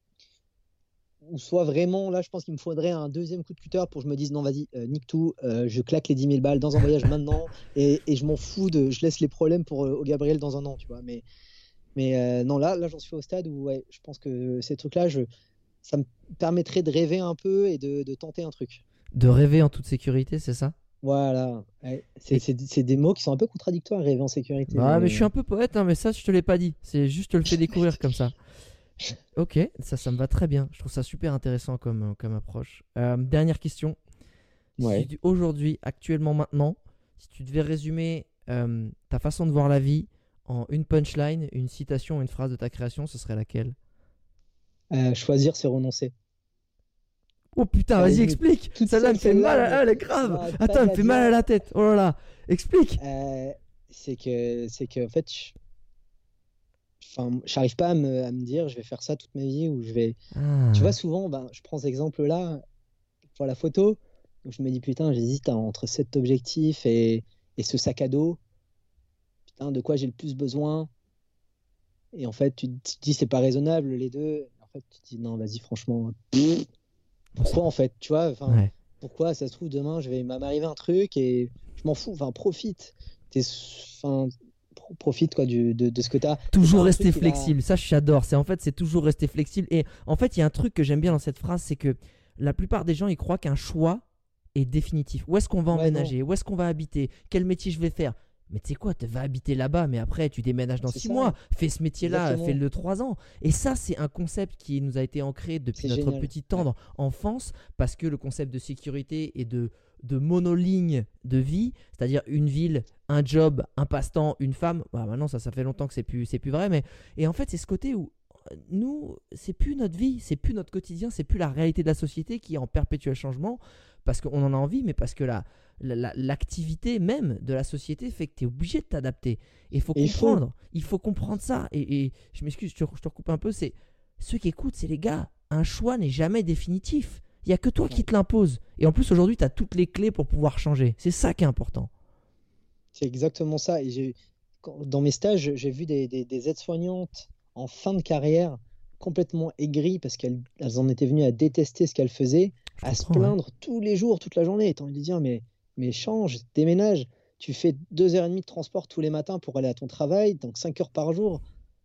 Ou soit vraiment, là, je pense qu'il me faudrait un deuxième coup de cutter pour que je me dise non, vas-y, euh, nique tout, euh, je claque les dix mille balles dans un voyage maintenant et, et je m'en fous, de, je laisse les problèmes pour euh, au Gabriel dans un an, tu vois. Mais, mais euh, non, là, là j'en suis au stade où ouais, je pense que ces trucs-là, je, ça me permettrait de rêver un peu et de, de tenter un truc. De rêver en toute sécurité, c'est ça? Voilà, ouais. C'est, Et- c'est, c'est des mots qui sont un peu contradictoires, rêver en sécurité. Bah, mais mais- je suis un peu poète, hein, mais ça, je te l'ai pas dit. C'est juste je te le fais découvrir comme ça. Ok, ça, ça me va très bien. Je trouve ça super intéressant comme, comme approche. Euh, dernière question. Ouais. Si tu- aujourd'hui, actuellement, maintenant, si tu devais résumer euh, ta façon de voir la vie en une punchline, une citation, une phrase de ta création, ce serait laquelle? Euh, choisir, c'est renoncer. Oh putain, Elle est vas-y, venue explique. toute Celle-là seule, me fait mal, celle-là, à- mais- ah, elle est grave. Non, pas Attends, de elle me la fait mal à dire. la tête. Oh là là, explique. Euh, c'est que, c'est que, en fait, je, enfin, j'arrive pas à me, à me dire, je vais faire ça toute ma vie ou je vais. Ah. Tu vois, souvent, ben, je prends cet exemple-là pour la photo. Donc je me dis, putain, j'hésite hein, entre cet objectif et, et ce sac à dos. Putain, de quoi j'ai le plus besoin? Et en fait, tu te dis, c'est pas raisonnable les deux. En fait, tu te dis, non, vas-y, franchement, pourquoi en fait? Tu vois, enfin, Ouais. pourquoi ça se trouve demain, je vais m'arriver un truc et je m'en fous. Enfin, profite. T'es, enfin, pro- profite quoi du, de, de ce que t'as. Toujours un rester truc qui va- flexible, ça j'adore. C'est en fait c'est toujours rester flexible. Et en fait il y a un truc que j'aime bien dans cette phrase, c'est que la plupart des gens ils croient qu'un choix est définitif. Où est-ce qu'on va Ouais, emménager? Où est-ce qu'on va habiter? Quel métier je vais faire? Mais tu sais quoi, tu vas habiter là-bas, mais après tu déménages dans C'est six ça. mois. Fais ce métier-là, Exactement. fais-le trois ans. Et ça c'est un concept qui nous a été ancré depuis C'est notre génial. petite tendre enfance, parce que le concept de sécurité et de de monoligne de vie, c'est-à-dire une ville, un job, un passe-temps, une femme. Bah, maintenant, ça, ça fait longtemps que c'est plus, c'est plus vrai. Mais... Et en fait, c'est ce côté où nous, c'est plus notre vie, c'est plus notre quotidien, c'est plus la réalité de la société qui est en perpétuel changement parce qu'on en a envie, mais parce que la, la, la, l'activité même de la société fait que tu es obligé de t'adapter. Et il faut comprendre, faut... il faut comprendre ça. Et, et je m'excuse, je te, je te recoupe un peu, c'est ceux qui écoutent, c'est les gars. Un choix n'est jamais définitif. Il n'y a que toi qui te l'impose. Et en plus, aujourd'hui, tu as toutes les clés pour pouvoir changer. C'est ça qui est important. C'est exactement ça. Et j'ai, dans mes stages, j'ai vu des, des, des aides-soignantes en fin de carrière complètement aigries parce qu'elles elles en étaient venues à détester ce qu'elles faisaient, je à se plaindre ouais. tous les jours, toute la journée. Et t'as envie de dire, mais, mais change, déménage. Tu fais deux heures et demie de transport tous les matins pour aller à ton travail, donc cinq heures par jour.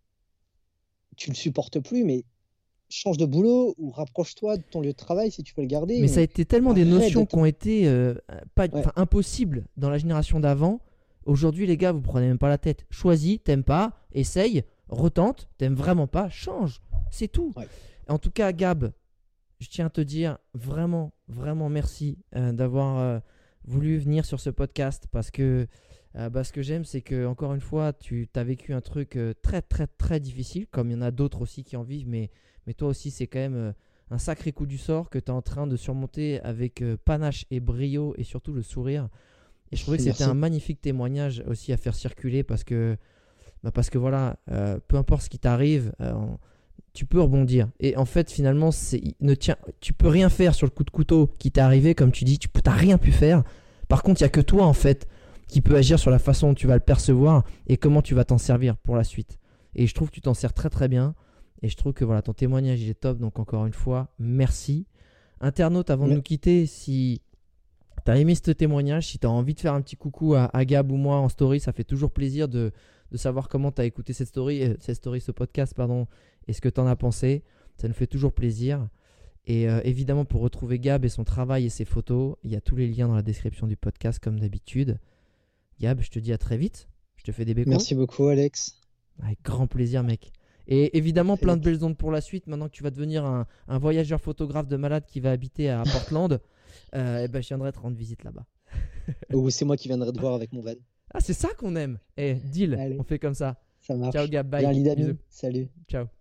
Tu le supportes plus, mais change de boulot ou rapproche-toi de ton lieu de travail si tu peux le garder. Mais, mais ça a été tellement des notions qui ont été euh, pas, ouais. impossibles dans la génération d'avant. Aujourd'hui, les gars, vous prenez même pas la tête. Choisis, t'aimes pas, essaye, retente, t'aimes vraiment pas, change. C'est tout. Ouais. En tout cas, Gab, je tiens à te dire vraiment, vraiment merci euh, d'avoir euh, voulu venir sur ce podcast parce que euh, bah, ce que j'aime, c'est que encore une fois, tu as vécu un truc euh, très, très, très difficile, comme il y en a d'autres aussi qui en vivent, mais Mais toi aussi, c'est quand même euh, un sacré coup du sort que tu es en train de surmonter avec euh, panache et brio et surtout le sourire. Et je trouvais que Merci. C'était un magnifique témoignage aussi à faire circuler parce que, bah parce que voilà, euh, peu importe ce qui t'arrive, euh, tu peux rebondir. Et en fait, finalement, c'est, ne tient, tu peux rien faire sur le coup de couteau qui t'est arrivé. Comme tu dis, tu n'as rien pu faire. Par contre, il n'y a que toi, en fait, qui peut agir sur la façon dont tu vas le percevoir et comment tu vas t'en servir pour la suite. Et je trouve que tu t'en sers très très bien. Et je trouve que voilà, ton témoignage il est top. Donc encore une fois, merci. Internaute, avant ouais. de nous quitter, si tu as aimé ce témoignage, si tu as envie de faire un petit coucou à, à Gab ou moi en story, ça fait toujours plaisir de, de savoir comment tu as écouté cette story, euh, cette story, ce podcast, pardon, et ce que tu en as pensé. Ça nous fait toujours plaisir. Et euh, évidemment, pour retrouver Gab et son travail et ses photos, il y a tous les liens dans la description du podcast comme d'habitude. Gab, je te dis à très vite. Je te fais des bécos. Merci beaucoup, Alex. Avec grand plaisir, mec. Et évidemment, plein de belles ondes pour la suite. Maintenant que tu vas devenir un, un voyageur photographe de malade qui va habiter à Portland, euh, et ben, je viendrai te rendre visite là-bas. Ou c'est moi qui viendrai te voir avec mon van. Ah, c'est ça qu'on aime. Eh, deal, Allez. On fait comme ça. Ça marche. Ciao, Gab. Bye. Bien, Bisous. Salut. Ciao.